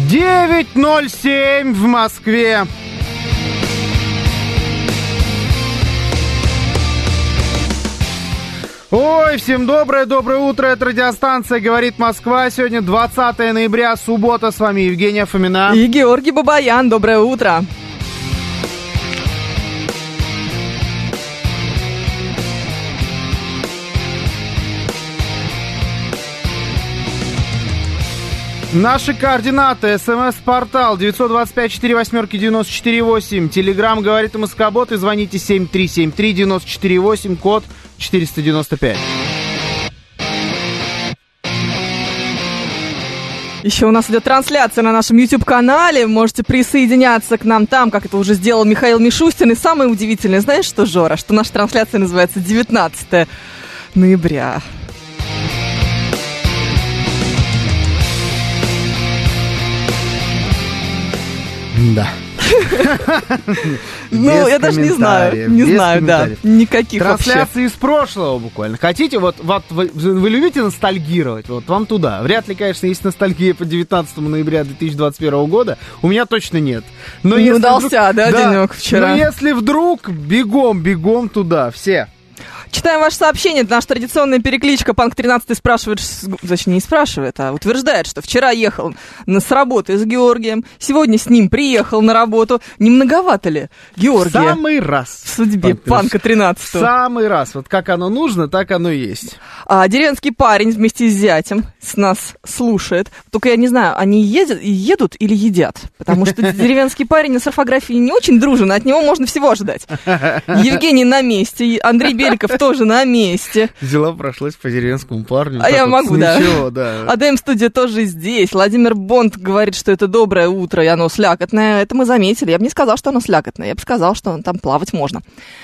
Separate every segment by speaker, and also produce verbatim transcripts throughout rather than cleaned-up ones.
Speaker 1: девять ноль семь в Москве. Ой, всем доброе, доброе утро, это радиостанция «Говорит Москва». Сегодня двадцатое ноября, суббота, с вами Евгения Фомина.
Speaker 2: И Георгий Бабаян, доброе утро.
Speaker 1: Наши координаты: смс-портал девять два пять четыре восемь девяносто четыре восемь, телеграм «Говорит МСК-бот» и звоните семь три семь три девяносто четыре восемь, код четыреста девяносто пять.
Speaker 2: Еще у нас идет трансляция на нашем YouTube-канале. Можете присоединяться к нам там, как это уже сделал Михаил Мишустин. И самое удивительное, знаешь что, Жора? Что наша трансляция называется девятнадцатое ноября.
Speaker 1: Да.
Speaker 2: Ну, я даже не знаю. Не знаю, да. Никаких вообще.
Speaker 1: Трансляции из прошлого буквально. Хотите, вот, вот вы, вы любите ностальгировать? Вот вам туда. Вряд ли, конечно, есть ностальгия по девятнадцатому ноября две тысячи двадцать первого года. У меня точно нет. Но
Speaker 2: не удался,
Speaker 1: вдруг,
Speaker 2: да, денек вчера.
Speaker 1: Но если вдруг, бегом, бегом туда, все.
Speaker 2: Читаем ваше сообщение. Наша традиционная перекличка. Панк тринадцатый спрашивает, точнее не спрашивает, а утверждает, что вчера ехал с работы с Георгием, сегодня с ним приехал на работу. Не многовато ли Георгия?
Speaker 1: Самый раз.
Speaker 2: В судьбе Панка тринадцатого.
Speaker 1: Самый раз. Вот как оно нужно, так оно и есть.
Speaker 2: А, деревенский парень вместе с зятем с нас слушает. Только я не знаю, они едят, едут или едят? Потому что деревенский парень на с орфографией не очень дружен, от него можно всего ожидать. Евгений на месте, Андрей Беликов тоже на месте.
Speaker 1: Дела прошлось по деревенскому парню.
Speaker 2: А я
Speaker 1: вот
Speaker 2: могу, да.
Speaker 1: Ничего, да.
Speaker 2: АДМ-студия тоже здесь. Владимир Бонд говорит, что это доброе утро, и оно слякотное. Это мы заметили. Я бы не сказал, что оно слякотное. Я бы сказал, что там плавать можно.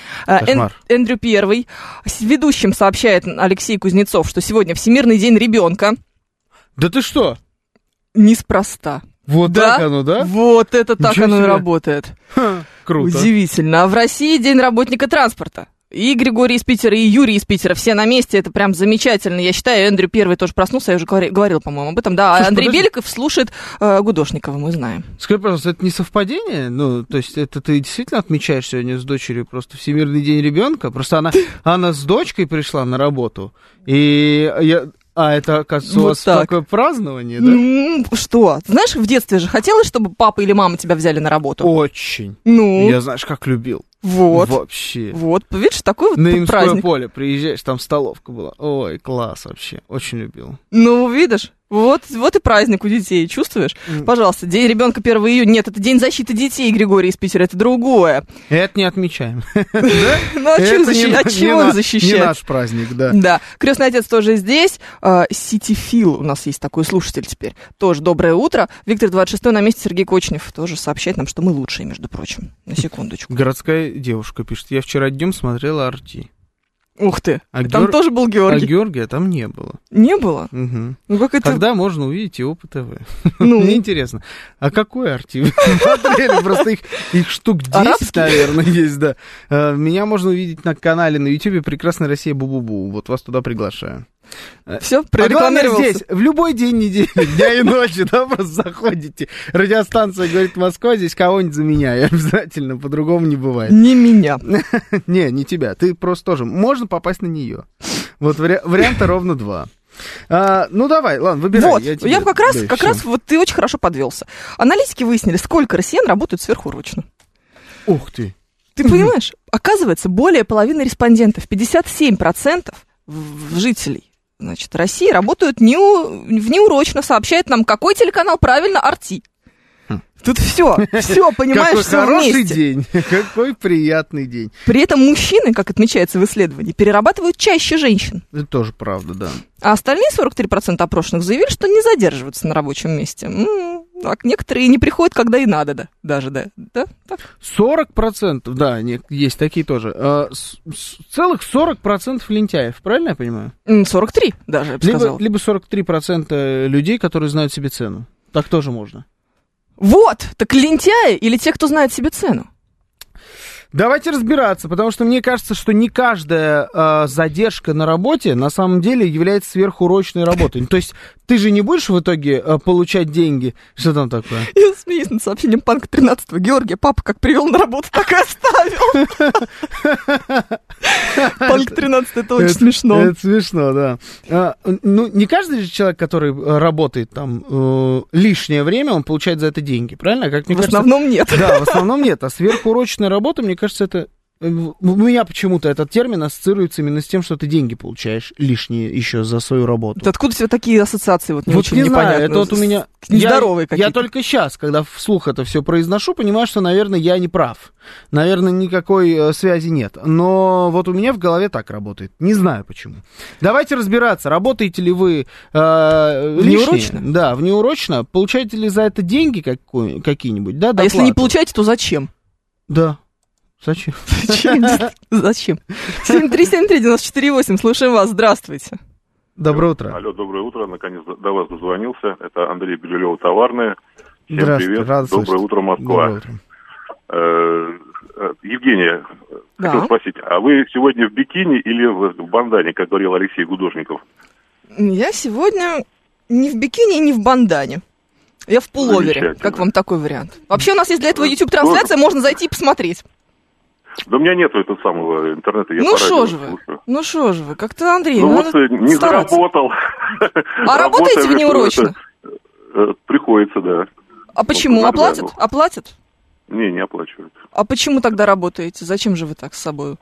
Speaker 2: Эн- Эндрю Первый. С ведущим сообщает Алексей Кузнецов, что сегодня Всемирный день ребенка.
Speaker 1: Да ты что?
Speaker 2: Неспроста.
Speaker 1: Вот
Speaker 2: да?
Speaker 1: так оно, да?
Speaker 2: Вот это так
Speaker 1: Ничего
Speaker 2: оно
Speaker 1: себе.
Speaker 2: И работает.
Speaker 1: Ха, круто.
Speaker 2: Удивительно. А в России день работника транспорта. И Григорий из Питера, и Юрий из Питера. Все на месте, это прям замечательно. Я считаю, Эндрю Первый тоже проснулся, я уже говорил, говорил по-моему, об этом. Да, Слушай, Андрей подожди. Беликов слушает э, Гудошникова, мы знаем.
Speaker 1: Скажи, пожалуйста, это не совпадение? Ну, то есть это ты действительно отмечаешь сегодня с дочерью просто Всемирный день ребенка? Просто она, она с дочкой пришла на работу, и я... А это, оказывается, вот у вас так. Такое празднование, да?
Speaker 2: Ну, что? Знаешь, в детстве же хотелось, чтобы папа или мама тебя взяли на работу?
Speaker 1: Очень.
Speaker 2: Ну?
Speaker 1: Я, знаешь, как любил.
Speaker 2: Вот.
Speaker 1: Вообще.
Speaker 2: Вот, видишь, такой вот
Speaker 1: на
Speaker 2: праздник.
Speaker 1: На Имское поле приезжаешь, там столовка была. Ой, класс вообще. Очень любил.
Speaker 2: Ну, видишь? Вот, вот и праздник у детей, чувствуешь? Mm. Пожалуйста, день ребенка первого июня. Нет, это день защиты детей, Григорий из Питера, это другое.
Speaker 1: Это не отмечаем.
Speaker 2: Ну, а чего защищать?
Speaker 1: Не наш праздник, да.
Speaker 2: Да. Крестный отец тоже здесь. Ситифил, у нас есть такой слушатель теперь. Тоже доброе утро. Виктор двадцать шестой на месте, Сергей Кочнев тоже сообщает нам, что мы лучшие, между прочим. На секундочку.
Speaker 1: Городская девушка пишет. Я вчера днем смотрела Арти.
Speaker 2: Ух ты,
Speaker 1: а
Speaker 2: там Геор... тоже был Георгий.
Speaker 1: А Георгия там не было.
Speaker 2: Не было?
Speaker 1: Угу.
Speaker 2: Ну, как это...
Speaker 1: Когда можно увидеть его по ТВ? Ну. Мне интересно, а какой Арти? Вы смотрели? Просто их, их штук десять, арабский? Наверное, есть, да. Меня можно увидеть на канале на Ютьюбе «Прекрасная Россия Бу-Бу-Бу». Вот вас туда приглашаю.
Speaker 2: Все, прорекламировался.
Speaker 1: А здесь, в любой день недели, дня и ночи, да, просто заходите. Радиостанция «Говорит Москва», здесь кого-нибудь заменяю. Обязательно, по-другому не бывает.
Speaker 2: Не меня.
Speaker 1: Не, не тебя. Ты просто тоже. Можно попасть на нее. Вот вари- варианта ровно два. А, ну давай, ладно, выбирай.
Speaker 2: Вот,
Speaker 1: я,
Speaker 2: я как раз,
Speaker 1: да,
Speaker 2: как раз вот ты очень хорошо подвелся. Аналитики выяснили, сколько россиян работают сверхурочно.
Speaker 1: Ух ты.
Speaker 2: Ты понимаешь, оказывается, более половины респондентов, пятьдесят семь процентов жителей, значит, России работают не у, внеурочно, сообщает нам, какой телеканал правильно, Арти. Хм. Тут все, все, понимаешь,
Speaker 1: какой
Speaker 2: все
Speaker 1: хороший
Speaker 2: вместе.
Speaker 1: День, какой приятный день.
Speaker 2: При этом мужчины, как отмечается в исследовании, перерабатывают чаще женщин.
Speaker 1: Это тоже правда, да.
Speaker 2: А остальные сорок три процента опрошенных заявили, что не задерживаются на рабочем месте. М-м, так, некоторые не приходят, когда и надо, да, даже, да. да так.
Speaker 1: сорок процентов, да, есть такие тоже. А, с, с, целых сорок процентов лентяев, правильно я понимаю?
Speaker 2: сорок три даже, я бы
Speaker 1: либо,
Speaker 2: сказала.
Speaker 1: Либо сорок три процента людей, которые знают себе цену. Так тоже можно.
Speaker 2: Вот, так лентяи или те, кто знает себе цену?
Speaker 1: Давайте разбираться, потому что мне кажется, что не каждая э, задержка на работе на самом деле является сверхурочной работой. То есть ты же не будешь в итоге э, получать деньги? Что там такое?
Speaker 2: Я смеюсь над сообщением Панка тринадцатого. Георгия, папа как привел на работу, так и оставил. Панк тринадцатый, это очень смешно.
Speaker 1: Это смешно, да. Ну, не каждый же человек, который работает там лишнее время, он получает за это деньги, правильно?
Speaker 2: В основном нет.
Speaker 1: Да, в основном нет. А сверхурочная работа, мне кажется, это... У меня почему-то этот термин ассоциируется именно с тем, что ты деньги получаешь лишние еще за свою работу.
Speaker 2: Да откуда у тебя такие ассоциации? Вот не
Speaker 1: вот
Speaker 2: очень
Speaker 1: не
Speaker 2: непонятно.
Speaker 1: знаю, это вот у меня...
Speaker 2: Нездоровые
Speaker 1: я,
Speaker 2: какие-то.
Speaker 1: Я только сейчас, когда вслух это все произношу, понимаю, что, наверное, я не прав. Наверное, никакой э, связи нет. Но вот у меня в голове так работает. Не знаю почему. Давайте разбираться, работаете ли вы э,
Speaker 2: внеурочно?
Speaker 1: Да, внеурочно. Получаете ли за это деньги какой, какие-нибудь? Да,
Speaker 2: а если не получаете, то зачем?
Speaker 1: Да. Зачем?
Speaker 2: Зачем? Зачем? семь три семь три девять четыре восемь, слушаем вас, здравствуйте.
Speaker 1: Доброе утро.
Speaker 3: Алло, доброе утро, наконец до вас дозвонился. Это Андрей Бирюлёв, Товарная. Всем
Speaker 1: Здравствуйте,
Speaker 3: привет.
Speaker 1: рад
Speaker 3: Доброе
Speaker 1: слышать.
Speaker 3: утро, Москва.
Speaker 1: Доброе утро.
Speaker 3: Евгения,
Speaker 2: да.
Speaker 3: хотел спросить, а вы сегодня в бикини или в бандане, как говорил Алексей Гудошников?
Speaker 2: Я сегодня не в бикини и не в бандане. Я в пуловере. Как вам такой вариант? Вообще у нас есть для этого YouTube-трансляция, можно зайти и посмотреть.
Speaker 3: Да у меня нету этого самого интернета, я
Speaker 2: ну что же вы, ну что же вы, как-то, Андрей,
Speaker 3: ну вот не стараться. Заработал.
Speaker 2: А работаете внеурочно?
Speaker 3: Приходится, да.
Speaker 2: А почему? Ну, оплатят? Оплатят?
Speaker 3: Не, не оплачивают.
Speaker 2: А почему тогда работаете? Зачем же вы так с собой?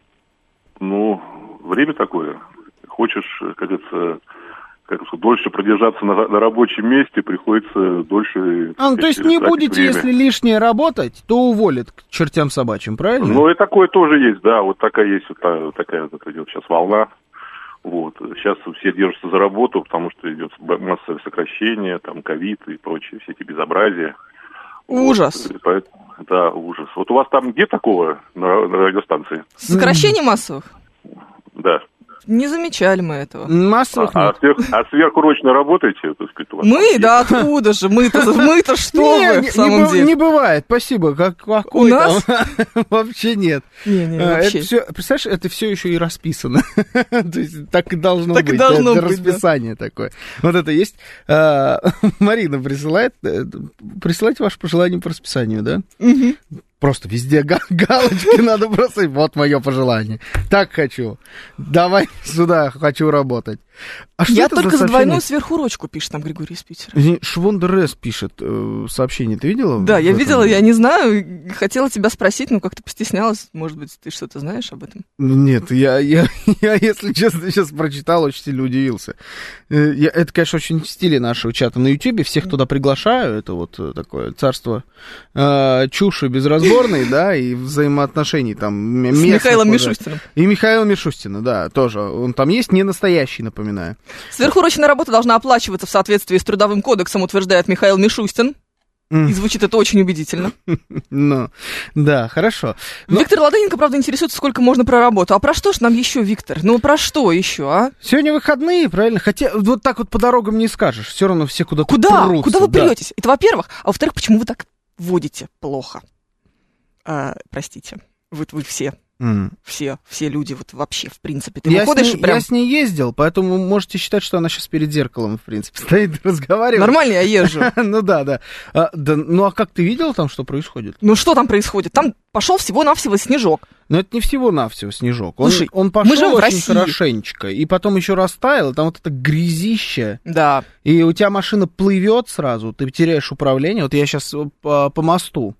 Speaker 3: Ну, время такое. Хочешь, как говорится... как сказать, дольше продержаться на, на рабочем месте, приходится дольше...
Speaker 1: А, ну, то есть не будете, время. Если лишнее работать, то уволят к чертям собачьим, правильно?
Speaker 3: Ну, и такое тоже есть, да, вот такая есть, вот такая вот идет сейчас волна. Вот. Сейчас все держатся за работу, потому что идет массовое сокращение, там, ковид и прочие все эти безобразия.
Speaker 2: Ужас.
Speaker 3: Вот. Поэтому, да, ужас. Вот у вас там где такого на, на радиостанции?
Speaker 2: Сокращение массовых?
Speaker 3: Да.
Speaker 2: Не замечали мы этого.
Speaker 1: Массовых
Speaker 3: а, а, сверх, а сверхурочно работаете? Так сказать, у вас
Speaker 2: мы? Да, откуда же? Мы-то, мы-то что
Speaker 1: не,
Speaker 2: вы,
Speaker 1: не,
Speaker 2: в самом
Speaker 1: не,
Speaker 2: деле?
Speaker 1: Не бывает, спасибо. Как, какой
Speaker 2: у нас?
Speaker 1: Вообще нет.
Speaker 2: Не, не, вообще.
Speaker 1: Это все, представляешь, это все еще и расписано. То есть так и должно
Speaker 2: так
Speaker 1: быть.
Speaker 2: И должно
Speaker 1: это
Speaker 2: быть,
Speaker 1: расписание да. такое. Вот это есть. Марина присылает. Присылайте ваше пожелание по расписанию, да?
Speaker 2: Угу.
Speaker 1: Просто везде галочки надо бросать. Вот мое пожелание. Так хочу. Давай сюда, хочу работать. А что
Speaker 2: Я
Speaker 1: это
Speaker 2: только
Speaker 1: за,
Speaker 2: за двойную сверхурочку, пишет там Григорий из Питера.
Speaker 1: Швондерес пишет э, сообщение. Ты видела?
Speaker 2: Да, я видела, я не знаю. Хотела тебя спросить, но как-то постеснялась. Может быть, ты что-то знаешь об этом?
Speaker 1: Нет, я, я, я если честно, сейчас прочитал, очень сильно удивился. Я, это, конечно, очень в стиле нашего чата на Ютьюбе. Всех туда приглашаю. Это вот такое царство э, чуши безразборной, да, и взаимоотношений там.
Speaker 2: С Михаилом Мишустиным.
Speaker 1: И Михаила Мишустина, да, тоже. Он там есть, не настоящий, напоминаю.
Speaker 2: Сверхурочная работа должна оплачиваться в соответствии с Трудовым кодексом, утверждает Михаил Мишустин. Mm. И звучит это очень убедительно.
Speaker 1: Ну, да, хорошо. Но...
Speaker 2: Виктор Ладыненко, правда, интересуется, сколько можно про работу. А про что ж нам еще, Виктор? Ну, про что еще, а?
Speaker 1: Сегодня выходные, правильно? Хотя вот так вот по дорогам не скажешь. Все равно все куда-то
Speaker 2: Куда?
Speaker 1: прутся.
Speaker 2: Куда вы
Speaker 1: да.
Speaker 2: претесь? Это во-первых. А во-вторых, почему вы так водите плохо? А, простите. Вы, вы все. Mm. Все, все люди, вот вообще, в принципе. Ты
Speaker 1: я,
Speaker 2: выходишь
Speaker 1: с ней,
Speaker 2: прям...
Speaker 1: я с ней ездил, поэтому можете считать, что она сейчас перед зеркалом, в принципе, стоит и разговаривает.
Speaker 2: Нормально я езжу.
Speaker 1: Ну да, да. А, да. Ну а как ты видел там, что происходит?
Speaker 2: Ну что там происходит? Там пошел всего-навсего снежок.
Speaker 1: Но это не всего-навсего снежок. Он,
Speaker 2: Слушай,
Speaker 1: он пошел
Speaker 2: мы живем в
Speaker 1: очень
Speaker 2: России.
Speaker 1: хорошенечко, и потом еще растаял, и там вот это грязище.
Speaker 2: Да.
Speaker 1: И у тебя машина плывет сразу, ты теряешь управление. Вот я сейчас по, по мосту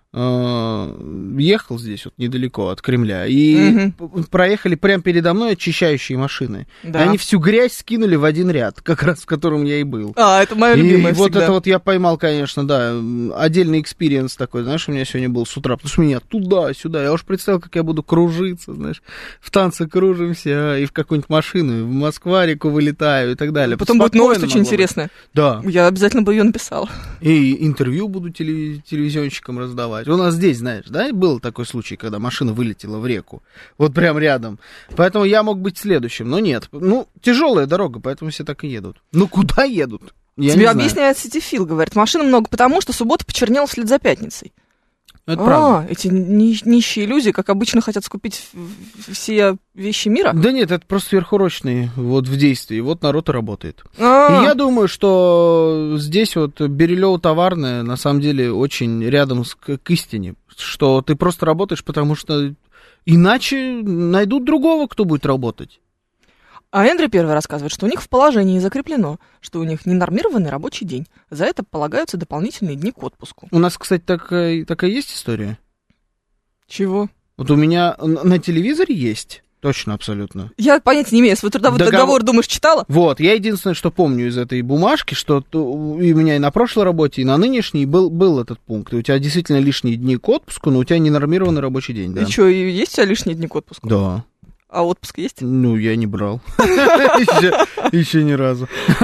Speaker 1: ехал здесь вот недалеко от Кремля, и угу. проехали прямо передо мной очищающие машины. Да. И они всю грязь скинули в один ряд, как раз в котором я и был.
Speaker 2: А, это моя любимая
Speaker 1: И
Speaker 2: всегда.
Speaker 1: вот это вот я поймал, конечно, да, отдельный экспириенс такой, знаешь, у меня сегодня был с утра, потому что меня туда-сюда, я уж представил, как я буду кружиться, знаешь, в танце кружимся, и в какую-нибудь машину, в Москва-реку вылетаю и так далее.
Speaker 2: Потом Спокойно будет новость очень интересная.
Speaker 1: Да.
Speaker 2: Я обязательно бы ее написала.
Speaker 1: И интервью буду телевизионщикам раздавать. У нас здесь, знаешь, да, был такой случай, когда машина вылетела в реку, вот прям рядом. Поэтому я мог быть следующим, но нет. Ну, тяжелая дорога, поэтому все так и едут. Ну, куда едут? Я
Speaker 2: Тебе объясняет Ситифил, говорит, машин много потому, что суббота почернела вслед за пятницей.
Speaker 1: Это
Speaker 2: а,
Speaker 1: правда.
Speaker 2: Эти ни- нищие люди, как обычно, хотят скупить все вещи мира?
Speaker 1: Да нет, это просто сверхурочные вот в действии. Вот народ и работает.
Speaker 2: А-а-а.
Speaker 1: И я думаю, что здесь вот Бирюлево-Товарное на самом деле очень рядом с, к, к истине. Что ты просто работаешь, потому что иначе найдут другого, кто будет работать.
Speaker 2: А Эндрю Первый рассказывает, что у них в положении закреплено, что у них ненормированный рабочий день. За это полагаются дополнительные дни к отпуску.
Speaker 1: У нас, кстати, такая, такая есть история.
Speaker 2: Чего?
Speaker 1: Вот у меня на телевизоре есть, точно, абсолютно.
Speaker 2: Я понятия не имею, свой трудовой договор, договор, думаешь, читала?
Speaker 1: Вот, я единственное, что помню из этой бумажки, что и у меня и на прошлой работе, и на нынешней был, был этот пункт. И у тебя действительно лишние дни к отпуску, но у тебя ненормированный рабочий день, да.
Speaker 2: И что, есть у тебя лишние дни к отпуску?
Speaker 1: Да.
Speaker 2: А отпуск есть?
Speaker 1: Ну, я не брал. Еще ни разу.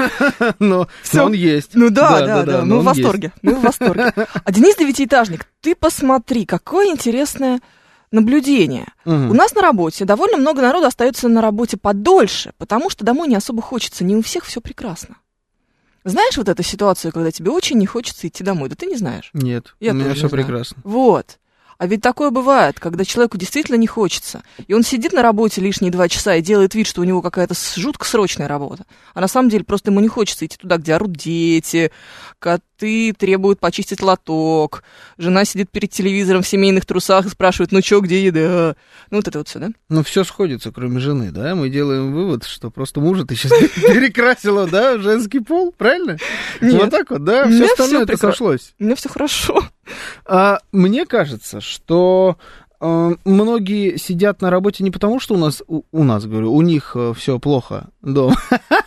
Speaker 1: Но он есть.
Speaker 2: Ну да, да, да. Мы в восторге. Мы в восторге. А Денис Девятиэтажник, ты посмотри, какое интересное наблюдение. У нас на работе довольно много народу остается на работе подольше, потому что домой не особо хочется. Не у всех все прекрасно. Знаешь вот эту ситуацию, когда тебе очень не хочется идти домой? Да ты не знаешь.
Speaker 1: Нет, у меня все прекрасно.
Speaker 2: Вот. А ведь такое бывает, когда человеку действительно не хочется, и он сидит на работе лишние два часа и делает вид, что у него какая-то жутко срочная работа, а на самом деле просто ему не хочется идти туда, где орут дети, коты требуют почистить лоток, жена сидит перед телевизором в семейных трусах и спрашивает, ну чё, где еда? Ну вот это вот все, да?
Speaker 1: Ну все сходится, кроме жены, да? Мы делаем вывод, что просто мужа ты сейчас перекрасила, да, в женский пол, правильно?
Speaker 2: Нет.
Speaker 1: Вот так вот, да? Все остальное это сошлось.
Speaker 2: У меня все хорошо.
Speaker 1: А, мне кажется, что э, многие сидят на работе не потому, что у нас, у, у нас, говорю, у них э, все плохо дома.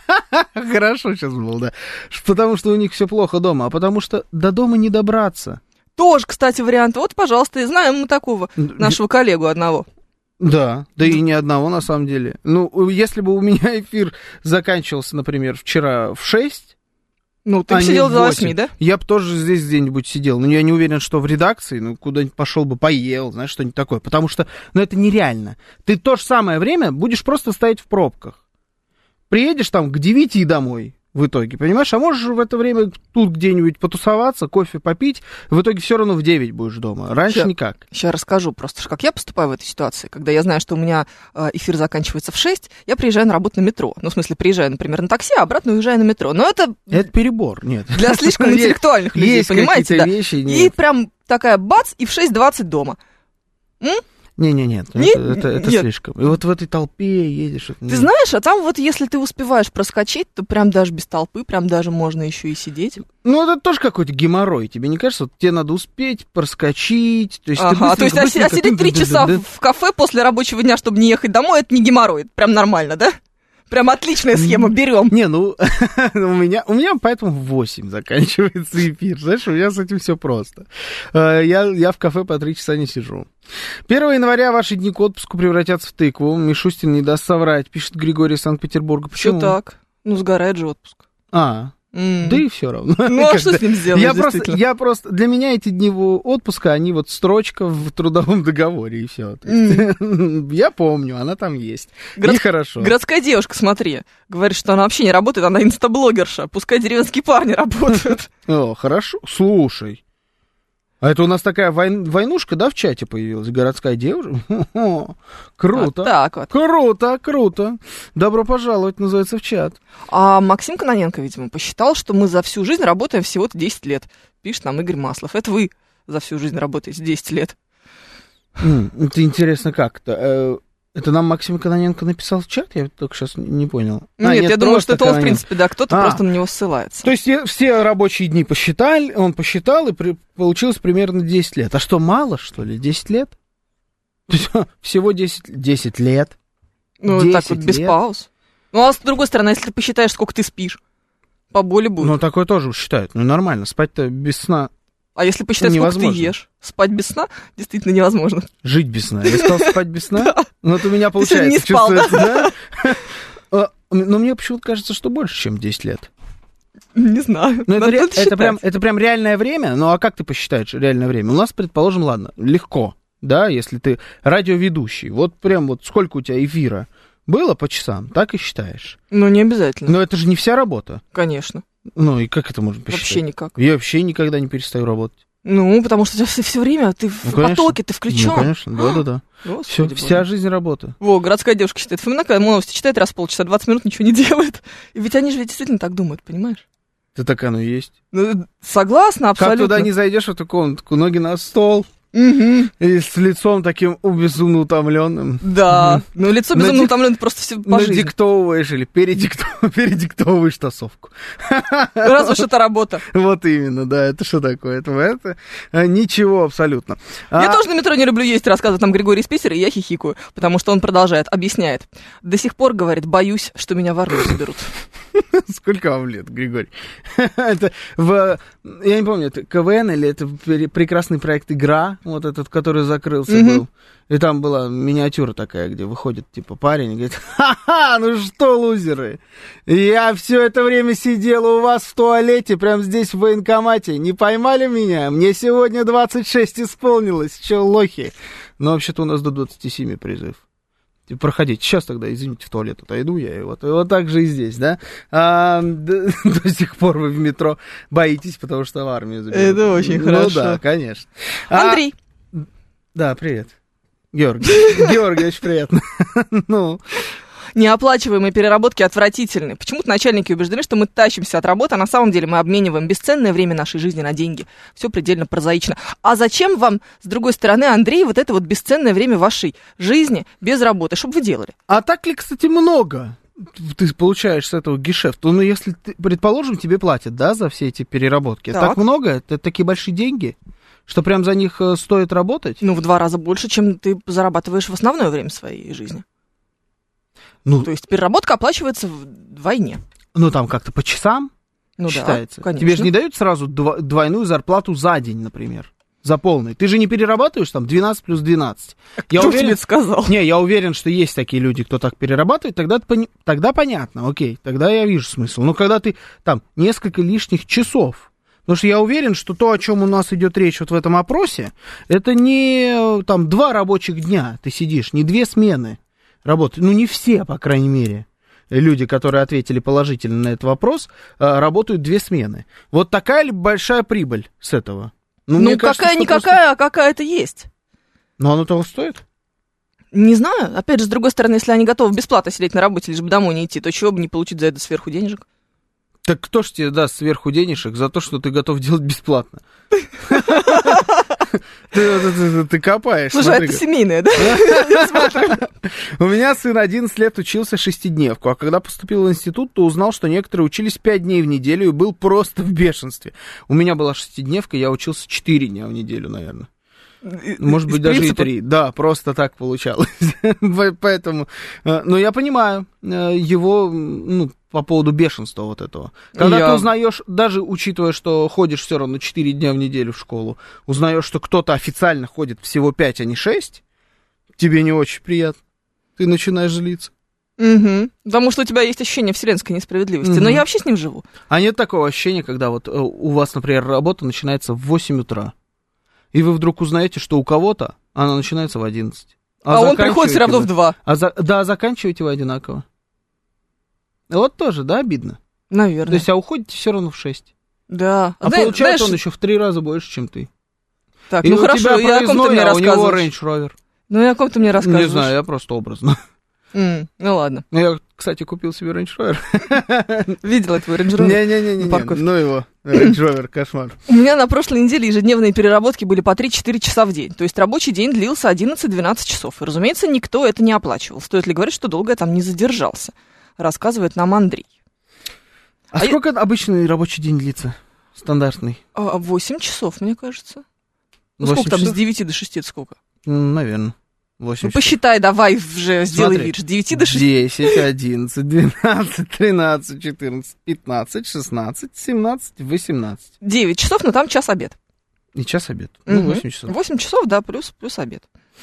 Speaker 1: Хорошо сейчас было, да. Потому что у них все плохо дома, а потому что до дома не добраться.
Speaker 2: Тоже, кстати, вариант. Вот, пожалуйста, и знаем мы такого нашего коллегу одного.
Speaker 1: Да, да и ни одного, на самом деле. Ну, если бы у меня эфир заканчивался, например, вчера в шесть,
Speaker 2: ну, ты бы сидел до восьми, да?
Speaker 1: Я бы тоже здесь где-нибудь сидел. Но я не уверен, что в редакции, ну, куда-нибудь пошел бы, поел, знаешь, что-нибудь такое. Потому что, ну, это нереально. Ты то же самое время будешь просто стоять в пробках. Приедешь там к девяти домой в итоге, понимаешь? А можешь в это время тут где-нибудь потусоваться, кофе попить, в итоге все равно в девять будешь дома. Раньше
Speaker 2: Ща,
Speaker 1: никак.
Speaker 2: Сейчас расскажу просто, как я поступаю в этой ситуации. Когда я знаю, что у меня эфир заканчивается в шесть, я приезжаю на работу на метро. Ну, в смысле, приезжаю, например, на такси, а обратно уезжаю на метро. Но это...
Speaker 1: Это перебор, нет.
Speaker 2: Для слишком интеллектуальных людей, понимаете? Да. И прям такая бац, и в шесть двадцать дома.
Speaker 1: Не-не-нет,
Speaker 2: не,
Speaker 1: это, это, это слишком. И вот в этой толпе едешь.
Speaker 2: Ты нет. Знаешь, а там вот если ты успеваешь проскочить, то прям даже без толпы, прям даже можно еще и сидеть.
Speaker 1: Ну, это тоже какой-то геморрой. Тебе не кажется? Вот тебе надо успеть проскочить. То есть,
Speaker 2: ага, ты быстренько, то есть быстренько, а сидеть три часа в кафе после рабочего дня, чтобы не ехать домой, это не геморрой. Это прям нормально, да? Прям отличная схема, берем.
Speaker 1: Не, ну, у меня, у меня поэтому в восемь заканчивается эфир. Знаешь, у меня с этим все просто. Я, я в кафе по три часа не сижу. первого января ваши дни к отпуску превратятся в тыкву. Мишустин не даст соврать, пишет Григорий из Санкт-Петербурга. Почему?
Speaker 2: Что так? Ну, сгорает же отпуск.
Speaker 1: А, Mm. Да и все равно.
Speaker 2: Ну, а что с ним сделать?
Speaker 1: Я просто, я просто, для меня эти дни отпуска, они вот строчка в трудовом договоре, и все. Mm. Я помню, она там есть.
Speaker 2: Город...
Speaker 1: И хорошо.
Speaker 2: Городская девушка, смотри, говорит, что она вообще не работает, она инстаблогерша. Пускай деревенские парни работают.
Speaker 1: О, хорошо. Слушай. А это у нас такая войн, войнушка, да, в чате появилась? Городская девушка? Круто.
Speaker 2: Вот так вот.
Speaker 1: Круто, круто. Добро пожаловать, называется, в чат.
Speaker 2: А Максим Кононенко, видимо, посчитал, что мы за всю жизнь работаем всего-то десять лет. Пишет нам Игорь Маслов. Это вы за всю жизнь работаете десять лет.
Speaker 1: Mm, это интересно как-то. Это нам Максим Кононенко написал в чат? Я только сейчас не понял.
Speaker 2: Ну, а, нет, нет, я думаю, что это он, в принципе, да, кто-то а, просто на него ссылается.
Speaker 1: То есть все рабочие дни посчитали, он посчитал, и при, получилось примерно десять лет. А что, мало, что ли, десять лет? То есть всего десять, десять лет.
Speaker 2: Ну, так вот, без лет. Пауз. Ну, а с другой стороны, если ты посчитаешь, сколько ты спишь, поболее будет.
Speaker 1: Ну, такое тоже считают. Ну, нормально, спать-то без сна.
Speaker 2: А если посчитать, сколько ты ешь, спать без сна действительно невозможно.
Speaker 1: Жить без сна. Я сказал спать без сна? Ну, вот у меня получается.
Speaker 2: Ты не спал, да?
Speaker 1: Но мне почему-то кажется, что больше, чем десять лет.
Speaker 2: Не знаю.
Speaker 1: Ну, это, ре- это, прям, это прям реальное время. Ну, а как ты посчитаешь реальное время? У нас, предположим, ладно, легко, да, если ты радиоведущий. Вот прям вот сколько у тебя эфира было по часам, так и считаешь.
Speaker 2: Ну, не обязательно.
Speaker 1: Но это же не вся работа.
Speaker 2: Конечно.
Speaker 1: Ну, и как это можно посчитать?
Speaker 2: Вообще никак.
Speaker 1: Я вообще никогда не перестаю работать.
Speaker 2: Ну, потому что у тебя все, все время ты
Speaker 1: ну,
Speaker 2: в потоке, ты включен.
Speaker 1: Ну, конечно, да-да-да. Все, вся жизнь работа.
Speaker 2: Во, городская девушка читает. Фомина, когда новости читает раз в полчаса, двадцать минут ничего не делает. И ведь они же действительно так думают, понимаешь?
Speaker 1: Да так оно и есть.
Speaker 2: Ну, согласна, абсолютно.
Speaker 1: Как туда не зайдешь в эту комнатку, ноги на стол.
Speaker 2: Угу.
Speaker 1: И с лицом таким безумно утомленным.
Speaker 2: Да,
Speaker 1: угу.
Speaker 2: ну лицо безумно Надик... утомленное просто все по жизни.
Speaker 1: Надиктовываешь или передиктов... передиктовываешь тасовку.
Speaker 2: Разве что это работа.
Speaker 1: Вот именно, да, это что такое? Это, это ничего абсолютно.
Speaker 2: Я а... тоже на метро не люблю есть, рассказывает нам Григорий из Питера, и я хихикаю, потому что он продолжает, объясняет. До сих пор, говорит, боюсь, что меня в армию заберут.
Speaker 1: Сколько вам лет, Григорий? Это в... Я не помню, это КВН или это прекрасный проект «Игра», вот этот, который закрылся mm-hmm. был. И там была миниатюра такая, где выходит, типа, парень и говорит: ха-ха, ну что, лузеры, я все это время сидел у вас в туалете, прямо здесь в военкомате, не поймали меня? Мне сегодня двадцать шесть исполнилось, че, лохи? Ну, вообще-то у нас до двадцати семи призыв. Проходите. Сейчас тогда, извините, в туалет отойду я. И вот, и вот так же и здесь, да? А, до, до сих пор вы в метро боитесь, потому что в армию заберут.
Speaker 2: Это очень
Speaker 1: ну,
Speaker 2: хорошо.
Speaker 1: Ну да, конечно.
Speaker 2: Андрей.
Speaker 1: А, да, привет. Георгий. Георгий, очень приятно. Ну...
Speaker 2: Неоплачиваемые переработки отвратительны. Почему-то начальники убеждены, что мы тащимся от работы, а на самом деле мы обмениваем бесценное время нашей жизни на деньги. Все предельно прозаично. А зачем вам, с другой стороны, Андрей, вот это вот бесценное время вашей жизни без работы? Что бы вы делали?
Speaker 1: А так ли, кстати, много ты получаешь с этого гешефта? Ну, если, ты, предположим, тебе платят, да, за все эти переработки. Так, так много? Это такие большие деньги? Что прям за них стоит работать?
Speaker 2: Ну, в два раза больше, чем ты зарабатываешь в основное время своей жизни. Ну, то есть переработка оплачивается вдвойне.
Speaker 1: Ну, там как-то по часам ну, считается. Да, тебе же не дают сразу двойную зарплату за день, например, за полный. Ты же не перерабатываешь там двенадцать плюс двенадцать. Я
Speaker 2: кто
Speaker 1: уверен,
Speaker 2: тебе сказал?
Speaker 1: Не, я уверен, что есть такие люди, кто так перерабатывает, тогда, тогда понятно, окей, тогда я вижу смысл. Но когда ты там несколько лишних часов, потому что я уверен, что то, о чем у нас идет речь вот в этом опросе, это не там два рабочих дня ты сидишь, не две смены. Работают. Ну, не все, по крайней мере, люди, которые ответили положительно на этот вопрос, работают две смены. Вот такая ли большая прибыль с этого?
Speaker 2: Ну, ну какая-никакая, просто... а какая-то есть.
Speaker 1: Но оно того стоит?
Speaker 2: Не знаю. Опять же, с другой стороны, если они готовы бесплатно сидеть на работе, лишь бы домой не идти, то чего бы не получить за это сверху денежек?
Speaker 1: Так кто ж тебе даст сверху денежек за то, что ты готов делать бесплатно? Ты, ты, ты, ты копаешь.
Speaker 2: Слушай, смотри, это как... семейное, да?
Speaker 1: У меня сын одиннадцать лет учился шестидневку, а когда поступил в институт, то узнал, что некоторые учились пять дней в неделю и был просто в бешенстве. У меня была шестидневка, я учился четыре дня в неделю, наверное. Может быть, даже и три. Да, просто так получалось. Поэтому, но я понимаю его, ну, по поводу бешенства вот этого. Когда я... ты узнаешь, даже учитывая, что ходишь все равно четыре дня в неделю в школу, узнаешь, что кто-то официально ходит всего пять, а не шесть, тебе не очень приятно. Ты начинаешь злиться.
Speaker 2: Угу. Потому что у тебя есть ощущение вселенской несправедливости. Угу. Но я вообще с ним живу.
Speaker 1: А нет такого ощущения, когда вот у вас, например, работа начинается в восемь утра, и вы вдруг узнаете, что у кого-то она начинается в одиннадцать.
Speaker 2: А, а он приходит все равно в два.
Speaker 1: А за... Да, заканчиваете вы одинаково. Вот тоже, да, обидно?
Speaker 2: Наверное.
Speaker 1: То есть, а уходите все равно в шесть.
Speaker 2: Да.
Speaker 1: А
Speaker 2: Знаешь,
Speaker 1: получает
Speaker 2: знаешь...
Speaker 1: он еще в три раза больше, чем ты.
Speaker 2: Так,
Speaker 1: и
Speaker 2: ну
Speaker 1: у
Speaker 2: хорошо,
Speaker 1: тебя
Speaker 2: я о ком ты мне
Speaker 1: а у него
Speaker 2: рассказываешь.
Speaker 1: Range Rover.
Speaker 2: Ну, я о ком ты мне рассказываешь.
Speaker 1: Не знаю, я просто образно.
Speaker 2: Mm, ну, ладно.
Speaker 1: Я, кстати, купил себе Range Rover.
Speaker 2: Видела твой Range Rover?
Speaker 1: Не-не-не, ну его, Range Rover, кошмар.
Speaker 2: У меня на прошлой неделе ежедневные переработки были по три-четыре часа в день. То есть рабочий день длился одиннадцать-двенадцать часов. И, разумеется, никто это не оплачивал. Стоит ли говорить, что долго я там не задержался? Рассказывает нам Андрей.
Speaker 1: А, а сколько я... обычный рабочий день длится? Стандартный?
Speaker 2: восемь часов, мне кажется. Ну, сколько там, часов? С девяти до шести, сколько?
Speaker 1: Наверное. восемь
Speaker 2: ну, посчитай, давай уже, сделай Смотри. Вид. С девяти до шести.
Speaker 1: десять, одиннадцать, двенадцать, тринадцать, четырнадцать, пятнадцать, шестнадцать, семнадцать, восемнадцать.
Speaker 2: девять часов, но там час обед.
Speaker 1: И час обед.
Speaker 2: Угу.
Speaker 1: Ну, восемь часов.
Speaker 2: восемь часов, да, плюс, плюс обед.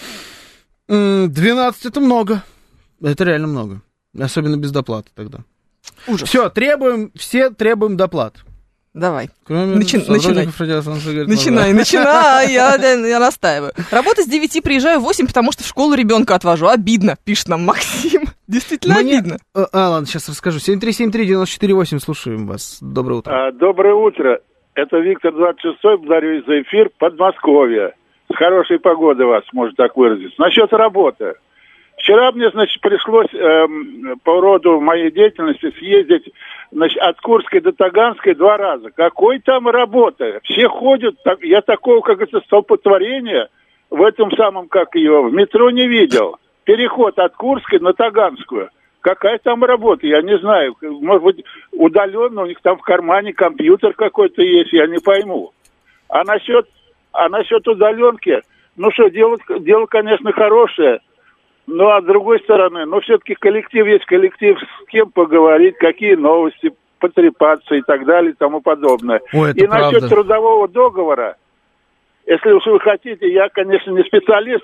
Speaker 1: двенадцать это много. Это реально много. Особенно без доплаты тогда.
Speaker 2: Ужас.
Speaker 1: Все, требуем, все требуем доплат.
Speaker 2: Давай.
Speaker 1: Кроме
Speaker 2: Начи- начинай.
Speaker 1: Говорит,
Speaker 2: начинай, начинай, я, я настаиваю. Работа с девяти, приезжаю в восемь, потому что в школу ребенка отвожу. Обидно, пишет нам Максим. Действительно Мне... обидно.
Speaker 1: А, ладно, сейчас расскажу. семь три семь три девять четыре восемь, слушаем вас. Доброе утро.
Speaker 4: А, доброе утро. Это Виктор двадцать шестой, благодарю за эфир, Подмосковье. С хорошей погодой вас, может так выразиться. Насчет работы. Вчера мне, значит, пришлось э, по роду моей деятельности съездить, значит, от Курской до Таганской два раза. Какой там работа? Все ходят, так, я такого, как это, столпотворения в этом самом, как ее, в метро не видел. Переход от Курской на Таганскую. Какая там работа, я не знаю. Может быть, удаленно, у них там в кармане компьютер какой-то есть, я не пойму. А насчет, а насчет удаленки, ну что, дело, дело, конечно, хорошее. Ну, а с другой стороны, ну, все-таки коллектив есть коллектив, с кем поговорить, какие новости, потрепаться и так далее и тому подобное.
Speaker 1: Ой, это
Speaker 4: и
Speaker 1: правда.
Speaker 4: насчет трудового договора, если уж вы хотите, я, конечно, не специалист,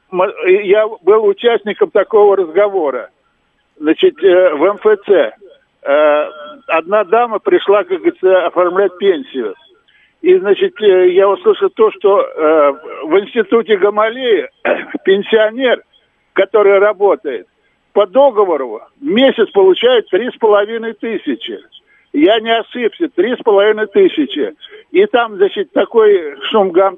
Speaker 4: я был участником такого разговора. Значит, в эм эф цэ одна дама пришла, как говорится, оформлять пенсию. И, значит, я услышал то, что в институте Гамалеи пенсионер, который работает, по договору в месяц получает три с половиной тысячи. Я не ошибся, три с половиной тысячи. И там, значит, такой шум гам...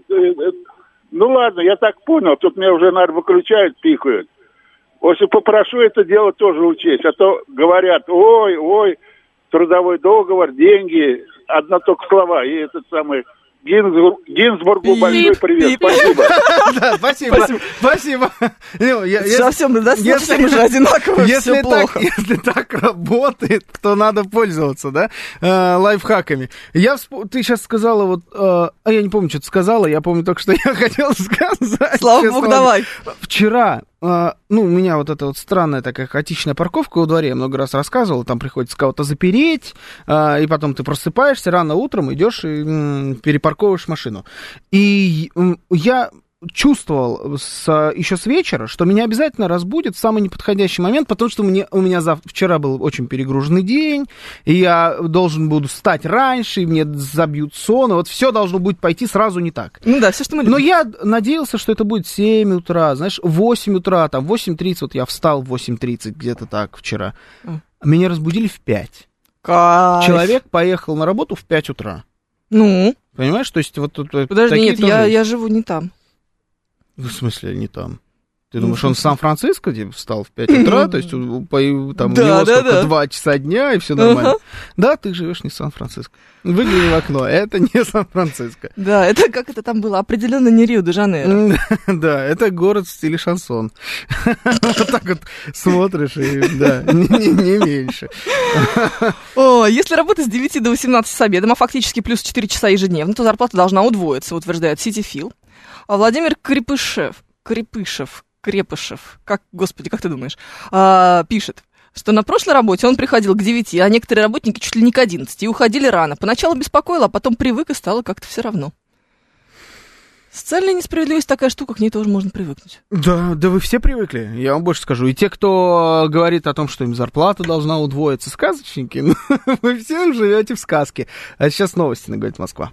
Speaker 4: Ну ладно, я так понял, тут меня уже, наверное, выключают, пикают. В общем, попрошу это дело тоже учесть. А то говорят, ой, ой, трудовой договор, деньги, одна только слова. И этот самый... Гинзбург, Гинзбургу большой привет. Спасибо.
Speaker 1: Да, спасибо. Спасибо.
Speaker 2: Совсем, да, совсем уже одинаково, все плохо.
Speaker 1: Если так работает, то надо пользоваться, да, лайфхаками. Я Ты сейчас сказала вот... А я не помню, что ты сказала, я помню только, что я хотел сказать.
Speaker 2: Слава богу, давай.
Speaker 1: Вчера... Uh, ну, у меня вот эта вот странная такая хаотичная парковка во дворе, я много раз рассказывал, там приходится кого-то запереть, uh, и потом ты просыпаешься, рано утром идешь и м, перепарковываешь машину. И м, я чувствовал с, еще с вечера, что меня обязательно разбудит в самый неподходящий момент, потому что мне, у меня зав... вчера был очень перегруженный день, и я должен буду встать раньше, и мне забьют сон, и вот все должно будет пойти сразу не так.
Speaker 2: Ну да, все, что мы любим.
Speaker 1: Но я надеялся, что это будет семь утра, знаешь, восемь утра, там, восемь тридцать, вот я встал в восемь тридцать, где-то так вчера. Mm. Меня разбудили в пять.
Speaker 2: Кайф.
Speaker 1: Человек поехал на работу в пять утра.
Speaker 2: Ну?
Speaker 1: Понимаешь, то есть вот тут...
Speaker 2: Подожди, нет, я, я живу не там.
Speaker 1: В смысле, не там? Ты думаешь, он в Сан-Франциско типа, встал в пять утра, то есть там, да, у него да, сколько, да. два часа дня, и все нормально. Uh-huh. Да, ты живешь не в Сан-Франциско. Выгляни в окно, это не Сан-Франциско.
Speaker 2: Да, это как это там было, определенно не Рио-де-Жанейро.
Speaker 1: Да, это город в стиле шансон. Вот так вот смотришь, и да, не меньше.
Speaker 2: О, если работать с девяти до восемнадцати с обедом, а фактически плюс четыре часа ежедневно, то зарплата должна удвоиться, утверждает Ситифил. А Владимир Крепышев, Крепышев, Крепышев, как, господи, как ты думаешь, а, пишет, что на прошлой работе он приходил к девяти, а некоторые работники чуть ли не к одиннадцати, и уходили рано. Поначалу беспокоило, а потом привык, и стало как-то все равно. Социальная несправедливость такая штука, к ней тоже можно привыкнуть.
Speaker 1: Да, да вы все привыкли, я вам больше скажу. И те, кто говорит о том, что им зарплата должна удвоиться, сказочники, ну, вы все живете в сказке. А сейчас новости на «Говорит Москва».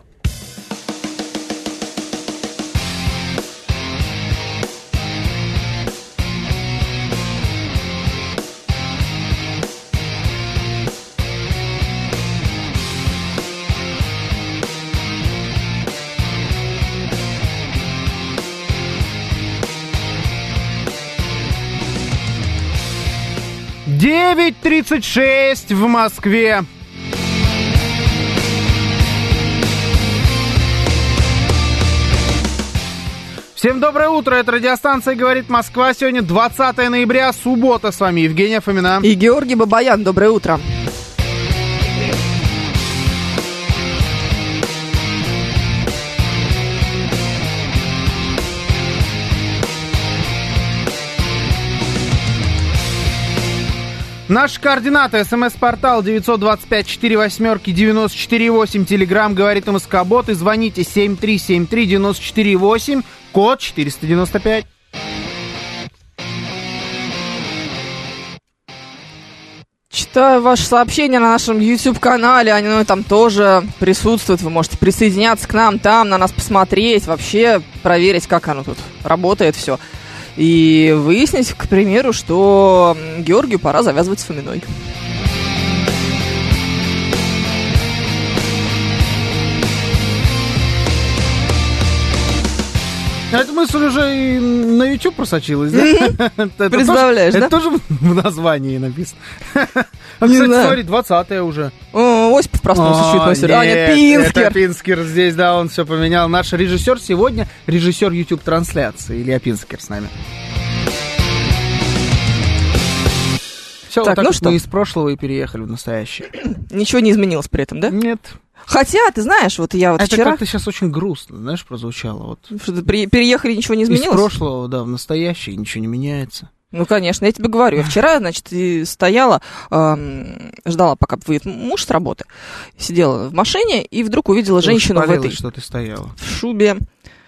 Speaker 1: девять тридцать шесть в Москве. Всем доброе утро, это радиостанция «Говорит Москва». Сегодня двадцатое ноября, суббота. С вами Евгения Фомина.
Speaker 2: И Георгий Бабаян. Доброе утро.
Speaker 1: Наши координаты. СМС-портал девять два пять четыре восемь девяносто четыре восемь. Телеграмм «Говорит МСК-бот». И звоните семь три семь три девять четыре восемь. Код четыреста девяносто пять.
Speaker 2: Читаю ваши сообщения на нашем YouTube-канале. Они ну, там тоже присутствуют. Вы можете присоединяться к нам там, на нас посмотреть. Вообще проверить, как оно тут работает все. И выяснить, к примеру, что Георгию пора завязывать с Фоминой.
Speaker 1: эта мысль уже и на YouTube просочилась, да?
Speaker 2: Представляешь, да?
Speaker 1: Это тоже в названии написано. А, кстати, смотри, двадцатое уже.
Speaker 2: О, Осипов проснулся чуть после. А, нет, Пинскер.
Speaker 1: Это Пинскер здесь, да, он все поменял. Наш режиссер сегодня, режиссер YouTube-трансляции. Илья Пинскер с нами. Все,
Speaker 2: так,
Speaker 1: вот так
Speaker 2: ну
Speaker 1: вот
Speaker 2: что?
Speaker 1: Мы из прошлого и переехали в настоящее.
Speaker 2: Ничего не изменилось при этом, да?
Speaker 1: Нет.
Speaker 2: Хотя, ты знаешь, вот я вот
Speaker 1: это
Speaker 2: вчера...
Speaker 1: Это как-то сейчас очень грустно, знаешь, прозвучало. Вот.
Speaker 2: Что, при... переехали, ничего не изменилось?
Speaker 1: Из прошлого, да, в настоящее ничего не меняется.
Speaker 2: Ну, конечно, я тебе говорю. Я вчера, значит, и стояла, эм, ждала, пока выйдет муж с работы, сидела в машине, и вдруг увидела
Speaker 1: ты
Speaker 2: женщину в этой...
Speaker 1: что ты стояла.
Speaker 2: В шубе...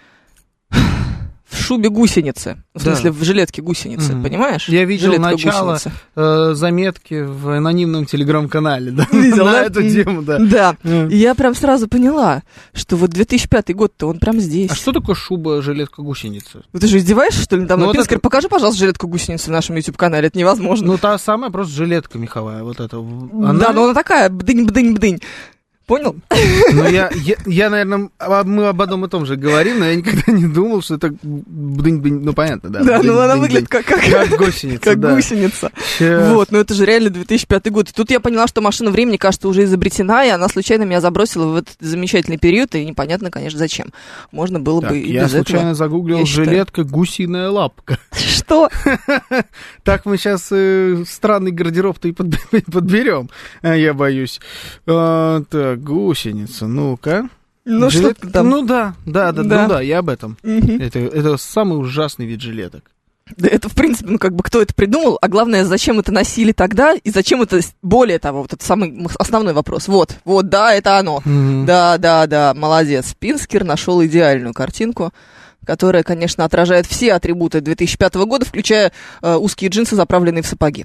Speaker 2: В шубе гусеницы. В
Speaker 1: да.
Speaker 2: смысле, в жилетке гусеницы, угу. Понимаешь?
Speaker 1: Я видел
Speaker 2: Жилетка
Speaker 1: начало э, заметки в анонимном телеграм-канале, да?
Speaker 2: Видел,
Speaker 1: на
Speaker 2: да?
Speaker 1: эту тему, да.
Speaker 2: Да. И я прям сразу поняла, что вот две тысячи пятый год-то он прям здесь.
Speaker 1: А что такое шуба, жилетка, гусеница?
Speaker 2: Ну, ты же издеваешься, что ли, недавно?
Speaker 1: Ну,
Speaker 2: Пинскер,
Speaker 1: это...
Speaker 2: покажи, пожалуйста, жилетку гусеницы в нашем YouTube-канале, это невозможно.
Speaker 1: Ну, та самая просто жилетка меховая, вот эта.
Speaker 2: Она... Да, но она такая, бдынь-бдынь-бдынь. Понял?
Speaker 1: Ну, я, я, я, наверное, мы об одном и том же говорим, но я никогда не думал, что это бдынь-бдынь, ну, понятно, да.
Speaker 2: Да, ну, она выглядит как, как,
Speaker 1: как гусеница,
Speaker 2: как
Speaker 1: да.
Speaker 2: гусеница. Сейчас. Вот, ну, это же реально две тысячи пятый год. И тут я поняла, что машина времени, кажется, уже изобретена, и она случайно меня забросила в этот замечательный период, и непонятно, конечно, зачем. Можно было
Speaker 1: так,
Speaker 2: бы и
Speaker 1: я
Speaker 2: без
Speaker 1: случайно
Speaker 2: этого,
Speaker 1: загуглил жилетка гусиная лапка.
Speaker 2: Что?
Speaker 1: Так мы сейчас э, странный гардероб-то и подберем, я боюсь. А, так, гусеница, ну-ка.
Speaker 2: Ну
Speaker 1: Жилет...
Speaker 2: что там?
Speaker 1: Ну да, да, да,
Speaker 2: да,
Speaker 1: ну да, я об этом.
Speaker 2: Угу.
Speaker 1: Это, это самый ужасный вид жилеток.
Speaker 2: Да это, в принципе, ну как бы кто это придумал, а главное, зачем это носили тогда, и зачем это, более того, вот это самый основной вопрос. Вот, вот, да, это оно.
Speaker 1: Mm-hmm.
Speaker 2: Да, да, да, молодец. Пинскер нашел идеальную картинку, которая, конечно, отражает все атрибуты две тысячи пятого года, включая э, узкие джинсы, заправленные в сапоги.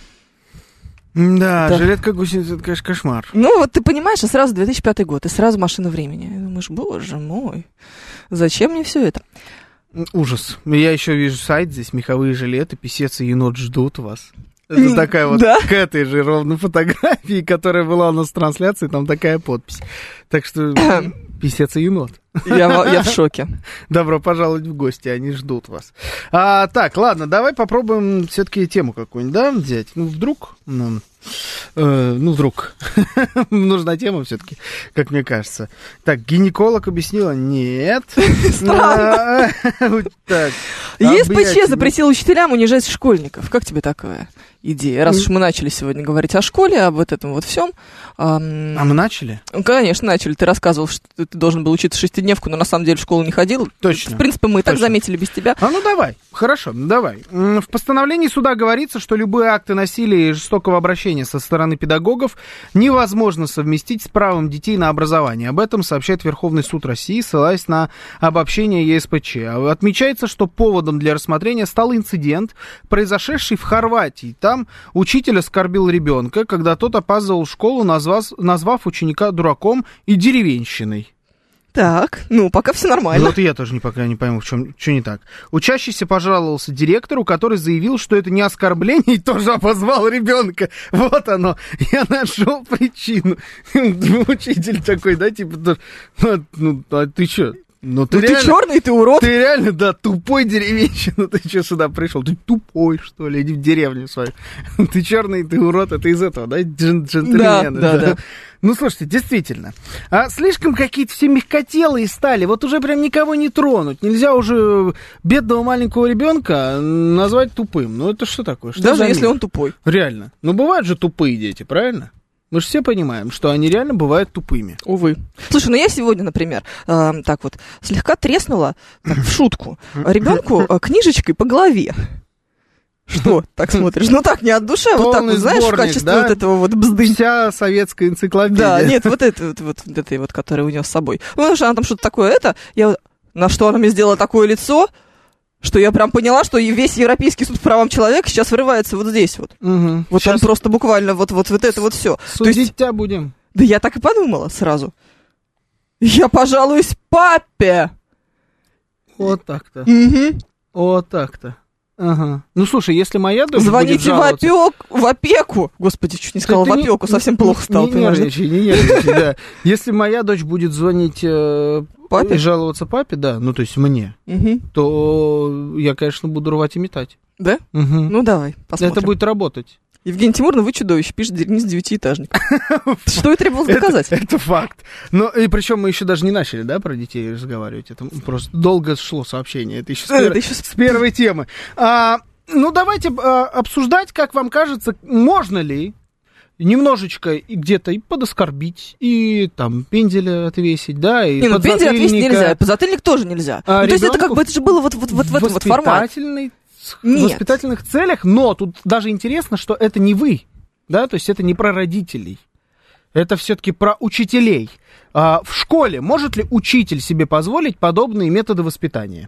Speaker 1: Да,
Speaker 2: да,
Speaker 1: жилетка гусеница, это, конечно, кошмар.
Speaker 2: Ну, вот ты понимаешь, и сразу две тысячи пятый год, и сразу машина времени. И думаешь, боже мой, зачем мне все это?
Speaker 1: Ужас. Я еще вижу сайт здесь, меховые жилеты, писец и енот ждут вас. Это такая вот
Speaker 2: да?
Speaker 1: к этой же ровно фотографии, которая была у нас в трансляции, там такая подпись. Так что писец и енот.
Speaker 2: Я, я в шоке.
Speaker 1: Добро пожаловать в гости, они ждут вас. А, так, ладно, давай попробуем все-таки тему какую-нибудь, да, взять? Ну, вдруг... Ну, э, ну вдруг. Нужна тема все-таки, как мне кажется. Так, гинеколог объяснила? Нет.
Speaker 2: Странно. ЕСПЧ запретил учителям унижать школьников. Как тебе такая идея? Раз уж мы начали сегодня говорить о школе, об вот этом вот всем.
Speaker 1: А мы начали?
Speaker 2: Конечно, начали. Ты рассказывал, что ты должен был учиться шестидневку, но на самом деле в школу не ходил.
Speaker 1: Точно.
Speaker 2: В принципе, мы и так заметили без тебя.
Speaker 1: А ну давай, хорошо, давай. В постановлении суда говорится, что любые акты насилия и жестокого обращения со стороны педагогов невозможно совместить с правом детей на образование. Об этом сообщает Верховный суд России, ссылаясь на обобщение ЕСПЧ. Отмечается, что поводом для рассмотрения стал инцидент, произошедший в Хорватии. Там учитель оскорбил ребенка, когда тот опаздывал в школу, назвав, назвав ученика дураком и деревенщиной.
Speaker 2: Так, ну, пока все нормально.
Speaker 1: Вот я тоже не, пока не пойму, в чем, что не так. Учащийся пожаловался директору, который заявил, что это не оскорбление, и тоже обозвал ребенка. Вот оно. Я нашел причину. Учитель такой, да, типа, ну, ну а ты что? Ну, ты,
Speaker 2: ну
Speaker 1: реально,
Speaker 2: ты черный, ты урод.
Speaker 1: Ты реально, да, тупой деревенщина. Ты что сюда пришел? Ты тупой, что ли? Иди в деревню свою. Ты черный, ты урод, это из этого, да? Джен- джентльмены.
Speaker 2: Да, да, да.
Speaker 1: Ну, слушайте, действительно. А слишком какие-то все мягкотелые стали. Вот уже прям никого не тронуть. Нельзя уже бедного маленького ребенка назвать тупым. Ну, это что такое? Что
Speaker 2: даже если он тупой.
Speaker 1: Реально. Ну, бывают же тупые дети, правильно? Мы же все понимаем, что они реально бывают тупыми.
Speaker 2: Увы. Слушай, ну я сегодня, например, э, так вот, слегка треснула, так, в шутку, ребенку э, книжечкой по голове. Что так смотришь? Ну так, не от души, а вот так вот, знаешь, в качестве
Speaker 1: да?
Speaker 2: вот этого вот бзды.
Speaker 1: Вся советская энциклопедия.
Speaker 2: Да, нет, вот это вот, вот, вот этой вот, которая у нее с собой. Ну, потому что она там что-то такое, это, я, на что она мне сделала такое лицо, что я прям поняла, что весь Европейский суд по правам человека сейчас врывается вот здесь вот.
Speaker 1: Угу.
Speaker 2: Вот
Speaker 1: сейчас
Speaker 2: он просто буквально вот, вот, вот это вот все.
Speaker 1: Судить есть, тебя будем.
Speaker 2: Да я так и подумала сразу. Я пожалуюсь папе.
Speaker 1: Вот так-то.
Speaker 2: Угу.
Speaker 1: Вот так-то. Ага. Ну, слушай, если моя дочь
Speaker 2: звоните
Speaker 1: будет жаловаться...
Speaker 2: в, опек, в опеку. Господи, чуть не сказала в опеку, не, совсем плохо стало.
Speaker 1: Не нервничай, не нервничай, да. Если моя дочь будет звонить э,
Speaker 2: папе.
Speaker 1: И жаловаться папе, да, ну, то есть мне, угу. то я, конечно, буду рвать и метать.
Speaker 2: Да?
Speaker 1: Угу.
Speaker 2: Ну, давай, посмотрим.
Speaker 1: Это будет работать.
Speaker 2: Евгений Тимуровна, вы чудовище, пишет Денис Девятиэтажник. Что и требовалось доказать.
Speaker 1: Это, это факт. Но, и причем мы еще даже не начали, да, про детей разговаривать. Это просто долго шло сообщение. Это еще с, пер... это еще... с первой темы. А, ну, давайте а, обсуждать, как вам кажется, можно ли немножечко где-то и подоскорбить, и там пенделя отвесить, да, и
Speaker 2: не, ну пенделя отвесить нельзя, подзатыльник тоже нельзя. А ну, то есть это как бы, это же было вот, вот, вот в этом вот формате.
Speaker 1: В воспитательных целях, но тут даже интересно, что это не вы, да, то есть это не про родителей, это все-таки про учителей. А в школе может ли учитель себе позволить подобные методы воспитания?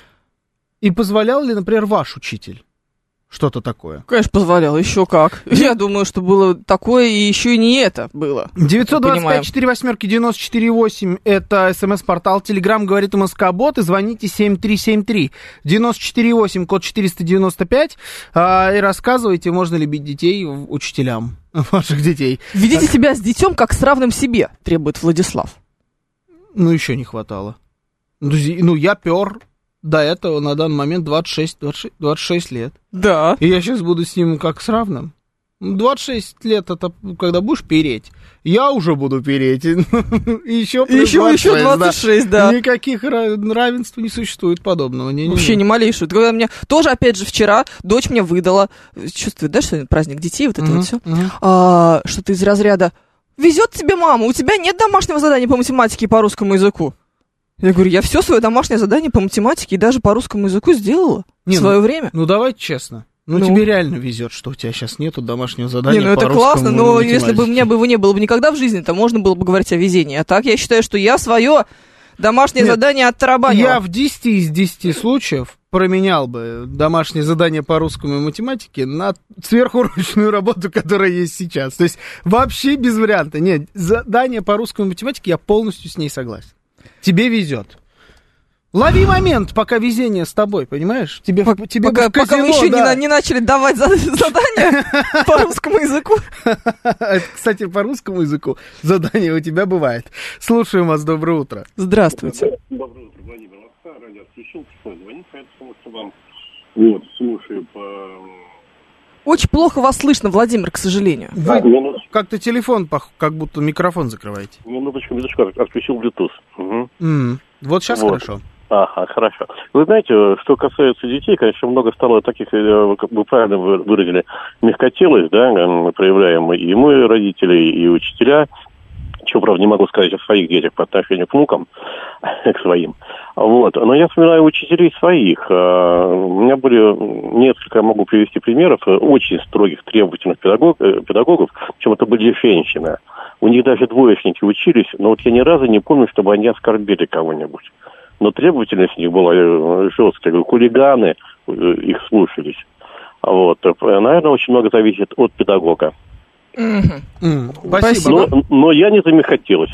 Speaker 1: И позволял ли, например, ваш учитель что-то такое?
Speaker 2: Конечно, позволял, еще как. Я думаю, что было такое, и еще и не это было.
Speaker 1: девятьсот двадцать пять четыре восьмерки девяносто четыре восемь это смс-портал, телеграм говорит МСК-бот, и звоните семь три семь три девяносто четыре восемь, код четыреста девяносто пять, а, и рассказывайте, можно ли бить детей учителям ваших детей.
Speaker 2: Ведите так. себя с детем как с равным себе, требует Владислав.
Speaker 1: Ну, еще не хватало. Ну, я пер. До этого на данный момент двадцать шесть, двадцать шесть лет.
Speaker 2: Да.
Speaker 1: И я сейчас буду с ним как с равным. двадцать шесть лет, это когда будешь переть. Я уже буду переть. Еще
Speaker 2: еще двадцать шесть, да.
Speaker 1: Никаких равенств не существует подобного.
Speaker 2: Вообще ни малейшего. Когда мне тоже, опять же, вчера дочь мне выдала, чувствует, да, что праздник детей, вот это вот все, что-то из разряда: везет тебе мама, у тебя нет домашнего задания по математике и по русскому языку. Я говорю, я все свое домашнее задание по математике и даже по русскому языку сделала не, в свое
Speaker 1: ну,
Speaker 2: время.
Speaker 1: Ну, давайте честно. Ну, ну, тебе реально везет, что у тебя сейчас нету домашнего задания
Speaker 2: не, ну,
Speaker 1: по
Speaker 2: это
Speaker 1: русскому
Speaker 2: классно, но если бы мне бы его не было бы никогда в жизни, то можно было бы говорить о везении. А так я считаю, что я свое домашнее Нет, задание оттарабанила.
Speaker 1: Я в десяти из десяти случаев променял бы домашнее задание по русскому и математике на сверхурочную работу, которая есть сейчас. То есть вообще без варианта. Нет, задание по русскому и математике, я полностью с ней согласен. Тебе везет. Лови момент, пока везение с тобой, понимаешь? Тебе,
Speaker 2: пока,
Speaker 1: тебе
Speaker 2: пока,
Speaker 1: казино,
Speaker 2: пока мы еще
Speaker 1: да.
Speaker 2: не, не начали давать задания по русскому языку.
Speaker 1: Кстати, по русскому языку задание у тебя бывает. Слушаем вас, доброе утро.
Speaker 2: Здравствуйте.
Speaker 3: Доброе утро, Владимир Москва, радио отключил, звонит, поэтому что вам. Вот, слушаю по...
Speaker 2: Очень плохо вас слышно, Владимир, к сожалению.
Speaker 1: Вы как-то телефон, как будто микрофон закрываете.
Speaker 3: Минуточку, минуточку, отключил Bluetooth. Угу.
Speaker 1: Mm. Вот сейчас вот. Хорошо.
Speaker 3: Ага, хорошо. Вы знаете, что касается детей, конечно, много стало таких, как вы правильно выразили, мягкотелых, да, проявляем и мы, родители, и учителя. Чего, правда, не могу сказать о своих детях по отношению к внукам, к своим. Вот. Но я вспоминаю учителей своих. У меня были несколько, могу привести примеров, очень строгих, требовательных педагог, педагогов, причем это были женщины. У них даже двоечники учились, но вот я ни разу не помню, чтобы они оскорбили кого-нибудь. Но требовательность у них была жесткая, хулиганы их слушались. Вот. Наверное, очень много зависит от педагога.
Speaker 1: Mm-hmm. Спасибо.
Speaker 3: Но, но я не замехотелась.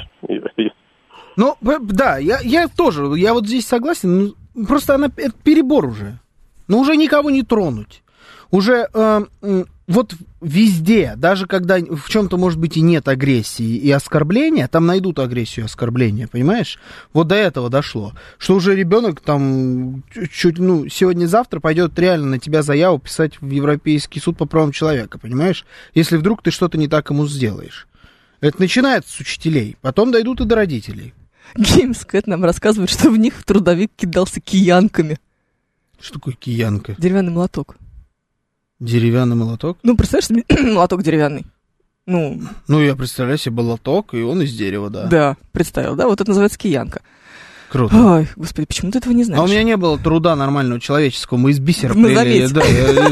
Speaker 1: Ну, да, я, я тоже, я вот здесь согласен, ну, просто она, это перебор уже. Ну, уже никого не тронуть. Уже э, вот везде, даже когда в чем-то, может быть, и нет агрессии и оскорбления, там найдут агрессию и оскорбление, понимаешь? Вот до этого дошло. Что уже ребенок там чуть, ну, сегодня-завтра пойдет реально на тебя заяву писать в Европейский суд по правам человека, понимаешь? Если вдруг ты что-то не так ему сделаешь. Это начинается с учителей, потом дойдут и до родителей.
Speaker 2: Геймс Кэт нам рассказывает, что в них трудовик кидался киянками.
Speaker 1: Что такое киянка?
Speaker 2: Деревянный молоток.
Speaker 1: Деревянный молоток?
Speaker 2: Ну, представляешь, молоток деревянный. Ну,
Speaker 1: ну, я представляю себе молоток, и он из дерева, да.
Speaker 2: Да, представил, да? Вот это называется киянка.
Speaker 1: Круто.
Speaker 2: Ой, господи, почему ты этого не знаешь?
Speaker 1: А у меня не было труда нормального человеческого, мы из бисера плели. Да,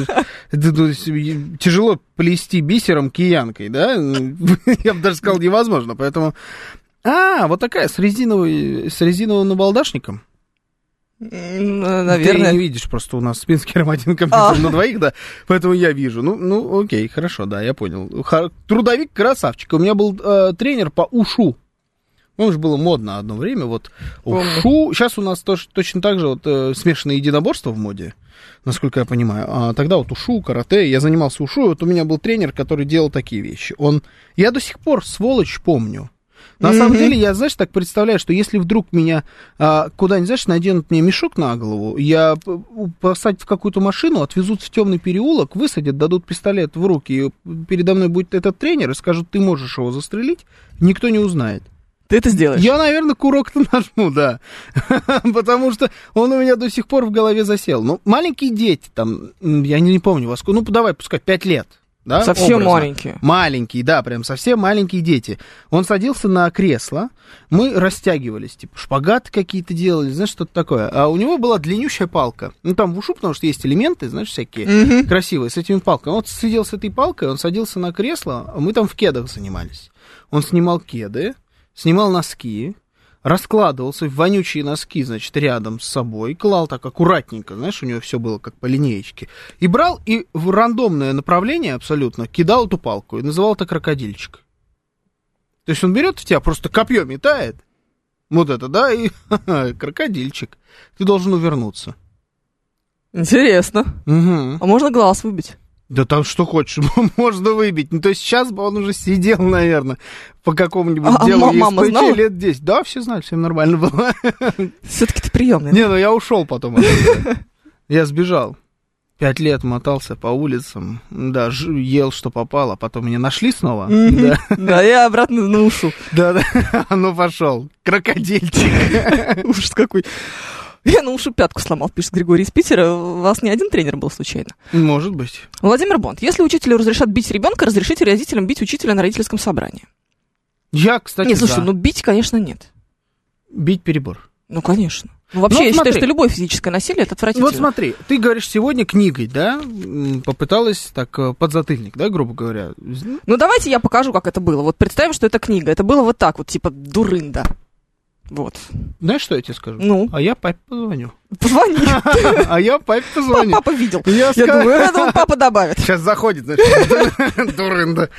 Speaker 1: тяжело плести бисером киянкой, да? Я бы даже сказал, невозможно, поэтому... А, вот такая, с резиновой, с резиновым набалдашником.
Speaker 2: Наверное.
Speaker 1: Ты не видишь, просто у нас спинскером один компьютер а. на двоих, да, поэтому я вижу. Ну, ну, окей, хорошо, да, я понял. Трудовик красавчик. У меня был э, тренер по ушу. Ну, же было модно одно время, вот ушу. Сейчас у нас тоже, точно так же вот э, смешанные единоборства в моде, насколько я понимаю. А тогда вот ушу, карате, я занимался ушу, и вот у меня был тренер, который делал такие вещи. Он, я до сих пор, сволочь, помню, На mm-hmm. самом деле, я, знаешь, так представляю, что если вдруг меня а, куда-нибудь, знаешь, наденут мне мешок на голову, я посадят в какую-то машину, отвезут в темный переулок, высадят, дадут пистолет в руки, и передо мной будет этот тренер и скажут, ты можешь его застрелить, никто не узнает.
Speaker 2: Ты это сделаешь?
Speaker 1: Я, наверное, курок-то нажму, да. Потому что он у меня до сих пор в голове засел. Ну, маленькие дети, там, я не, не помню, во сколько, ну, давай, пускай, пять лет. Да,
Speaker 2: совсем
Speaker 1: образно.
Speaker 2: маленькие.
Speaker 1: Маленькие, да, прям совсем маленькие дети. Он садился на кресло, мы растягивались, типа шпагаты какие-то делали, знаешь, что-то такое. А у него была длиннющая палка. Ну, там в ушу, потому что есть элементы, знаешь, всякие mm-hmm. красивые, с этими палками. Он сидел с этой палкой, он садился на кресло, а мы там в кедах занимались. Он снимал кеды, снимал носки, раскладывался в вонючие носки, значит, рядом с собой, клал так аккуратненько, знаешь, у него все было как по линеечке, и брал и в рандомное направление абсолютно кидал эту палку и называл это крокодильчик. То есть он берет в тебя, просто копье метает, вот это, да, и крокодильчик. Ты должен увернуться.
Speaker 2: Интересно.
Speaker 1: Угу.
Speaker 2: А можно глаз выбить?
Speaker 1: Да там что хочешь, можно выбить. Ну, то есть сейчас бы он уже сидел, наверное, по какому-нибудь
Speaker 2: а,
Speaker 1: делу
Speaker 2: а мама
Speaker 1: ЕСПЧ
Speaker 2: знала?
Speaker 1: лет десять. Да, все знали, всем нормально было.
Speaker 2: Все-таки ты приемный.
Speaker 1: Не, ну я ушел потом. Я сбежал. Пять лет мотался по улицам, да, ел, что попало, потом меня нашли снова.
Speaker 2: Да, я обратно на ушу.
Speaker 1: Да-да, ну пошел. Крокодильчик.
Speaker 2: Ужас какой. Я на уши пятку сломал, пишет Григорий из Питера. У вас не один тренер был случайно?
Speaker 1: Может быть.
Speaker 2: Владимир Бонд, если учителю разрешат бить ребенка, разрешите родителям бить учителя на родительском собрании?
Speaker 1: Я, кстати,
Speaker 2: Нет, слушай,
Speaker 1: да.
Speaker 2: ну бить, конечно, нет.
Speaker 1: Бить перебор.
Speaker 2: Ну, конечно. Ну, вообще,
Speaker 1: ну,
Speaker 2: я
Speaker 1: смотри.
Speaker 2: считаю, что любое физическое насилие — это отвратительно.
Speaker 1: Вот смотри, ты говоришь, сегодня книгой, да, попыталась так подзатыльник, да, грубо говоря.
Speaker 2: Ну, давайте я покажу, как это было. Вот представим, что это книга. Это было вот так вот, типа дурында. Вот.
Speaker 1: Знаешь, что я тебе скажу?
Speaker 2: Ну?
Speaker 1: А я папе позвоню.
Speaker 2: Позвони.
Speaker 1: А я папе позвоню.
Speaker 2: Папа видел.
Speaker 1: Я
Speaker 2: думаю, я думаю, папа добавит.
Speaker 1: Сейчас заходит, знаешь, дурында.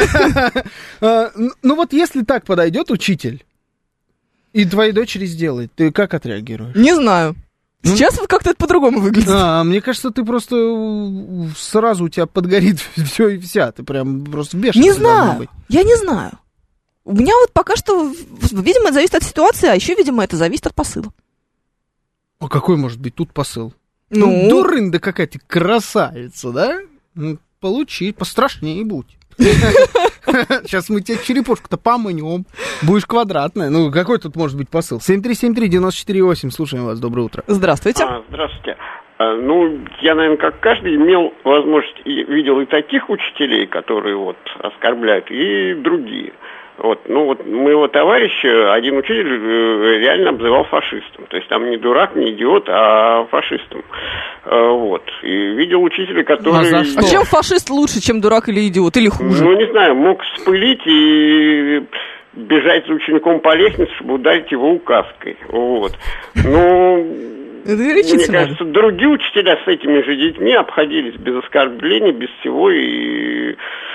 Speaker 1: Ну вот если так подойдет учитель, и твоей дочери сделает, ты как отреагируешь?
Speaker 2: Не знаю. Сейчас вот как-то это по-другому выглядит.
Speaker 1: А, мне кажется, ты просто сразу у тебя подгорит все и вся. Ты прям просто бешеный.
Speaker 2: Не знаю. Я не знаю. У меня вот пока что, видимо, это зависит от ситуации, а еще, видимо, это зависит от посыла.
Speaker 1: А какой может быть тут посыл?
Speaker 2: Ну,
Speaker 1: ну дурында какая ты красавица, да? Ну, получи, пострашнее будь. Сейчас мы тебе черепушку-то помынем. Будешь квадратная. Ну, какой тут может быть посыл? семь три семь три девять четыре восемь. Слушаем вас. Доброе утро.
Speaker 2: Здравствуйте.
Speaker 5: А, здравствуйте. А, ну, я, наверное, как каждый имел возможность, и видел и таких учителей, которые вот оскорбляют, и другие. Вот, ну вот моего товарища один учитель реально обзывал фашистом. То есть там не дурак, не идиот, а фашистом. Вот. И видел учителя, который...
Speaker 2: А, а чем фашист лучше, чем дурак или идиот? Или хуже?
Speaker 5: Ну, не знаю, мог вспылить и бежать за учеником по лестнице, чтобы ударить его указкой. Вот. Ну...
Speaker 2: Это
Speaker 5: мне кажется, надо. Другие учителя с этими же детьми обходились без оскорблений, без всего, и...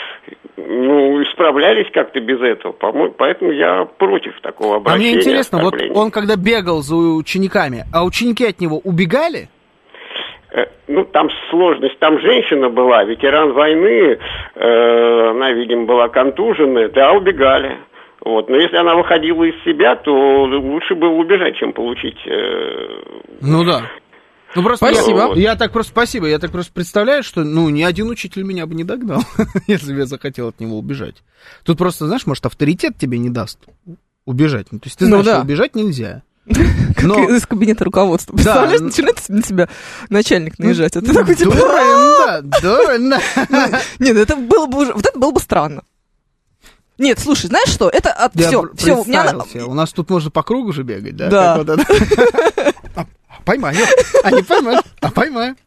Speaker 5: ну, исправлялись как-то без этого, по-моему, поэтому я против такого обращения.
Speaker 1: А мне интересно, вот он когда бегал за учениками, а ученики от него убегали?
Speaker 5: Э, ну, там сложность, там женщина была, ветеран войны, э, она, видимо, была контуженная, да, убегали. Вот. Но если она выходила из себя, то лучше было убежать, чем получить... Э,
Speaker 1: ну да. Ну, просто
Speaker 2: спасибо.
Speaker 1: Я, я так просто, спасибо, я так просто представляю, что, ну, ни один учитель меня бы не догнал, если бы я захотел от него убежать. Тут просто, знаешь, может, авторитет тебе не даст убежать. Ну, то есть ты знаешь, ну, да. что убежать нельзя.
Speaker 2: Но... Из кабинета руководства. Представляешь, да. начинает на тебя начальник наезжать, а ты такой, типа...
Speaker 1: Дурында, дурында.
Speaker 2: Нет, это было бы уже... Вот это было бы странно. Нет, слушай, знаешь что? Это от... все, все. У, меня...
Speaker 1: у нас тут можно по кругу же бегать, да?
Speaker 2: Да.
Speaker 1: Вот а, поймаю. А не поймаю, а поймаю.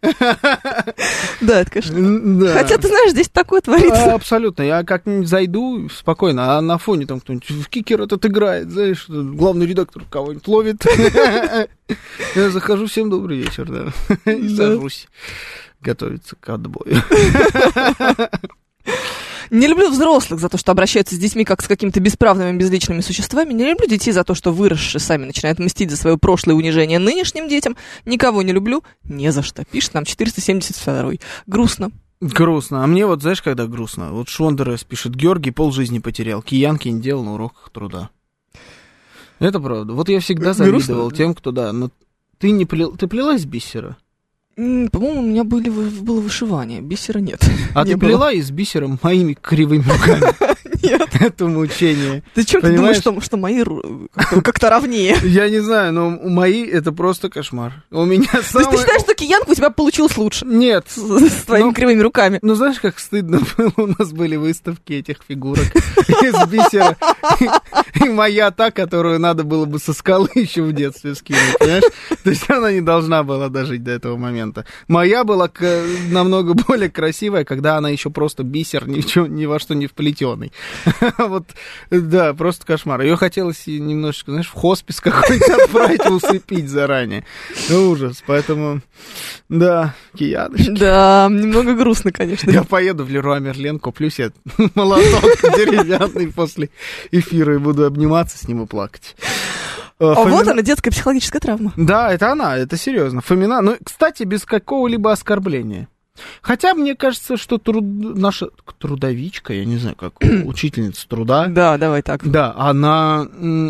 Speaker 2: Да, это, конечно. Да. Хотя, ты знаешь, здесь такое творится.
Speaker 1: А, абсолютно. Я как-нибудь зайду спокойно, а на фоне там кто-нибудь в кикер этот играет, знаешь, главный редактор кого-нибудь ловит. Я захожу, всем добрый вечер, да. И сажусь готовиться к отбою.
Speaker 2: Не люблю взрослых за то, что обращаются с детьми как с какими-то бесправными, безличными существами. Не люблю детей за то, что выросшие сами начинают мстить за свое прошлое унижение нынешним детям. Никого не люблю. Не за что. Пишет нам четыреста семьдесят второй. Грустно.
Speaker 1: Грустно. А мне вот, знаешь, когда грустно? Вот Швондерес пишет: Георгий полжизни потерял. Киянки не делал на уроках труда. Это правда. Вот я всегда завидовал Грустно. тем, кто, да, но ты не плел... ты плела из бисера?
Speaker 2: По-моему, у меня были, было вышивание, бисера нет.
Speaker 1: А не ты было. Плела из бисера моими кривыми руками?
Speaker 2: Нет.
Speaker 1: Это мучение.
Speaker 2: Ты что, ты думаешь, что, что мои как-то, как-то ровнее?
Speaker 1: Я не знаю, но мои это просто кошмар. У меня самый...
Speaker 2: То есть ты считаешь, что киянка у тебя получилась лучше?
Speaker 1: Нет.
Speaker 2: С, с твоими ну, кривыми руками.
Speaker 1: Ну, знаешь, как стыдно было? У нас были выставки этих фигурок из бисера. И, и моя та, которую надо было бы со скалы еще в детстве скинуть, понимаешь? То есть она не должна была дожить до этого момента. Моя была к... намного более красивая, когда она еще просто бисер, ничего, ни во что не вплетенный. Вот, да, просто кошмар. Ее хотелось немножечко, знаешь, в хоспис какой-то отправить, усыпить заранее. Ужас, поэтому, да, кияночки.
Speaker 2: Да, немного грустно, конечно.
Speaker 1: Я поеду в Леруа Мерлен, куплю себе молоток деревянный после эфира и буду обниматься с ним и плакать.
Speaker 2: А Фомина... вот она, детская психологическая травма.
Speaker 1: Да, это она, это серьезно. Фомина, ну, кстати, без какого-либо оскорбления. Хотя, мне кажется, что труд... наша трудовичка, я не знаю, как учительница труда.
Speaker 2: Да, давай так.
Speaker 1: Да, она,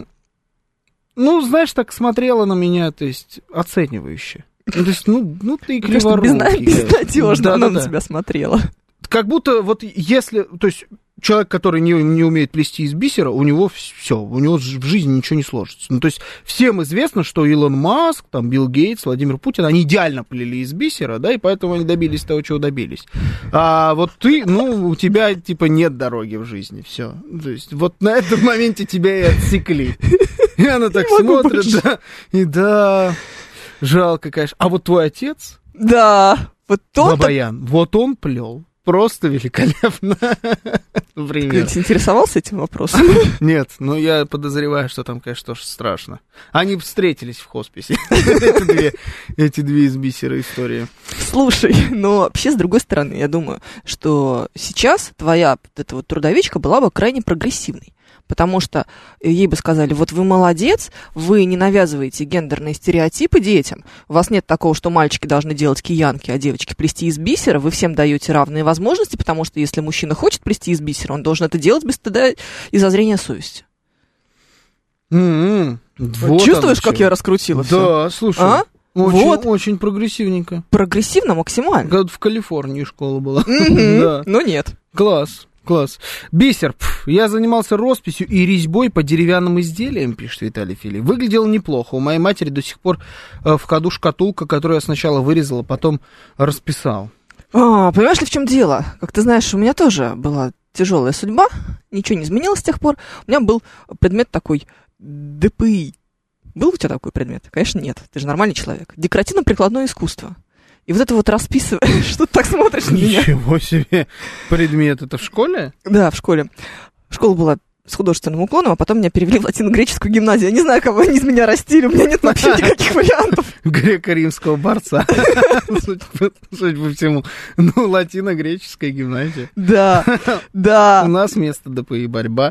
Speaker 1: ну, знаешь, так смотрела на меня, то есть, оценивающе. Ну, то есть, ну, ну ты криворукий.
Speaker 2: Безнадежно да, она да, на да. тебя смотрела.
Speaker 1: Как будто вот если, то есть, человек, который не, не умеет плести из бисера, у него все, у него в жизни ничего не сложится. Ну, то есть, всем известно, что Илон Маск, там, Билл Гейтс, Владимир Путин, они идеально плели из бисера, да, и поэтому они добились того, чего добились. А вот ты, ну, у тебя, типа, нет дороги в жизни, все. То есть, вот на этом моменте тебя и отсекли. И она так смотрит, да, и да, жалко, конечно. А вот твой отец...
Speaker 2: Да, вот тот...
Speaker 1: Бабаян, вот он плел. Просто великолепно. Например.
Speaker 2: Ты интересовался этим вопросом?
Speaker 1: Нет, но я подозреваю, что там, конечно, тоже страшно. Они встретились в хосписе. эти, две, эти две из бисера истории.
Speaker 2: Слушай, но вообще, с другой стороны, я думаю, что сейчас твоя вот эта вот трудовичка была бы крайне прогрессивной. Потому что ей бы сказали, вот вы молодец, вы не навязываете гендерные стереотипы детям, у вас нет такого, что мальчики должны делать киянки, а девочки плести из бисера, вы всем даете равные возможности, потому что если мужчина хочет плести из бисера, он должен это делать без стыда и зазрения совести.
Speaker 1: Mm-hmm. Вот
Speaker 2: чувствуешь, как я раскрутила все?
Speaker 1: Да, слушай. А? Очень, вот. Очень прогрессивненько.
Speaker 2: Прогрессивно максимально.
Speaker 1: Как в Калифорнии школа была.
Speaker 2: Mm-hmm. Да. Но нет.
Speaker 1: Класс. Класс. Бисер. Пф, я занимался росписью и резьбой по деревянным изделиям, пишет Виталий Филипп. Выглядело неплохо. У моей матери до сих пор э, в ходу шкатулка, которую я сначала вырезала, потом расписал.
Speaker 2: А, понимаешь ли, в чем дело? Как ты знаешь, у меня тоже была тяжелая судьба. Ничего не изменилось с тех пор. У меня был предмет такой ДПИ. Был у тебя такой предмет? Конечно, нет. Ты же нормальный человек. Декоративно-прикладное искусство. И вот это вот расписываешь, что ты так смотришь на меня.
Speaker 1: Ничего себе. Предмет это в школе?
Speaker 2: Да, в школе. Школа была с художественным уклоном, а потом меня перевели в латино-греческую гимназию. Я не знаю, кого они из меня растили, у меня нет вообще никаких вариантов.
Speaker 1: Греко-римского борца. Судя по всему. Ну, латино-греческая гимназия.
Speaker 2: Да, да.
Speaker 1: У нас вместо ДПИ борьба.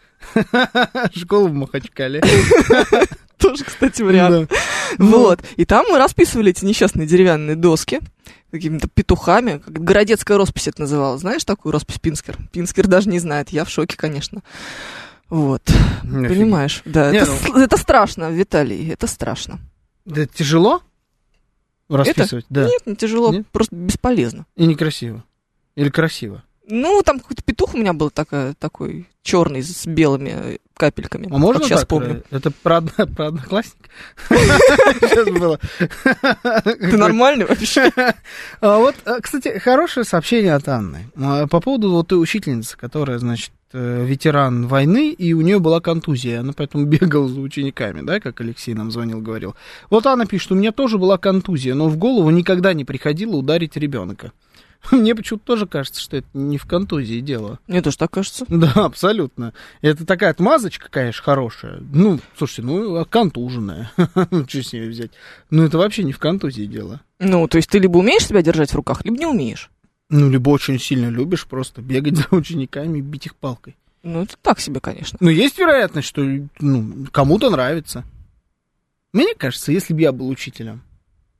Speaker 1: Школа в Махачкале.
Speaker 2: Тоже, кстати, вариант. Да. Вот. И там мы расписывали эти несчастные деревянные доски какими-то петухами. Как городецкая роспись это называлась. Знаешь такую роспись Пинскер? Пинскер даже не знает. Я в шоке, конечно. Вот. Офигеть. Понимаешь? Да. Не, это, ну... это страшно, Виталий. Это страшно.
Speaker 1: Это тяжело расписывать?
Speaker 2: Это?
Speaker 1: Да.
Speaker 2: Нет, не тяжело. Нет? Просто бесполезно.
Speaker 1: И некрасиво. Или красиво?
Speaker 2: Ну, там какой-то петух у меня был такой, такой черный с белыми капельками.
Speaker 1: А можно
Speaker 2: сейчас
Speaker 1: так?
Speaker 2: Помню.
Speaker 1: Это про, про одноклассника? Сейчас было.
Speaker 2: Ты нормальный вообще?
Speaker 1: Вот, кстати, хорошее сообщение от Анны. По поводу вот той учительницы, которая, значит, ветеран войны, и у нее была контузия. Она поэтому бегала за учениками, да, как Алексей нам звонил, говорил. Вот Анна пишет, у меня тоже была контузия, но в голову никогда не приходило ударить ребенка. Мне почему-то тоже кажется, что это не в контузии дело.
Speaker 2: Мне тоже так кажется.
Speaker 1: Да, абсолютно. Это такая отмазочка, конечно, хорошая. Ну, слушайте, ну, контуженная. Что с нее взять? Ну, это вообще не в контузии дело.
Speaker 2: Ну, то есть ты либо умеешь себя держать в руках, либо не умеешь.
Speaker 1: Ну, либо очень сильно любишь просто бегать за учениками и бить их палкой.
Speaker 2: Ну, это так себе, конечно.
Speaker 1: Но есть вероятность, что ну, кому-то нравится. Мне кажется, если бы я был учителем,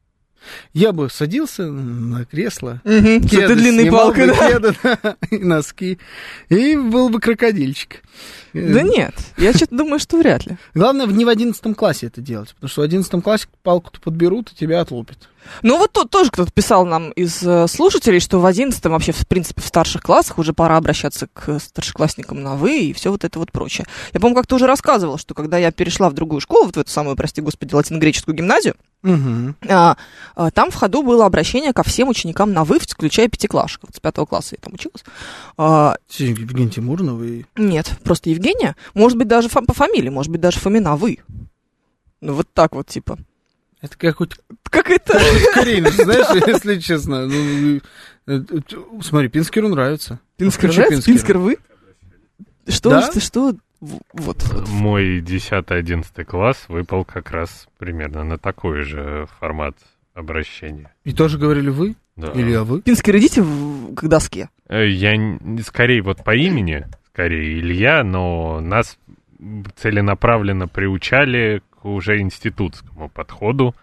Speaker 1: Я бы садился на кресло,
Speaker 2: угу, кеды, длинной палкой,
Speaker 1: да? Кеды, да, и носки, и был бы крокодильчик.
Speaker 2: Да нет, я что-то думаю, что вряд ли.
Speaker 1: Главное, не в одиннадцатом классе это делать, потому что в одиннадцатом классе палку-то подберут и тебя отлупят.
Speaker 2: Ну вот тут тоже кто-то писал нам из слушателей, что в одиннадцатом, вообще, в принципе, в старших классах уже пора обращаться к старшеклассникам на «вы» и все вот это вот прочее. Я, по-моему, как-то уже рассказывала, что когда я перешла в другую школу, вот в эту самую, прости господи, латино-греческую гимназию,
Speaker 1: угу.
Speaker 2: а, а, там в ходу было обращение ко всем ученикам на «вы», включая пятиклашек. Вот с пятого класса я там училась. А,
Speaker 1: Евгения Тимуровна, вы...
Speaker 2: Нет, просто Евгения. Может быть, даже фа- по фамилии, может быть, даже Фомина «вы». Ну вот так вот, типа.
Speaker 1: Это какой-то...
Speaker 2: Как это?
Speaker 1: Кринж, знаешь, если честно. Ну, смотри, Пинскеру нравится.
Speaker 2: Пинскер нравится? Пинскер вы? Что?
Speaker 1: Да?
Speaker 2: Что? Что? Вот, вот.
Speaker 6: Мой десятый-одиннадцатый класс выпал как раз примерно на такой же формат обращения.
Speaker 1: И тоже говорили вы?
Speaker 6: Да.
Speaker 1: Или а вы?
Speaker 2: Пинскер, идите в, к доске.
Speaker 6: Я скорее вот по имени, скорее Илья, но нас целенаправленно приучали к уже институтскому подходу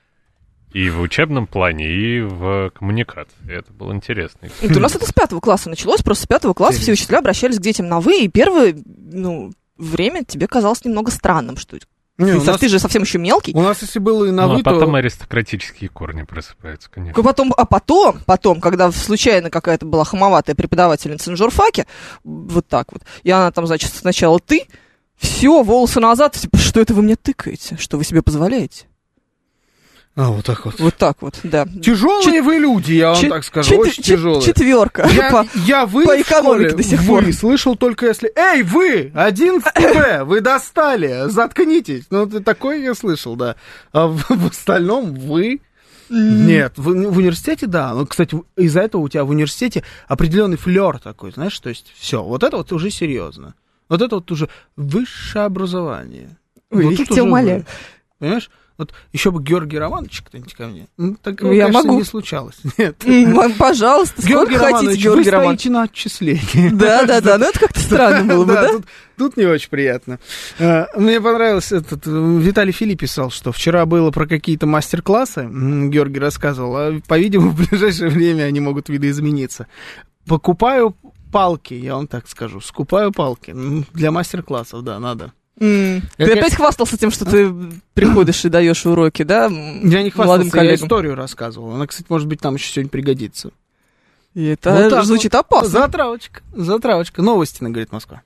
Speaker 6: и в учебном плане, и в коммуникации. Это было интересно.
Speaker 2: Это у нас это с пятого класса началось, просто с пятого класса все учителя обращались к детям на «вы», и первое, ну, время тебе казалось немного странным, что не, ты, нас, ты же совсем еще мелкий.
Speaker 1: У нас, если было и на
Speaker 6: ну,
Speaker 1: «вы»,
Speaker 6: а потом
Speaker 1: то...
Speaker 6: аристократические корни просыпаются, конечно.
Speaker 2: Потом, а потом, потом, когда случайно какая-то была хамоватая преподавательница на журфаке, вот так вот, и она там, значит, сначала «ты», все, волосы назад, типа, что это вы мне тыкаете, что вы себе позволяете?
Speaker 1: А, вот так вот.
Speaker 2: Вот так вот, да.
Speaker 1: Тяжелые Чет... вы люди, я вам Чет... так скажу, Чет... очень Чет... тяжелые.
Speaker 2: Четверка.
Speaker 1: Я,
Speaker 2: по,
Speaker 1: я вы
Speaker 2: по экономике до сих пор.
Speaker 1: Вы слышал только если... Эй, вы! одиннадцатый Б, вы достали! Заткнитесь! Ну, такое я слышал, да. А в, в остальном вы... Нет, в, в университете, да. Ну, кстати, из-за этого у тебя в университете определенный флер такой, знаешь, то есть все, вот это вот уже серьезно. Вот это вот уже высшее образование.
Speaker 2: Ой, вот я тебя умоляю.
Speaker 1: Понимаешь? Вот еще бы Георгий Романович кто-нибудь ко мне. Ну, такого,
Speaker 2: я
Speaker 1: конечно,
Speaker 2: могу.
Speaker 1: не случалось. Нет.
Speaker 2: Пожалуйста,
Speaker 1: Георгий
Speaker 2: сколько хотите, Георгий
Speaker 1: вы
Speaker 2: Романович.
Speaker 1: стоите на отчислении.
Speaker 2: Да-да-да, ну это как-то странно было бы, да?
Speaker 1: Тут не очень приятно. Мне понравилось, этот Виталий Филипп писал, что вчера было про какие-то мастер-классы, Георгий рассказывал, а, по-видимому, в ближайшее время они могут видоизмениться. Покупаю палки, я вам так скажу, скупаю палки для мастер-классов, да, надо.
Speaker 2: Mm. Ты опять конечно... хвастался тем, что ты приходишь и даешь уроки, да?
Speaker 1: Я не хвастался, я историю рассказывал. Она, кстати, может быть, там еще сегодня пригодится.
Speaker 2: И это вот звучит вот. Опасно.
Speaker 1: Затравочка, затравочка. Новости на «Говорит Москва».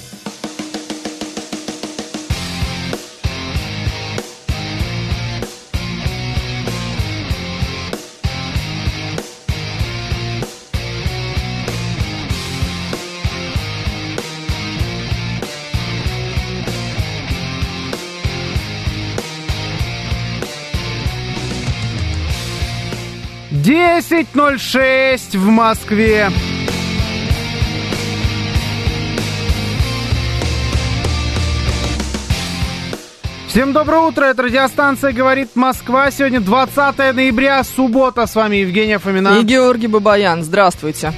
Speaker 1: десять ноль шесть в Москве. Всем доброе утро, это радиостанция «Говорит Москва». Сегодня двадцатое ноября, суббота. С вами Евгения Фомина.
Speaker 2: И Георгий Бабаян. Здравствуйте.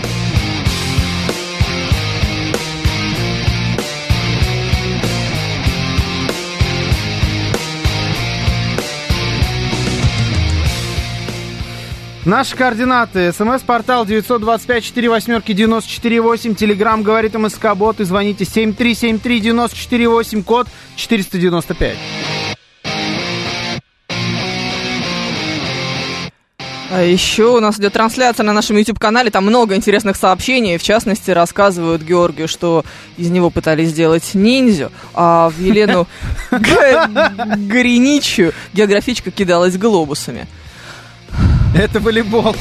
Speaker 1: Наши координаты. СМС-портал девять два пять четыре восемь девяносто четыре восемь. Телеграмм «Говорит МСК-бот». И звоните семь три семь три девяносто четыре восемь, код четыреста девяносто пять.
Speaker 2: А еще у нас идет трансляция на нашем YouTube-канале. Там много интересных сообщений. В частности, рассказывают Георгию, что из него пытались сделать ниндзю, а в Елену Гореничу географичка кидалась глобусами.
Speaker 1: Это волейбол.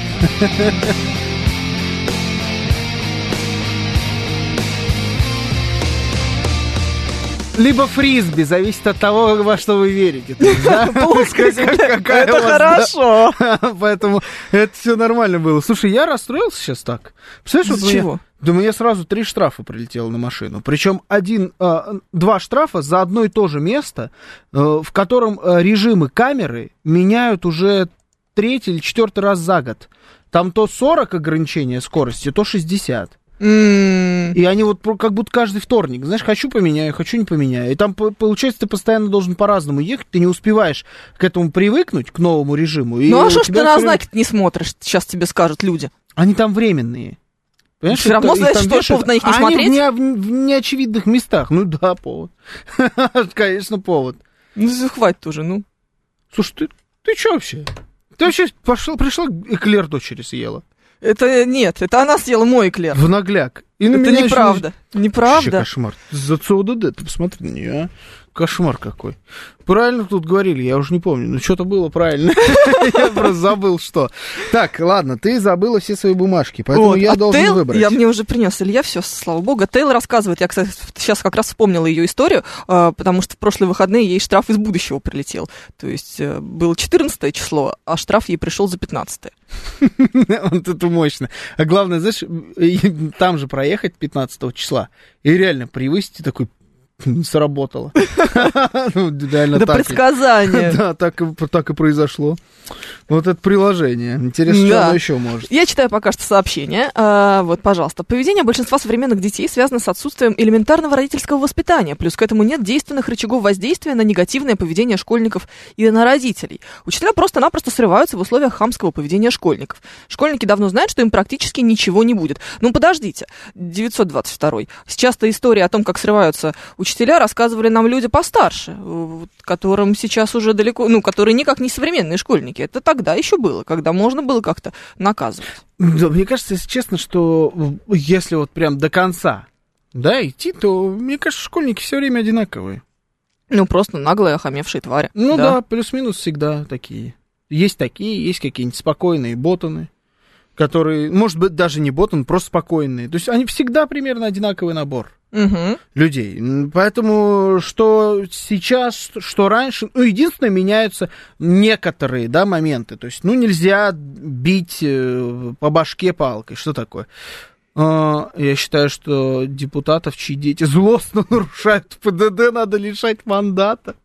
Speaker 1: Либо фрисби, зависит от того, во что вы верите.
Speaker 2: Это хорошо.
Speaker 1: Поэтому это все нормально было. Слушай, я расстроился сейчас так. Представляешь,
Speaker 2: вот чего?
Speaker 1: Да мне сразу три штрафа прилетело на машину. Причем один, два штрафа за одно и то же место, в котором режимы камеры меняют уже третий или четвертый раз за год. Там то сорок ограничения скорости, то шестьдесят.
Speaker 2: Mm.
Speaker 1: И они вот как будто каждый вторник, знаешь, хочу поменяю, хочу не поменяю. И там, получается, ты постоянно должен по-разному ехать, ты не успеваешь к этому привыкнуть, к новому режиму. И
Speaker 2: ну а что ж ты на
Speaker 1: время...
Speaker 2: знаки не смотришь, сейчас тебе скажут люди?
Speaker 1: Они там временные.
Speaker 2: Понимаешь, все равно, знаешь, что вешают, повод на них не смотреть?
Speaker 1: Они в, не, в неочевидных местах. Ну да, повод. Конечно, повод.
Speaker 2: Ну, хватит уже, ну.
Speaker 1: Слушай, ты, ты что вообще? Ты вообще пошел, пришла, эклер дочери съела?
Speaker 2: Это нет, это она съела мой эклер.
Speaker 1: В нагляк. И
Speaker 2: это неправда. Еще... Неправда.
Speaker 1: Вообще кошмар. За ЦОДД, ты посмотри на нее, а. Кошмар какой. Правильно тут говорили, я уже не помню. Ну, что-то было правильно. Я просто забыл, что. Так, ладно, ты забыла все свои бумажки, поэтому я должен выбрать.
Speaker 2: Я мне уже принес Илья, все, слава богу. Тейл рассказывает, я, кстати, сейчас как раз вспомнила ее историю, потому что в прошлые выходные ей штраф из будущего прилетел. То есть было четырнадцатое число, а штраф ей пришел за пятнадцатое.
Speaker 1: Вот это мощно. А главное, знаешь, там же проехать пятнадцатого числа и реально превысить и такой... Сработало.
Speaker 2: Да предсказание.
Speaker 1: Да, так и произошло. Вот это приложение. Интересно, что оно еще может.
Speaker 2: Я читаю пока что сообщение. Вот, пожалуйста. Поведение большинства современных детей связано с отсутствием элементарного родительского воспитания. Плюс к этому нет действенных рычагов воздействия на негативное поведение школьников и на родителей. Учителя просто-напросто срываются в условиях хамского поведения школьников. Школьники давно знают, что им практически ничего не будет. Ну, подождите. девятьсот двадцать второй. Сейчас-то история о том, как срываются учителя, рассказывали нам люди постарше, которым сейчас уже далеко, ну, которые никак не современные школьники. Это тогда еще было, когда можно было как-то наказывать.
Speaker 1: Да, мне кажется, если честно, что если вот прям до конца, да, идти, то, мне кажется, школьники все время одинаковые.
Speaker 2: Ну, просто наглые, охамевшие твари.
Speaker 1: Ну да, да плюс-минус всегда такие. Есть такие, есть какие-нибудь спокойные ботаны, которые, может быть, даже не ботаны, просто спокойные. То есть они всегда примерно одинаковый набор.
Speaker 2: Угу.
Speaker 1: Людей. Поэтому что сейчас, что раньше, ну, единственное, меняются некоторые, да, моменты. То есть, ну, нельзя бить по башке палкой. Что такое? Я считаю, что депутатов, чьи дети злостно нарушают ПДД, надо лишать мандата.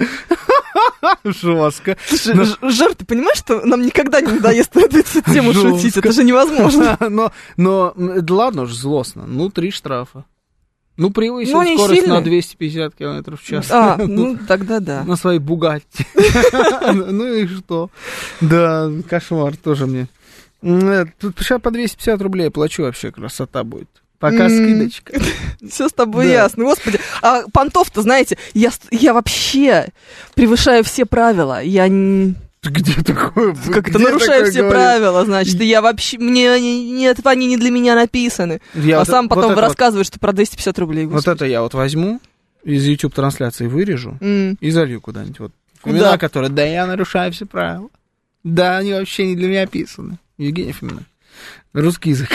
Speaker 1: Жестко.
Speaker 2: Слушай, но... Жар, ты понимаешь, что нам никогда не надоест на эту тему шутить? Это же невозможно.
Speaker 1: Но, но, да ладно уж, злостно. Ну, три штрафа. Ну, превысил
Speaker 2: ну,
Speaker 1: скорость сильные. На двести пятьдесят километров в час.
Speaker 2: А, ну, тогда да.
Speaker 1: На своей Бугатти. Ну и что? Да, кошмар тоже мне. Тут сейчас по двести пятьдесят рублей плачу, вообще красота будет. Пока скидочка.
Speaker 2: Все с тобой ясно. Господи, а понтов-то, знаете, я вообще превышаю все правила. Я не...
Speaker 1: Где такое?
Speaker 2: Как-то нарушаю все говорит? Правила, значит, и я вообще, мне, нет, они не для меня написаны. Я а вот сам потом вот рассказываешь, вот, что про двести пятьдесят рублей.
Speaker 1: Господи. Вот это я вот возьму, из YouTube-трансляции вырежу mm. и залью куда-нибудь. Вот. Фомина, которые, да, я нарушаю все правила. Да, они вообще не для меня описаны. Евгения Фомина. Русский язык.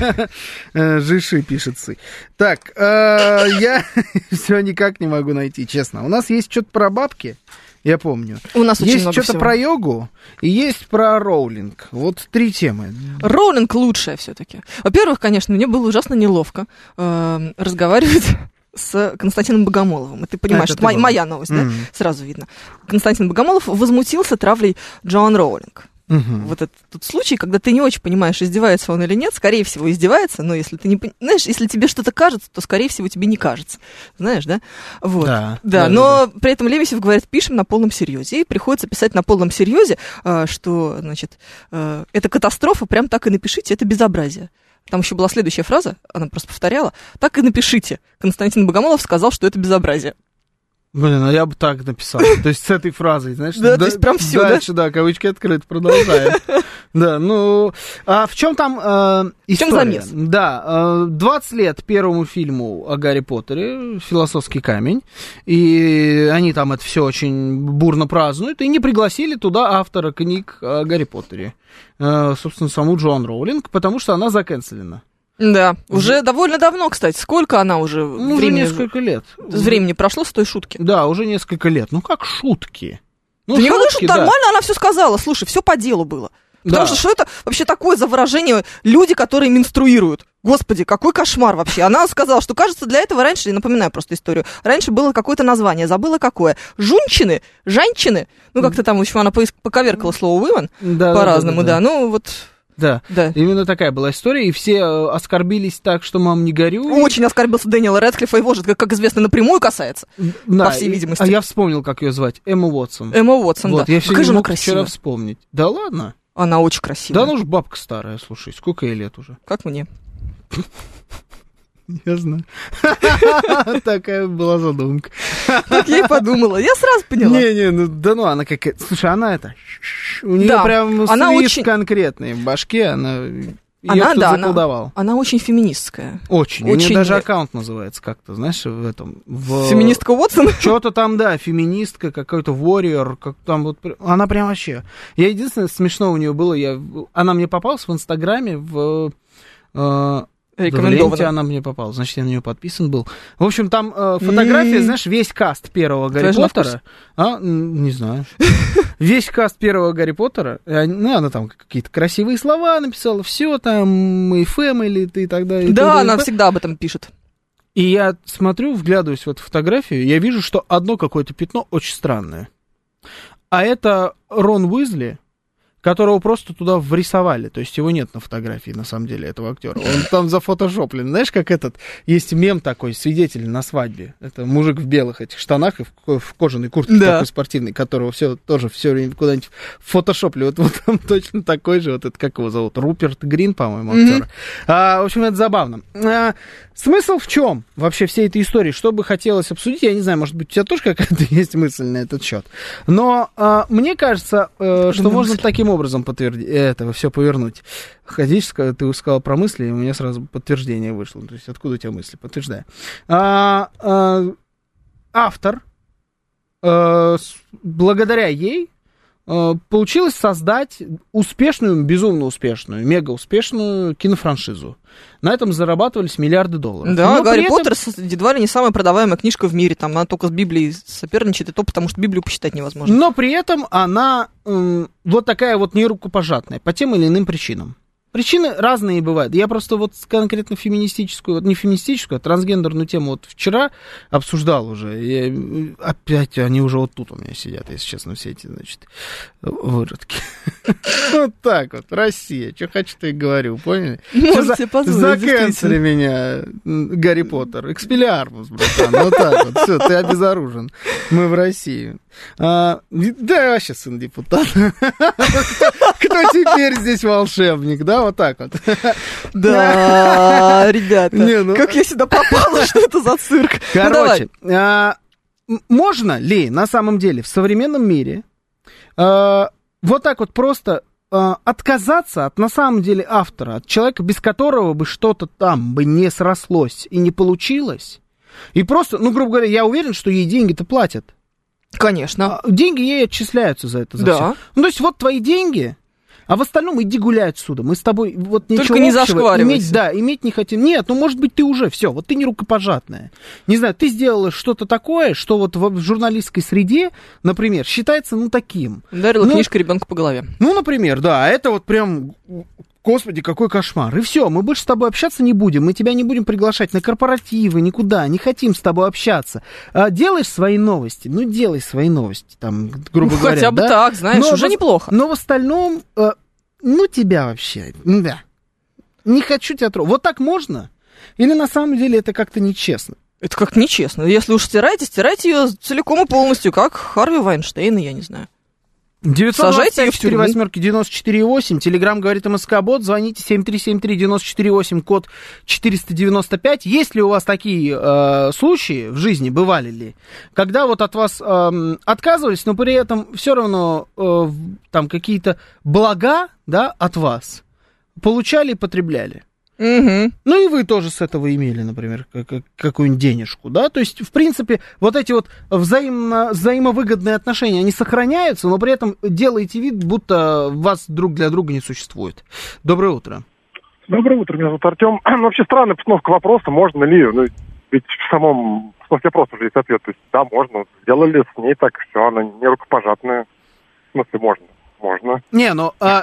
Speaker 1: Жиши пишет сы. Так, я все никак не могу найти, честно. У нас есть что-то про бабки. Я помню.
Speaker 2: У нас очень
Speaker 1: есть
Speaker 2: много
Speaker 1: что-то
Speaker 2: всего.
Speaker 1: Про йогу и есть про роулинг. Вот три темы.
Speaker 2: Роулинг лучшая все-таки. Во-первых, конечно, мне было ужасно неловко э, разговаривать с Константином Богомоловым. И ты понимаешь, а, это, это мо- моя новость, mm-hmm. да? Сразу видно. Константин Богомолов возмутился травлей Джоан Роулинг. Угу. Вот этот тот случай, когда ты не очень понимаешь, издевается он или нет, скорее всего, издевается, но если ты не знаешь, если тебе что-то кажется, то, скорее всего, тебе не кажется. Знаешь, да? Вот. Да, да, да, но да. При этом Лемесев говорит, пишем на полном серьезе. И приходится писать на полном серьезе, что, значит, это катастрофа, прям так и напишите, это безобразие. Там еще была следующая фраза, она просто повторяла, так и напишите. Константин Богомолов сказал, что это безобразие.
Speaker 1: Блин, а я бы так написал. То есть с этой фразой, знаешь,
Speaker 2: да, да, то есть прям все,
Speaker 1: дальше, да? да, кавычки открыты, продолжаем. Да, ну, а в чем там э, история? В чем замес? Да, э, двадцать лет первому фильму о Гарри Поттере, «Философский камень», и они там это все очень бурно празднуют, и не пригласили туда автора книг о Гарри Поттере, э, собственно, саму Джоан Роулинг, потому что она закэнселена.
Speaker 2: Да, уже довольно давно, кстати. Сколько она уже
Speaker 1: ну,
Speaker 2: времени?
Speaker 1: Уже несколько лет.
Speaker 2: Времени прошло с той шутки?
Speaker 1: Да, уже несколько лет. Ну, как шутки? Ну,
Speaker 2: да шутки, не, ну, да. Нормально она все сказала. Слушай, все по делу было. Потому да. что что это вообще такое за выражение люди, которые менструируют? Господи, какой кошмар вообще. Она сказала, что, кажется, для этого раньше, напоминаю просто историю, раньше было какое-то название, забыла какое. Жунчины, жанчины, ну как-то там еще она поковеркала слово women да, по-разному, да, да, да. да. Ну вот...
Speaker 1: Да. да, именно такая была история, и все оскорбились так, что мам, не горюй.
Speaker 2: Очень оскорбился Дэниел Рэдклифф, его же, как, как известно, напрямую касается, да, по всей видимости.
Speaker 1: А я вспомнил, как ее звать, Эмма Уотсон.
Speaker 2: Эмма Уотсон, вот, да.
Speaker 1: Я все не мог вчера вспомнить. Да ладно?
Speaker 2: Она очень красивая.
Speaker 1: Да, ну уж бабка старая, слушай, сколько ей лет уже?
Speaker 2: Как мне.
Speaker 1: Я знаю. Такая была задумка.
Speaker 2: Так я и подумала. Я сразу поняла.
Speaker 1: Не-не, ну да ну, она какая... Слушай, она это... У нее да, прям она свист очень... конкретный в башке, она...
Speaker 2: Она, да, она, она очень феминистская.
Speaker 1: Очень. очень. У нее даже аккаунт называется как-то, знаешь, в этом... В...
Speaker 2: Феминистка Уотсон?
Speaker 1: Что-то там, да, феминистка, какой-то warrior, как там вот... Она прям вообще... Я единственное, смешно у нее было, я... она мне попалась в Инстаграме, в... Э...
Speaker 2: Рекомендовано.
Speaker 1: В ленте она мне попала, значит, я на нее подписан был. В общем, там э, фотография, mm-hmm. знаешь, весь каст первого Гарри Твоя Поттера. А, не знаю. Весь каст первого Гарри Поттера. Ну, она там какие-то красивые слова написала, все там, и фэмили, и так далее.
Speaker 2: Да, она всегда об этом пишет.
Speaker 1: И я смотрю, вглядываюсь в эту фотографию, я вижу, что одно какое-то пятно очень странное. А это Рон Уизли, которого просто туда врисовали, то есть его нет на фотографии, на самом деле, этого актера. Он там зафотошоплен. Знаешь, как этот, есть мем такой, свидетель на свадьбе. Это мужик в белых этих штанах и в, в кожаной куртке да. такой спортивной, которого все тоже все время куда-нибудь фотошопли. Вот, вот там точно такой же, вот это, как его зовут, Руперт Грин, по-моему, актер. Mm-hmm. А, в общем, это забавно. А, смысл в чем вообще всей этой истории? Что бы хотелось обсудить, я не знаю, может быть, у тебя тоже какая-то есть мысль на этот счет. Но а, мне кажется, а, что можно мысль. таким образом подтвердить, этого все повернуть. Ходишь, ты сказал про мысли, и у меня сразу подтверждение вышло. То есть откуда у тебя мысли? Подтверждаю. А, а, автор, а, с, благодаря ей, а, получилось создать успешную, безумно успешную, мега успешную кинофраншизу. На этом зарабатывались миллиарды долларов.
Speaker 2: Да, Но Гарри этом... Поттер едва ли не самая продаваемая книжка в мире. Там она только с Библией соперничает, и то потому, что Библию почитать невозможно.
Speaker 1: Но при этом она м, вот такая вот нерукопожатная по тем или иным причинам. Причины разные бывают. Я просто вот конкретно феминистическую, вот не феминистическую, а трансгендерную тему вот вчера обсуждал уже. Я, опять они уже вот тут у меня сидят, если честно, все эти, значит, выродки. Вот так вот, Россия. Что хочу, то и говорю, поняли? Закэнсели меня, Гарри Поттер. Экспеллиармус, братан. Вот так вот. Все, ты обезоружен. Мы в России. А, да, вообще сын депутата. Кто теперь здесь волшебник, да, вот так вот.
Speaker 2: Да, ребята, Не, ну... как я сюда попала, что это за цирк?
Speaker 1: Короче, ну, а, можно ли на самом деле в современном мире а, вот так вот просто а, отказаться от на самом деле автора, от человека, без которого бы что-то там бы не срослось и не получилось, и просто, ну, грубо говоря, я уверен, что ей деньги-то платят.
Speaker 2: Конечно.
Speaker 1: Деньги ей отчисляются за это. За
Speaker 2: да.
Speaker 1: Все. Ну, то есть вот твои деньги, а в остальном иди гуляй отсюда. Мы с тобой вот ничего
Speaker 2: Только не зашкваривайся.
Speaker 1: Иметь, да, иметь не хотим. Нет, ну, может быть, ты уже все, вот ты не рукопожатная. Не знаю, ты сделала что-то такое, что вот в журналистской среде, например, считается, ну, таким.
Speaker 2: Ударила
Speaker 1: ну,
Speaker 2: книжкой ребенку по голове.
Speaker 1: Ну, например, да, это вот прям... Господи, какой кошмар. И все, мы больше с тобой общаться не будем, мы тебя не будем приглашать на корпоративы, никуда, не хотим с тобой общаться. А, делаешь свои новости, ну, делай свои новости, там, грубо
Speaker 2: ну,
Speaker 1: говоря.
Speaker 2: Хотя бы
Speaker 1: да?
Speaker 2: так, знаешь, но уже в, неплохо.
Speaker 1: Но в остальном, э, ну, тебя вообще, да, не хочу тебя трогать. Вот так можно? Или на самом деле это как-то нечестно?
Speaker 2: Это как-то нечестно. Если уж стираете, стирайте ее целиком и полностью, как Харви Вайнштейна, я не знаю.
Speaker 1: девятьсот двадцать пять четыре восемь девяносто четыре восемь. Телеграм говорит МСК-бот. Звоните семь три семь три девять четыре восемь, код четыреста девяносто пять. Есть ли у вас такие э, случаи в жизни, бывали ли, когда вот от вас э, отказывались, но при этом все равно э, там какие-то блага, да, от вас получали и потребляли?
Speaker 2: Угу.
Speaker 1: Ну и вы тоже с этого имели, например, какую-нибудь денежку, да, то есть, в принципе, вот эти вот взаимно, взаимовыгодные отношения, они сохраняются, но при этом делаете вид, будто вас друг для друга не существует. Доброе утро.
Speaker 7: Доброе утро, меня зовут Артем. Ну, вообще странная постановка вопроса, можно ли, ну, ведь в самом постановке вопроса уже есть ответ, то есть, да, можно, сделали с ней так, все, она не рукопожатная, в смысле, можно, можно.
Speaker 1: Не, ну, а...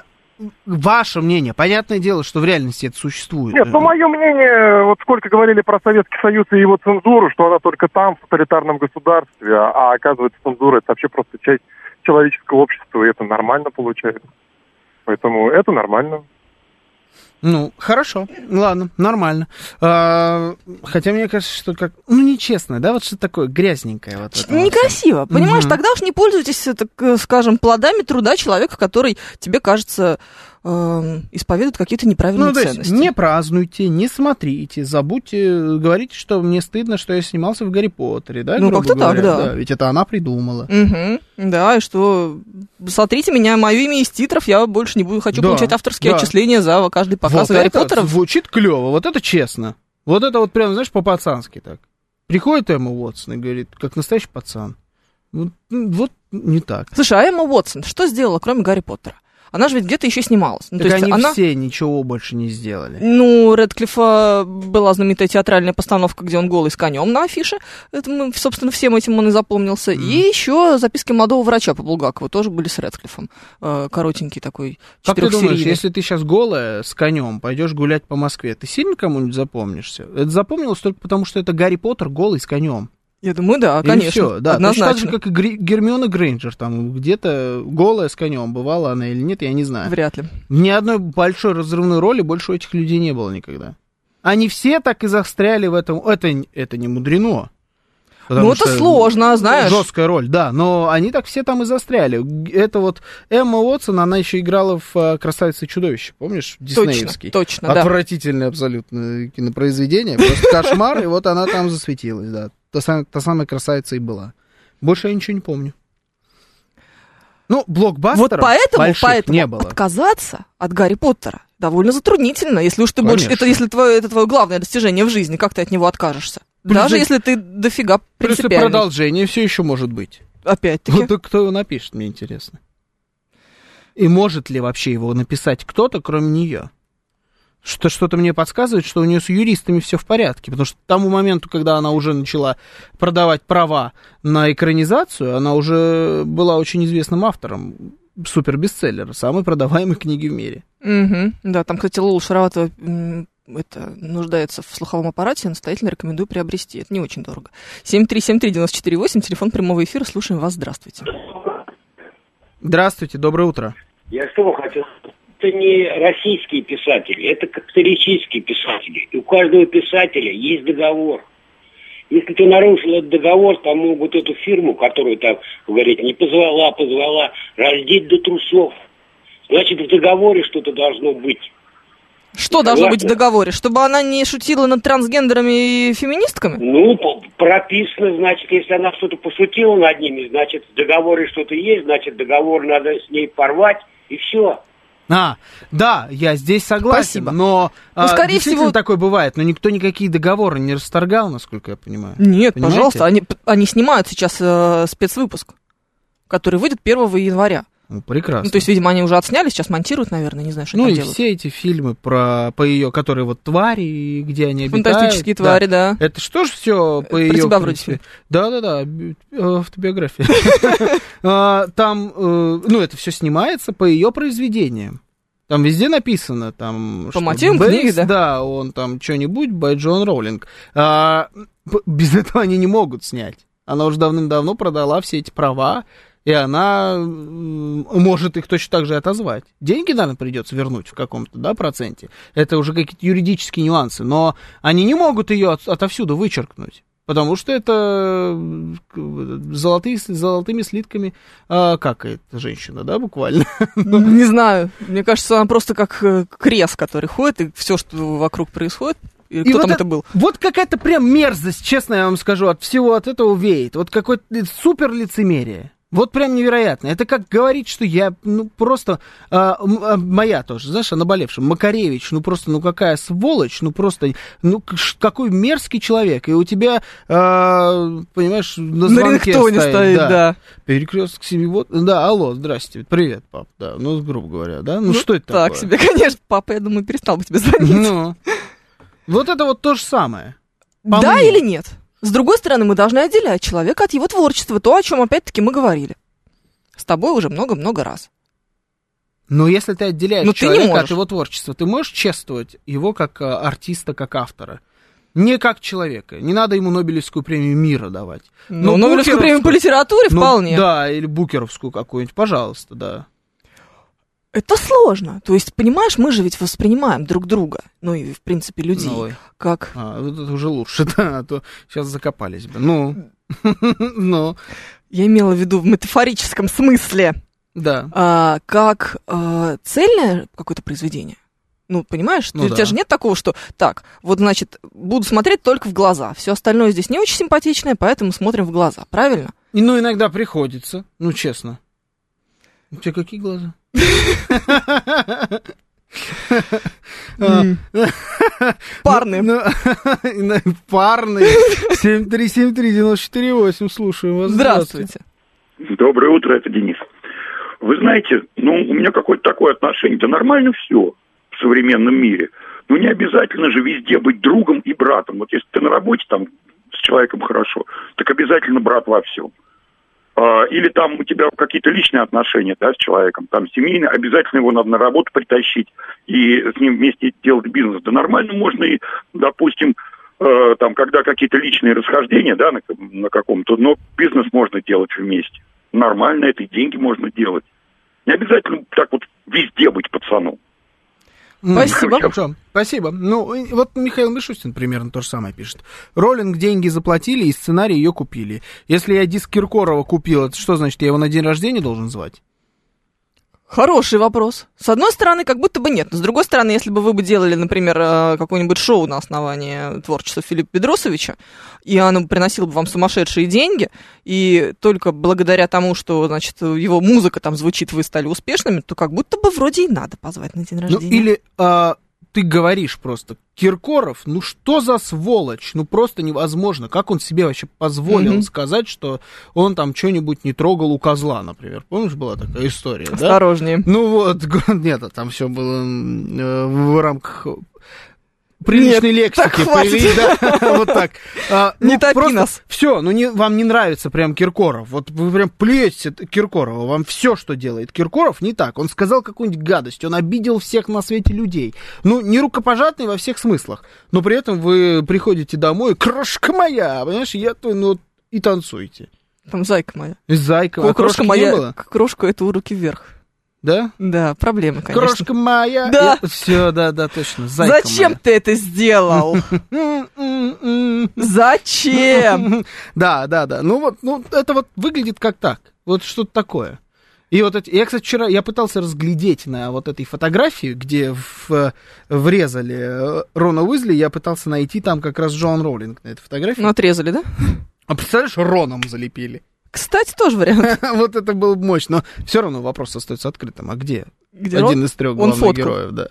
Speaker 1: Ваше мнение. Понятное дело, что в реальности это существует.
Speaker 7: Нет, ну, мое мнение, вот сколько говорили про Советский Союз и его цензуру, что она только там, в тоталитарном государстве, а оказывается, цензура — это вообще просто часть человеческого общества, и это нормально получается. Поэтому это нормально.
Speaker 1: Ну, хорошо, ладно, нормально. А, хотя мне кажется, что как... Ну, нечестно, да, вот что такое грязненькое. Вот это
Speaker 2: некрасиво,
Speaker 1: вот.
Speaker 2: Понимаешь,
Speaker 1: угу.
Speaker 2: Тогда уж не пользуйтесь, так, скажем, плодами труда человека, который тебе кажется... исповедуют какие-то неправильные
Speaker 1: ну, то
Speaker 2: ценности.
Speaker 1: Есть не празднуйте, не смотрите, забудьте, говорите, что мне стыдно, что я снимался в Гарри Поттере, да?
Speaker 2: Ну, как-то
Speaker 1: говоря,
Speaker 2: так, да.
Speaker 1: да. Ведь это она придумала.
Speaker 2: Угу, да, и что сотрите меня, мое имя из титров, я больше не буду, хочу да, получать авторские да. отчисления за каждый показ
Speaker 1: вот
Speaker 2: Гарри Поттера.
Speaker 1: Звучит клево, вот это честно. Вот это вот прям, знаешь, по-пацански так. Приходит Эмма Уотсон и говорит, как настоящий пацан. Вот, вот не так.
Speaker 2: Слушай, а Эмма Уотсон что сделала, кроме Гарри Поттера? Она же ведь где-то еще снималась.
Speaker 1: Ну, так
Speaker 2: то есть
Speaker 1: они
Speaker 2: она...
Speaker 1: все ничего больше не сделали.
Speaker 2: Ну, у Рэдклиффа была знаменитая театральная постановка, где он голый с конем на афише. Это мы, собственно, всем этим он и запомнился. Mm. И еще записки молодого врача по Булгакову тоже были с Рэдклиффом. Коротенький такой,
Speaker 1: четырехсерийный. Как ты думаешь, если ты сейчас голая с конем пойдешь гулять по Москве, ты сильно кому-нибудь запомнишься? Это запомнилось только потому, что это Гарри Поттер голый с конем.
Speaker 2: Я думаю, да, и конечно.
Speaker 1: Все, да.
Speaker 2: Однозначно.
Speaker 1: Точно так же, как и Гермиона Грейнджер, там где-то голая с конем, бывала она или нет, я не знаю.
Speaker 2: Вряд ли.
Speaker 1: Ни одной большой разрывной роли больше у этих людей не было никогда. Они все так и застряли в этом. Это, это не мудрено.
Speaker 2: Ну, это сложно, знаешь.
Speaker 1: Жесткая роль, да, но они так все там и застряли. Это вот Эмма Уотсон, она еще играла в «Красавица и чудовище», помнишь? Диснеевский.
Speaker 2: Точно, точно,
Speaker 1: Отвратительное
Speaker 2: да.
Speaker 1: абсолютно кинопроизведение, просто кошмар, и вот она там засветилась, да. Та самая, та самая красавица и была. Больше я ничего не помню. Ну, блокбастеров
Speaker 2: вот поэтому, поэтому
Speaker 1: не было.
Speaker 2: Отказаться от Гарри Поттера довольно затруднительно, если уж ты Конечно. больше... Это, если твое, это твое главное достижение в жизни, как ты от него откажешься? Плюс Даже за... если ты дофига принципиальный.
Speaker 1: Плюс и продолжение все еще может быть.
Speaker 2: Опять-таки.
Speaker 1: Вот кто его напишет, мне интересно. И может ли вообще его написать кто-то, кроме нее? Что, что-то мне подсказывает, что у нее с юристами все в порядке, потому что к тому моменту, когда она уже начала продавать права на экранизацию, она уже была очень известным автором супербестселлера, самой продаваемой книги в мире.
Speaker 2: Угу. Да, там, кстати, Лола Шароватова это, нуждается в слуховом аппарате, настоятельно рекомендую приобрести. Это не очень дорого. семь три семь три девять четыре восемь, телефон прямого эфира, слушаем вас, здравствуйте.
Speaker 1: Здравствуйте, доброе утро.
Speaker 8: Я что хотел... Это не российские писатели, это католические писатели. И у каждого писателя есть договор. Если ты нарушил этот договор, там могут эту фирму, которую там, говорит, не позвала, позвала, раздеть до трусов. Значит, в договоре что-то должно быть.
Speaker 2: Что должно быть в договоре? Чтобы она не шутила над трансгендерами и феминистками?
Speaker 8: Ну, прописано, значит, если она что-то пошутила над ними, значит, в договоре что-то есть, значит, договор надо с ней порвать, и все.
Speaker 1: А, да, я здесь согласен,
Speaker 2: Спасибо.
Speaker 1: но
Speaker 2: ну, скорее
Speaker 1: действительно
Speaker 2: всего...
Speaker 1: такое бывает, но никто никакие договоры не расторгал, насколько я понимаю.
Speaker 2: Нет,
Speaker 1: Понимаете?
Speaker 2: Пожалуйста, они, они снимают сейчас э, спецвыпуск, который выйдет первого января.
Speaker 1: Ну, прекрасно.
Speaker 2: Ну, то есть, видимо, они уже отсняли, сейчас монтируют, наверное, не знаю, что
Speaker 1: ну,
Speaker 2: там
Speaker 1: и
Speaker 2: делают.
Speaker 1: все эти фильмы про, по ее, которые вот твари, где они обитают.
Speaker 2: Фантастические твари, да.
Speaker 1: да. Это что ж все по ее...
Speaker 2: Про тебя вроде фильм.
Speaker 1: Да-да-да, автобиография. Там, ну, это все снимается по ее произведениям. Там везде написано, там...
Speaker 2: По мотивам книги, да?
Speaker 1: Да, он там что-нибудь by Джон Роулинг. А, без этого они не могут снять. Она уже давным-давно продала все эти права, и она может их точно так же отозвать. Деньги, наверное, придется вернуть в каком-то, да, проценте. Это уже какие-то юридические нюансы, но они не могут ее от, отовсюду вычеркнуть. Потому что это золотые, золотыми слитками а, какает женщина, да, буквально?
Speaker 2: Не знаю. Мне кажется, она просто как крест, который ходит, и все, что вокруг происходит. И кто и там
Speaker 1: вот
Speaker 2: это был?
Speaker 1: Вот какая-то прям мерзость, честно я вам скажу, от всего от этого веет. Вот какое-то супер лицемерие. Вот прям невероятно. Это как говорить, что я, ну, просто, а, моя тоже, знаешь, о наболевшем, Макаревич, ну, просто, ну, какая сволочь, ну, просто, ну, какой мерзкий человек. И у тебя, а, понимаешь, на звонке
Speaker 2: стоит, стоит, да. да.
Speaker 1: Перекресток семьи, вот, да, алло, здрасте, привет, пап, да, ну, грубо говоря, да, ну, ну что это
Speaker 2: так
Speaker 1: такое?
Speaker 2: Так себе, конечно, папа, я думаю, перестал бы тебе звонить.
Speaker 1: Ну, вот это вот то же самое.
Speaker 2: Да или нет? С другой стороны, мы должны отделять человека от его творчества, то, о чем, опять-таки, мы говорили. С тобой уже много-много раз.
Speaker 1: Но если ты отделяешь
Speaker 2: Но
Speaker 1: человека
Speaker 2: ты
Speaker 1: от его творчества, ты можешь чествовать его как артиста, как автора? Не как человека. Не надо ему Нобелевскую премию мира давать.
Speaker 2: Ну, Нобелевскую премию по литературе
Speaker 1: ну,
Speaker 2: вполне.
Speaker 1: Да, или Букеровскую какую-нибудь, пожалуйста, да.
Speaker 2: Это сложно. То есть, понимаешь, мы же ведь воспринимаем друг друга, ну и, в принципе, людей,
Speaker 1: Ой.
Speaker 2: как...
Speaker 1: А, это уже лучше, да, а то сейчас закопались бы. Ну, ну.
Speaker 2: Я имела в виду в метафорическом смысле.
Speaker 1: Да.
Speaker 2: А, как а, цельное какое-то произведение. Ну, понимаешь,
Speaker 1: ну,
Speaker 2: ты,
Speaker 1: да.
Speaker 2: у тебя же нет такого, что так, вот, значит, буду смотреть только в глаза. Все остальное здесь не очень симпатичное, поэтому смотрим в глаза, правильно?
Speaker 1: И, ну, иногда приходится, ну, честно. У тебя какие глаза?
Speaker 2: Парные.
Speaker 1: Парные. семь три семь три девяносто четыре восемь, слушаю вас.
Speaker 2: Здравствуйте.
Speaker 9: Доброе утро, это Денис. Вы знаете, ну, у меня какое-то такое отношение. Да нормально все в современном мире. Но не обязательно же везде быть другом и братом. Вот если ты на работе там с человеком хорошо, так обязательно брат во всем. А, или там у тебя какие-то личные отношения, да, с человеком, там семейные, обязательно его надо на работу притащить и с ним вместе делать бизнес. Да нормально можно и, допустим, э, там, когда какие-то личные расхождения, да, на, на каком-то, но бизнес можно делать вместе. Нормально это, и деньги можно делать. Не обязательно так вот везде быть пацаном.
Speaker 2: Спасибо.
Speaker 1: Хорошо. Спасибо. Ну, вот Михаил Мишустин примерно то же самое пишет. Роллинг деньги заплатили, и сценарий ее купили. Если я диск Киркорова купил, это что значит, я его на день рождения должен звать?
Speaker 2: Хороший вопрос. С одной стороны, как будто бы нет. Но с другой стороны, если бы вы бы делали, например, какое-нибудь шоу на основании творчества Филиппа Бедросовича, и оно приносило бы вам сумасшедшие деньги, и только благодаря тому, что, значит, его музыка там звучит, вы стали успешными, то как будто бы вроде и надо позвать на день рождения.
Speaker 1: Ну, или а, ты говоришь просто, Киркоров, ну что за сволочь, ну просто невозможно. Как он себе вообще позволил mm-hmm. сказать, что он там что-нибудь не трогал у козла, например. Помнишь, была такая история, да?
Speaker 2: Осторожнее.
Speaker 1: Ну вот, нет, там все было в рамках приличной
Speaker 2: Нет,
Speaker 1: лексики.
Speaker 2: Так
Speaker 1: При... да, вот так. А,
Speaker 2: не
Speaker 1: ну,
Speaker 2: топи
Speaker 1: просто
Speaker 2: нас.
Speaker 1: Все, ну не, вам не нравится прям Киркоров. Вот вы прям плюете Киркорова. Вам все, что делает Киркоров, не так. Он сказал какую-нибудь гадость, он обидел всех на свете людей. Ну, не рукопожатный во всех смыслах. Но при этом вы приходите домой, крошка моя, понимаешь, я то, ну, и танцуете.
Speaker 2: Там зайка моя.
Speaker 1: Зайка,
Speaker 2: Ой,
Speaker 1: а
Speaker 2: крошка
Speaker 1: крошки
Speaker 2: моя,
Speaker 1: не было?
Speaker 2: Крошка это у руки вверх.
Speaker 1: Да?
Speaker 2: Да, проблема, конечно.
Speaker 1: Крошка моя.
Speaker 2: Да.
Speaker 1: Я... Все, да, да, точно. Зайка
Speaker 2: Зачем
Speaker 1: моя.
Speaker 2: ты это сделал? Зачем?
Speaker 1: Да, да, да. Ну вот, ну это вот выглядит как так. Вот что-то такое. И вот эти, я, кстати, вчера я пытался разглядеть на вот этой фотографии, где в, врезали Рона Уизли, я пытался найти там как раз Джоан Роулинг на этой фотографии.
Speaker 2: Ну, отрезали, да?
Speaker 1: А представляешь, Роном залепили.
Speaker 2: Кстати, тоже вариант.
Speaker 1: Вот это было бы мощно. Но все равно вопрос остается открытым. А где?
Speaker 2: Где
Speaker 1: Один
Speaker 2: Рон?
Speaker 1: из трех
Speaker 2: Он
Speaker 1: главных
Speaker 2: фоткал.
Speaker 1: героев, да.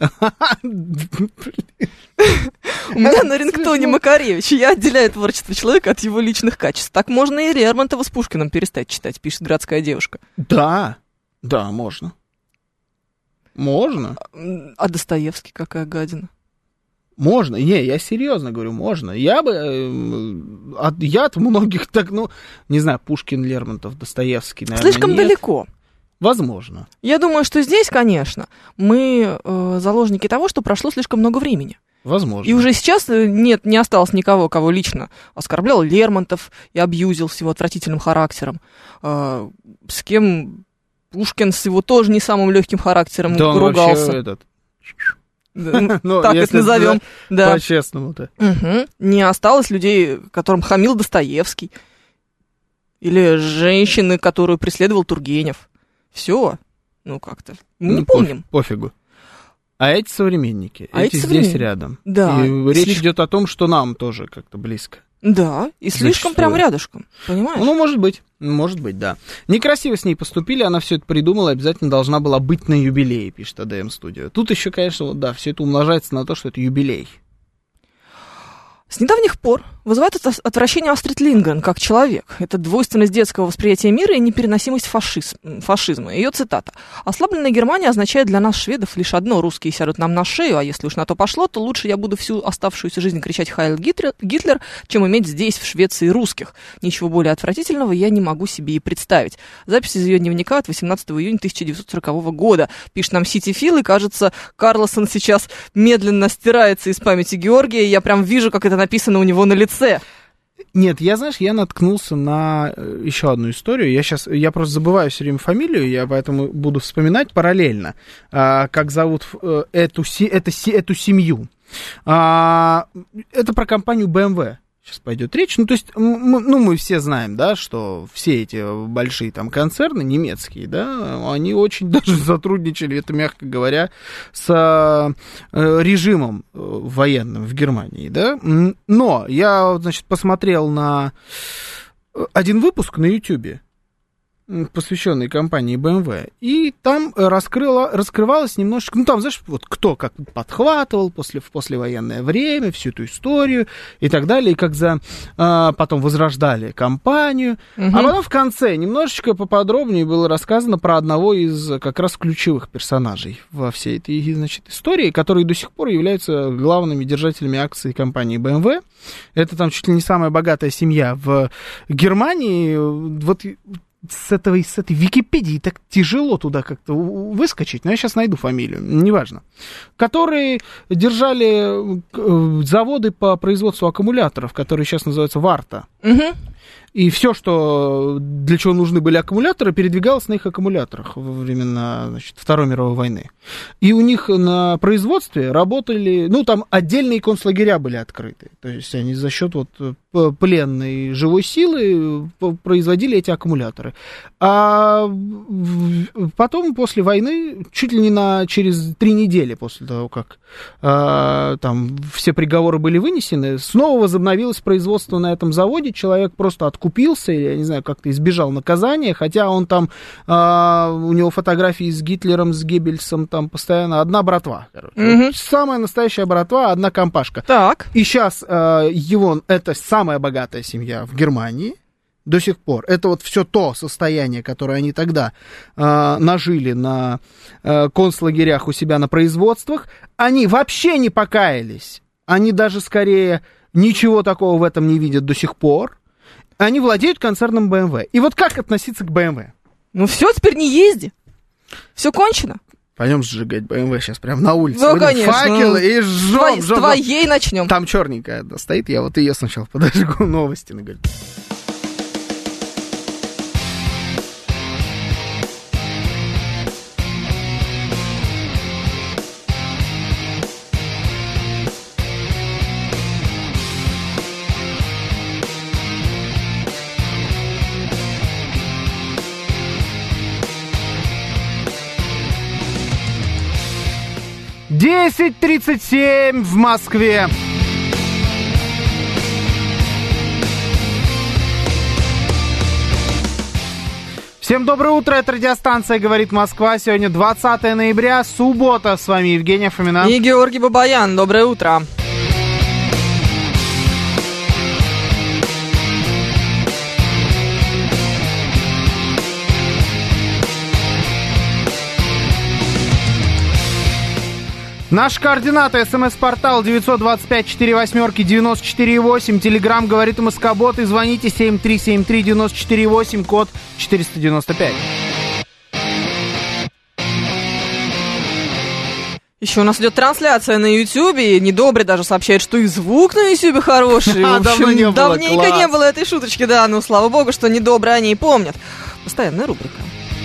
Speaker 2: У меня на рингтоне Макаревич. Я отделяю творчество человека от его личных качеств. Так можно и Лермонтова с Пушкиным перестать читать, пишет городская девушка.
Speaker 1: Да, да, можно. Можно.
Speaker 2: А Достоевский какая гадина?
Speaker 1: Можно. Не, я серьезно говорю, можно. Я бы... Э, от, я от многих так, ну, не знаю, Пушкин, Лермонтов, Достоевский, наверное,
Speaker 2: Слишком
Speaker 1: нет.
Speaker 2: далеко.
Speaker 1: Возможно.
Speaker 2: Я думаю, что здесь, конечно, мы э, заложники того, что прошло слишком много времени.
Speaker 1: Возможно.
Speaker 2: И уже сейчас нет, не осталось никого, кого лично оскорблял Лермонтов и абьюзил с его отвратительным характером. Э, с кем Пушкин с его тоже не самым легким характером
Speaker 1: да,
Speaker 2: ругался.
Speaker 1: Он этот...
Speaker 2: Так это назовем.
Speaker 1: По-честному-то.
Speaker 2: Не осталось людей, которым хамил Достоевский. Или женщины, которую преследовал Тургенев. Все. Ну, как-то. Мы не помним.
Speaker 1: Пофигу. А эти современники,
Speaker 2: а
Speaker 1: эти здесь рядом.
Speaker 2: Да.
Speaker 1: И речь слишком... идет о том, что нам тоже как-то близко.
Speaker 2: Да, и слишком Зачастую. Прям рядышком, понимаешь?
Speaker 1: Ну, может быть, может быть, да. Некрасиво с ней поступили, она все это придумала, обязательно должна была быть на юбилее, пишет АДМ Студио. Тут еще, конечно, вот, да, все это умножается на то, что это юбилей.
Speaker 2: С недавних пор вызывает отвращение Астрид Линдгрен как человек. Это двойственность детского восприятия мира и непереносимость фашизм, фашизма. Ее цитата. «Ослабленная Германия означает для нас, шведов, лишь одно. Русские сядут нам на шею, а если уж на то пошло, то лучше я буду всю оставшуюся жизнь кричать «Хайль Гитлер», Гитлер, чем иметь здесь, в Швеции, русских. Ничего более отвратительного я не могу себе и представить». Запись из ее дневника от восемнадцатого июня тысяча девятьсот сорокового года. Пишет нам Сити Фил, и, кажется, Карлсон сейчас медленно стирается из памяти Георгия. Я прям вижу, как это написано у него на лице.
Speaker 1: Нет, я, знаешь, я наткнулся на еще одну историю. Я сейчас, я просто забываю все время фамилию, я поэтому буду вспоминать параллельно, как зовут эту, эту, эту семью. Это про компанию бэ эм вэ. Сейчас пойдет речь. Ну, то есть, мы, ну, мы все знаем, да, что все эти большие там концерны немецкие, да, они очень даже сотрудничали, это, мягко говоря, с э, режимом военным в Германии, да. Но я, значит, посмотрел на один выпуск на Ютьюбе, посвященный компании бэ эм вэ, и там раскрыло, раскрывалось немножечко, ну, там, знаешь, вот кто как подхватывал после, в послевоенное время всю эту историю и так далее, и как за, а, потом возрождали компанию, угу. А потом в конце немножечко поподробнее было рассказано про одного из как раз ключевых персонажей во всей этой, значит, истории, которые до сих пор являются главными держателями акций компании бэ эм вэ. Это там чуть ли не самая богатая семья в Германии. Вот с этой, с этой Википедии так тяжело туда как-то выскочить, но я сейчас найду фамилию, неважно, которые держали заводы по производству аккумуляторов, которые сейчас называются Варта. Угу. И все, что, для чего нужны были аккумуляторы, передвигалось на их аккумуляторах во времена, значит, Второй мировой войны. И у них на производстве работали, ну, там отдельные концлагеря были открыты. То есть они за счет вот пленной живой силы производили эти аккумуляторы. А потом, после войны, чуть ли не на, через три недели после того, как а, там все приговоры были вынесены, снова возобновилось производство на этом заводе. Человек просто откупился, я не знаю, как-то избежал наказания, хотя он там, а, у него фотографии с Гитлером, с Геббельсом, там постоянно одна братва. Короче. Mm-hmm. Вот самая настоящая братва, одна компашка. Так. И сейчас а, его, это самая богатая семья в Германии до сих пор. Это вот все то состояние, которое они тогда а, нажили на а, концлагерях у себя на производствах. Они вообще не покаялись. Они даже скорее ничего такого в этом не видят до сих пор. Они владеют концерном бэ эм вэ. И вот как относиться к бэ эм вэ?
Speaker 2: Ну все, теперь не езди. Все кончено.
Speaker 1: Пойдем сжигать бэ эм вэ сейчас прямо на улице.
Speaker 2: Ну, конечно.
Speaker 1: Факелы и жжем,
Speaker 2: Твой,
Speaker 1: жжем.
Speaker 2: С твоей начнем.
Speaker 1: Там черненькая одна стоит, я вот ее сначала подожгу. Новости, говорит. десять тридцать семь в Москве. Всем доброе утро, это радиостанция «Говорит Москва». Сегодня двадцатое ноября, суббота. С вами Евгения Фомина.
Speaker 2: И Георгий Бабаян. Доброе утро.
Speaker 1: Наши координаты: смс-портал девять два пять четыре восемь девяносто четыре восемь, телеграмм «Говорит МСК-бот» и звоните семь три семь три девяносто четыре восемь, код четыреста девяносто пять.
Speaker 2: Еще у нас идет трансляция на Ютьюбе, и Недобрый даже сообщает, что и звук на Ютьюбе хороший.
Speaker 1: А, давно не было,
Speaker 2: давненько не было этой шуточки, да, ну слава богу, что Недобрые о ней помнят. Постоянная рубрика.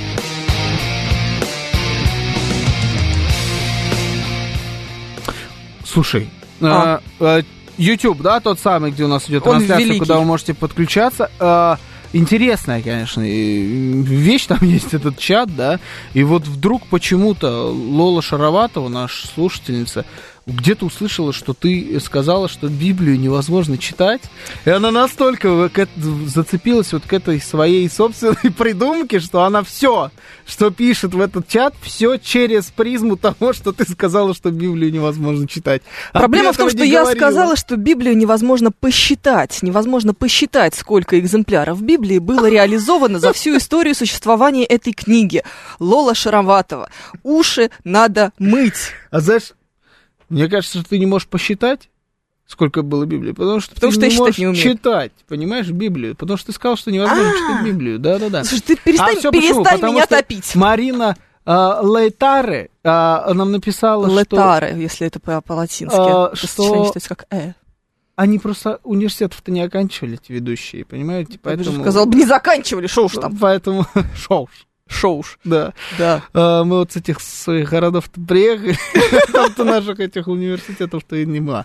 Speaker 1: Слушай,
Speaker 2: а.
Speaker 1: э, э, YouTube, да, тот самый, где у нас идет трансляция, куда вы можете подключаться. Э, интересная, конечно, вещь, там есть этот чат, да, и вот вдруг почему-то Лола Шароватова, наша слушательница, где-то услышала, что ты сказала, что Библию невозможно читать, и она настолько зацепилась вот к этой своей собственной придумке, что она все, что пишет в этот чат, все через призму того, что ты сказала, что Библию невозможно читать.
Speaker 2: А проблема в том, что я говорила. сказала, что Библию невозможно посчитать, невозможно посчитать, сколько экземпляров Библии было реализовано за всю историю существования этой книги. Лола Шароватова. Уши надо мыть.
Speaker 1: А знаешь, мне кажется, что ты не можешь посчитать, сколько было Библии, потому что
Speaker 2: потому
Speaker 1: ты
Speaker 2: что
Speaker 1: не можешь
Speaker 2: не
Speaker 1: читать, понимаешь, Библию, потому что ты сказал, что невозможно
Speaker 2: А-а-а.
Speaker 1: читать Библию, да-да-да.
Speaker 2: Слушай, ты перестань,
Speaker 1: а
Speaker 2: перестань меня топить.
Speaker 1: Марина а, Лейтаре а, нам написала,
Speaker 2: Летаре,
Speaker 1: что...
Speaker 2: если это по- по-латински.
Speaker 1: А,
Speaker 2: это
Speaker 1: что...
Speaker 2: читается как «э».
Speaker 1: они просто университетов-то не оканчивали, эти ведущие, понимаете? Поэтому...
Speaker 2: Я сказал бы, не заканчивали, шоу уж там.
Speaker 1: Поэтому шоу
Speaker 2: Шоу уж.
Speaker 1: Да.
Speaker 2: Да.
Speaker 1: А, мы вот с этих своих городов-то приехали, там-то наших этих университетов-то и нема.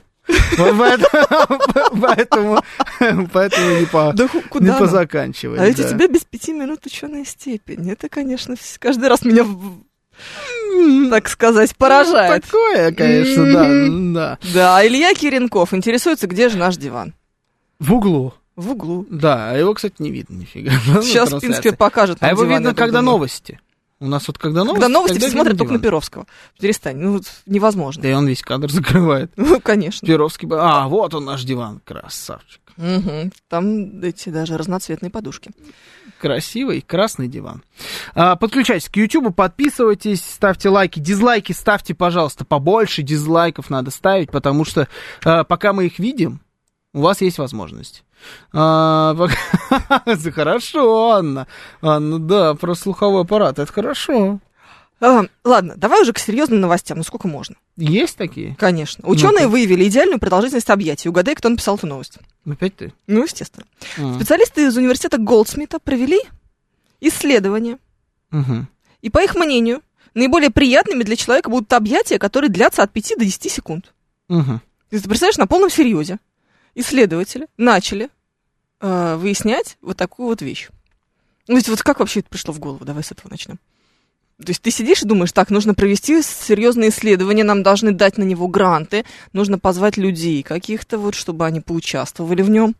Speaker 1: Поэтому поэтому не позаканчивали.
Speaker 2: А ведь у тебя без пяти минут ученая степень. Это, конечно, каждый раз меня, так сказать, поражает.
Speaker 1: Такое, конечно, да.
Speaker 2: Да, Илья Киренков интересуется, где же наш диван.
Speaker 1: В углу.
Speaker 2: В углу.
Speaker 1: Да, а его, кстати, не видно нифига.
Speaker 2: Сейчас Пинский покажет.
Speaker 1: А его видно, когда новости. У нас вот когда новости...
Speaker 2: Когда новости все смотрят только на Перовского. Перестань, ну вот невозможно.
Speaker 1: Да и он весь кадр закрывает.
Speaker 2: Ну, конечно.
Speaker 1: Перовский... А, вот он наш диван, красавчик.
Speaker 2: Угу. Там эти даже разноцветные подушки.
Speaker 1: Красивый красный диван. А, подключайтесь к Ютубу, подписывайтесь, ставьте лайки, дизлайки ставьте, пожалуйста, побольше дизлайков надо ставить, потому что а, пока мы их видим, у вас есть возможность. А, пока... Хорошо, Анна. Анна, да, про слуховой аппарат, это хорошо.
Speaker 2: А, ладно, давай уже к серьезным новостям. Ну сколько можно?
Speaker 1: Есть такие?
Speaker 2: Конечно. Ученые ну, выявили идеальную продолжительность объятий. Угадай, кто написал эту новость.
Speaker 1: Опять ты?
Speaker 2: Ну, естественно. А. Специалисты из университета Голдсмита провели исследование.
Speaker 1: Угу.
Speaker 2: И, по их мнению, наиболее приятными для человека будут объятия, которые длятся от пяти до десяти секунд.
Speaker 1: Угу.
Speaker 2: Ты представляешь, на полном серьезе исследователи начали э, выяснять вот такую вот вещь. Ну, ведь вот как вообще это пришло в голову? Давай с этого начнем. То есть ты сидишь и думаешь, так, нужно провести серьезные исследования, нам должны дать на него гранты, нужно позвать людей каких-то, вот, чтобы они поучаствовали в нем.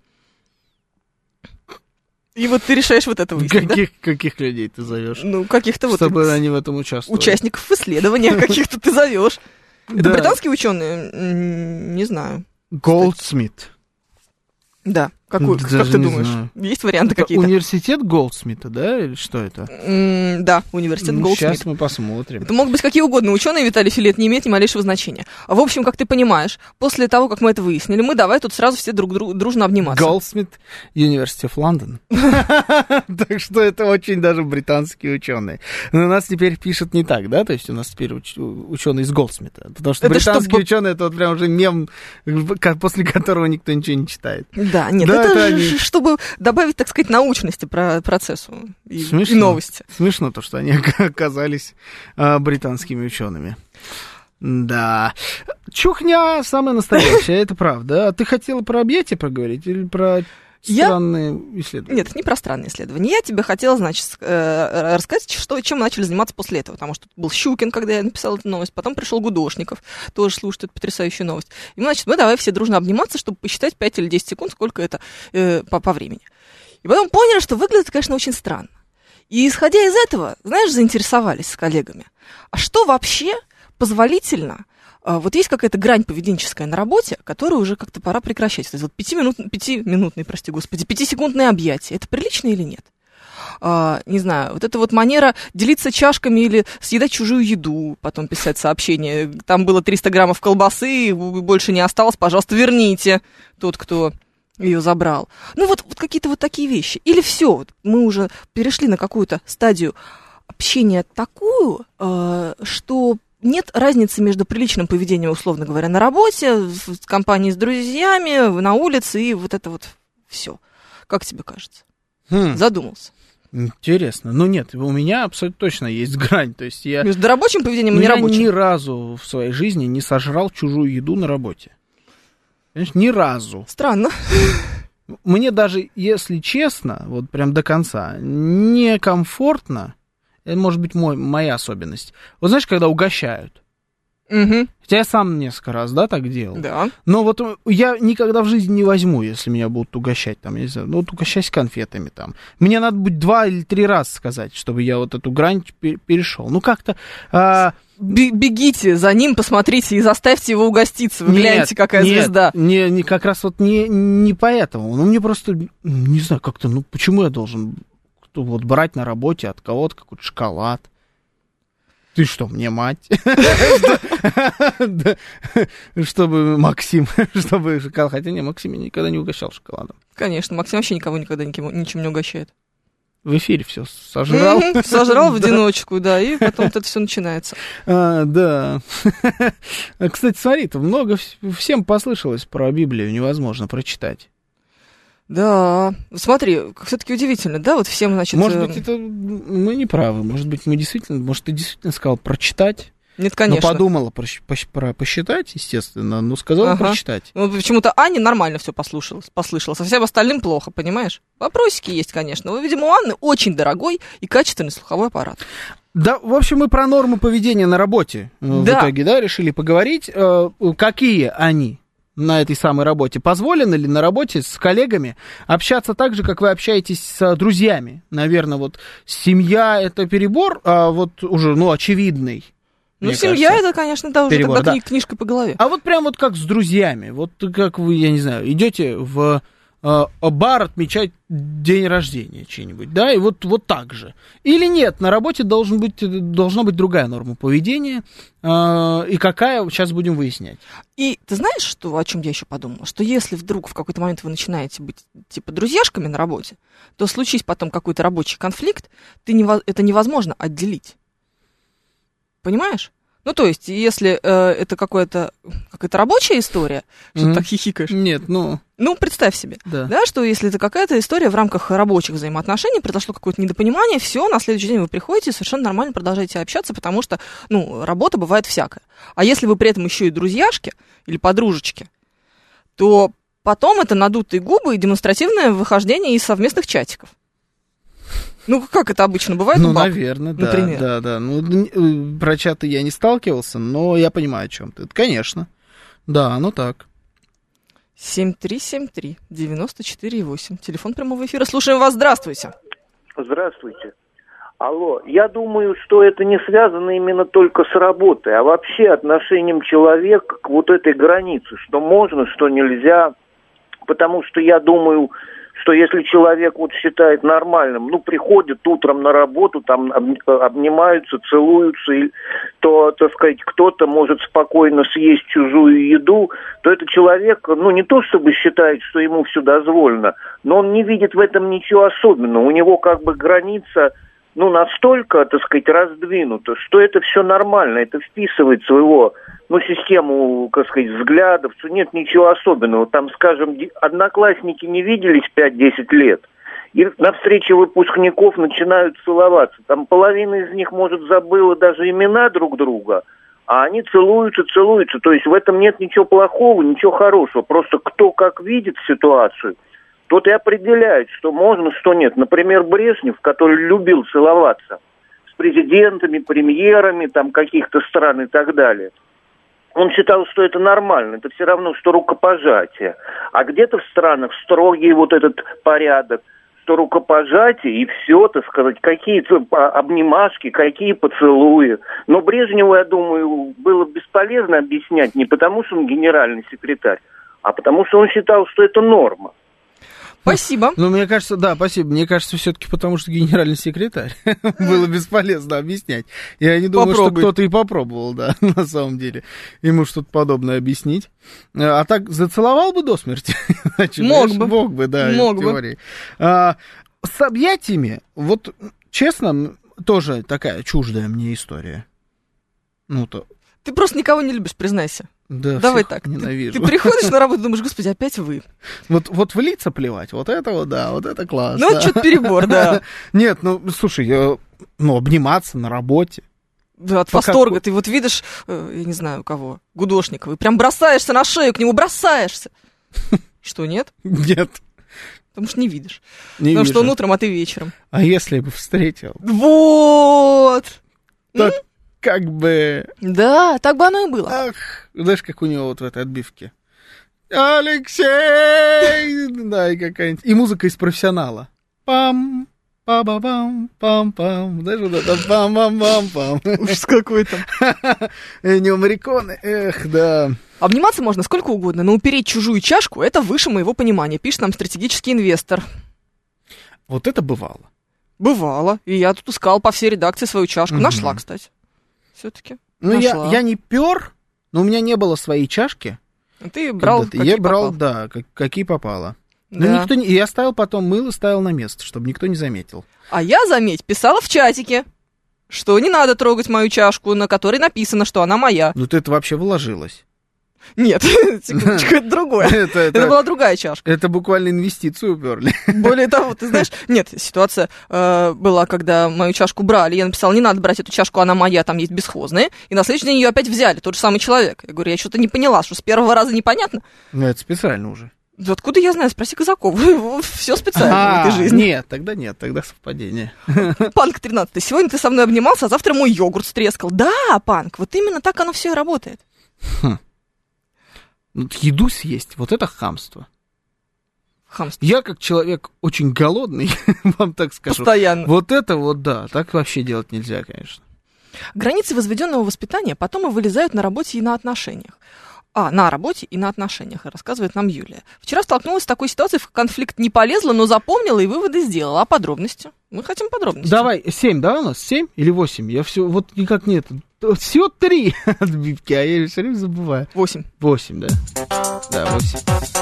Speaker 2: И вот ты решаешь вот это выяснить,
Speaker 1: каких,
Speaker 2: да?
Speaker 1: Каких людей ты зовешь?
Speaker 2: Ну, каких-то вот...
Speaker 1: Чтобы они в этом участвовали.
Speaker 2: Участников исследования каких-то ты зовешь. Это
Speaker 1: да.
Speaker 2: Британские ученые? Не знаю.
Speaker 1: Голдсмит.
Speaker 2: Да. Какой, как ты думаешь?
Speaker 1: Знаю.
Speaker 2: Есть варианты
Speaker 1: это
Speaker 2: какие-то?
Speaker 1: Университет Голдсмита, да? Или что это?
Speaker 2: Mm, да, университет
Speaker 1: ну,
Speaker 2: Голдсмита.
Speaker 1: Сейчас мы посмотрим.
Speaker 2: Это могут быть какие угодно ученые, Виталий Филет, не имеет ни малейшего значения. В общем, как ты понимаешь, после того, как мы это выяснили, мы давай тут сразу все друг друг дружно обниматься.
Speaker 1: Голдсмит, University of London. Так что это очень даже британские ученые. Но у нас теперь пишут не так, да? То есть у нас теперь ученые из Голдсмита. Потому что британские ученые, это вот прям уже мем, после которого никто ничего не читает.
Speaker 2: Да, нет, это чтобы добавить, так сказать, научности про процессу и, и новости.
Speaker 1: Смешно то, что они оказались а, британскими учеными. Да. Чухня самая настоящая, это правда. А ты хотела про объятия поговорить или про странные
Speaker 2: я...
Speaker 1: исследования?
Speaker 2: Нет, не про странные исследования. Я тебе хотела, значит, рассказать, что, чем мы начали заниматься после этого. Потому что тут был Щукин, когда я написала эту новость. Потом пришел Гудошников, тоже слушает эту потрясающую новость. И, значит, мы давай все дружно обниматься, чтобы посчитать пять или десять секунд, сколько это э, по, по времени. И потом поняли, что выглядит, конечно, очень странно. И, исходя из этого, знаешь, заинтересовались с коллегами. А что вообще позволительно? Вот есть какая-то грань поведенческая на работе, которую уже как-то пора прекращать. То есть вот пятиминут, пятиминутные, прости господи, пятисекундные объятия. Это прилично или нет? А, не знаю, вот эта вот манера делиться чашками или съедать чужую еду, потом писать сообщение. Там было триста граммов колбасы, больше не осталось, пожалуйста, верните тот, кто ее забрал. Ну вот, вот какие-то вот такие вещи. Или все, вот мы уже перешли на какую-то стадию общения такую, э, что... Нет разницы между приличным поведением, условно говоря, на работе, в компании с друзьями, на улице и вот это вот все. Как тебе кажется?
Speaker 1: Хм.
Speaker 2: Задумался.
Speaker 1: Интересно. Ну нет, у меня абсолютно точно есть грань. То есть я...
Speaker 2: Между рабочим поведением и нерабочим?
Speaker 1: Я ни разу в своей жизни не сожрал чужую еду на работе. Понимаешь, ни разу.
Speaker 2: Странно.
Speaker 1: Мне даже, если честно, вот прям до конца, некомфортно. Это может быть мой, моя особенность. Вот знаешь, когда угощают.
Speaker 2: Угу.
Speaker 1: Хотя я сам несколько раз, да, так делал.
Speaker 2: Да.
Speaker 1: Но вот я никогда в жизни не возьму, если меня будут угощать, там, я не знаю, ну вот угощайся конфетами, там. Мне надо будет два или три раза сказать, чтобы я вот эту грань перешел. Ну как-то... А...
Speaker 2: Бегите за ним, посмотрите и заставьте его угоститься. Вы нет, гляньте, какая
Speaker 1: нет,
Speaker 2: звезда.
Speaker 1: Не, не, как раз вот не, не поэтому. Ну мне просто, не знаю, как-то, ну почему я должен... вот брать на работе от кого-то какой-то шоколад. Ты что, мне мать? Чтобы Максим, чтобы шоколад. Хотя не, Максим никогда не угощал шоколадом.
Speaker 2: Конечно, Максим вообще никого никогда ничем не угощает.
Speaker 1: в эфире все сожрал.
Speaker 2: Mm-hmm, сожрал в одиночку, да, и потом это все начинается.
Speaker 1: А, да. Кстати, смотри, там много всем послышалось про Библию, невозможно прочитать.
Speaker 2: Да, смотри, все-таки удивительно, да, вот всем, значит...
Speaker 1: Может быть, это мы не правы, может быть, мы действительно, может, ты действительно сказал прочитать.
Speaker 2: Нет, конечно.
Speaker 1: Но подумала про, про посчитать, естественно, но сказала ага. прочитать.
Speaker 2: Ну, почему-то Ане нормально все послушалось, послышалось, а всем остальным плохо, понимаешь? Вопросики есть, конечно. Но, видимо, у Анны очень дорогой и качественный слуховой аппарат.
Speaker 1: Да, в общем, мы про нормы поведения на работе да. в итоге, да, решили поговорить. Какие они на этой самой работе? Позволено ли на работе с коллегами общаться так же, как вы общаетесь с друзьями? Наверное, вот семья — это перебор, а вот уже, ну, очевидный.
Speaker 2: Ну, семья кажется, это, конечно, да, уже перебор, тогда да. книжкой по голове.
Speaker 1: А вот прям вот как с друзьями. Вот как вы, я не знаю, идете в э, бар отмечать день рождения чей-нибудь, да, и вот, вот так же. Или нет, на работе должен быть, должна быть другая норма поведения, э, и какая, сейчас будем выяснять.
Speaker 2: И ты знаешь, что, о чем я еще подумала? Что если вдруг в какой-то момент вы начинаете быть, типа, друзьяшками на работе, то случись потом какой-то рабочий конфликт, ты не, это невозможно отделить. Понимаешь? Ну, то есть, если э, это какая-то, какая-то рабочая история, что mm-hmm. ты так хихикаешь.
Speaker 1: Нет, ну...
Speaker 2: Ну, представь себе, да. да, что если это какая-то история в рамках рабочих взаимоотношений, произошло какое-то недопонимание, все, на следующий день вы приходите и совершенно нормально продолжаете общаться, потому что, ну, работа бывает всякая. А если вы при этом еще и друзьяшки или подружечки, то потом это надутые губы и демонстративное выхождение из совместных чатиков. Ну, как это обычно бывает?
Speaker 1: Ну,
Speaker 2: у баб,
Speaker 1: наверное, да,
Speaker 2: например.
Speaker 1: да, да. Ну, про чаты я не сталкивался, но я понимаю, о чем ты. Конечно. Да, ну так.
Speaker 2: семь три семь три девять четыре восемь. Телефон прямого эфира. Слушаем вас. Здравствуйте.
Speaker 10: Здравствуйте. Алло. Я думаю, что это не связано именно только с работой, а вообще отношением человека к вот этой границе, что можно, что нельзя. Потому что я думаю... что если человек вот считает нормальным, ну, приходит утром на работу, там обнимаются, целуются, то, так сказать, кто-то может спокойно съесть чужую еду, то этот человек, ну, не то чтобы считает, что ему все дозволено, но он не видит в этом ничего особенного. У него как бы граница, ну, настолько, так сказать, раздвинута, что это все нормально, это вписывается в его... ну, систему, так сказать, взглядов, что нет ничего особенного. Там, скажем, одноклассники не виделись пять-десять лет, и на встрече выпускников начинают целоваться. Там половина из них, может, забыла даже имена друг друга, а они целуются, целуются. То есть в этом нет ничего плохого, ничего хорошего. Просто кто как видит ситуацию, тот и определяет, что можно, что нет. Например, Брежнев, который любил целоваться с президентами, премьерами там каких-то стран и так далее. Он считал, что это нормально, это все равно, что рукопожатие. А где-то в странах строгий вот этот порядок, что рукопожатие и все, так сказать, какие-то обнимашки, какие поцелуи. Но Брежневу, я думаю, было бесполезно объяснять не потому, что он генеральный секретарь, а потому что он считал, что это норма.
Speaker 2: Спасибо.
Speaker 1: Ну, мне кажется, да, спасибо. Мне кажется, все-таки потому, что генеральный секретарь было бесполезно объясннять. Я не думаю, что кто-то и попробовал, да, на самом деле, ему что-то подобное объяснить. А так зацеловал бы до смерти?
Speaker 2: Мог бы.
Speaker 1: Мог бы, да, в теории. С объятиями, вот, честно, тоже такая чуждая мне история. Ну, то...
Speaker 2: Ты просто никого не любишь, признайся.
Speaker 1: Да,
Speaker 2: давай так.
Speaker 1: Ненавижу.
Speaker 2: Ты, ты приходишь на работу, думаешь, господи, опять вы.
Speaker 1: Вот, вот в лица плевать, вот это вот, да, вот это классно.
Speaker 2: Ну, это что-то перебор, да.
Speaker 1: Нет, ну, слушай, ну, обниматься на работе.
Speaker 2: Да, от восторга. Ты вот видишь, я не знаю, кого, Гудошникова, и прям бросаешься на шею, к нему бросаешься. Что, нет?
Speaker 1: Нет.
Speaker 2: Потому что не видишь.
Speaker 1: Не
Speaker 2: Потому
Speaker 1: вижу.
Speaker 2: что он утром, а ты вечером.
Speaker 1: А если бы встретил?
Speaker 2: Вот!
Speaker 1: Так... Как бы...
Speaker 2: Да, так бы оно и было.
Speaker 1: Ах, знаешь, как у него вот в этой отбивке. Алексей! Да, и какая-нибудь... И музыка из «Профессионала». Пам, па-ба-бам, пам-пам. Знаешь, вот это пам-пам-пам-пам.
Speaker 2: Ужас какой-то.
Speaker 1: Эннио Морриконе, эх, да.
Speaker 2: Обниматься можно сколько угодно, но упереть чужую чашку — это выше моего понимания, пишет нам стратегический инвестор.
Speaker 1: Вот это бывало.
Speaker 2: Бывало. И я тут искал по всей редакции свою чашку. Угу. Нашла, кстати. Все-таки.
Speaker 1: Ну, я, я не пер, но у меня не было своей чашки.
Speaker 2: Ты брал, какие
Speaker 1: Я брал,
Speaker 2: попало.
Speaker 1: да, как, какие попало. Да. Ну, никто не... И я ставил потом мыло, ставил на место, чтобы никто не заметил.
Speaker 2: А я, заметь, писала в чатике, что не надо трогать мою чашку, на которой написано, что она моя.
Speaker 1: Ну, ты это вообще вложилась.
Speaker 2: Нет, секундочку, это другое. Это, это, это была другая чашка.
Speaker 1: Это буквально инвестицию уперли.
Speaker 2: Более того, ты знаешь, нет, ситуация э, была, когда мою чашку брали, я написала, не надо брать эту чашку, она моя, там есть бесхозные, и на следующий день ее опять взяли, тот же самый человек. Я говорю, я что-то не поняла, что с первого раза непонятно.
Speaker 1: Ну, это специально уже.
Speaker 2: Откуда я знаю? Спроси Казакова. Все специально а, в этой жизни.
Speaker 1: Нет, тогда нет, тогда совпадение.
Speaker 2: Панк тринадцатый. Сегодня ты со мной обнимался, а завтра мой йогурт стрескал. Да, Панк, вот именно так оно все и работает.
Speaker 1: Хм. Еду съесть, вот это хамство.
Speaker 2: Хамство.
Speaker 1: Я, как человек очень голодный, вам так скажу.
Speaker 2: Постоянно.
Speaker 1: Вот это вот, да, так вообще делать нельзя, конечно.
Speaker 2: Границы возведенного воспитания потом и вылезают на работе и на отношениях. А, на работе и на отношениях, рассказывает нам Юлия. Вчера столкнулась с такой ситуацией, в конфликт не полезла, но запомнила и выводы сделала. А подробности? Мы хотим подробности.
Speaker 1: Давай, семь, да, у нас? Семь или восемь? Я все, вот никак нет. Всего три отбивки, а я все время забываю.
Speaker 2: Восемь.
Speaker 1: Восемь, да. Да, восемь.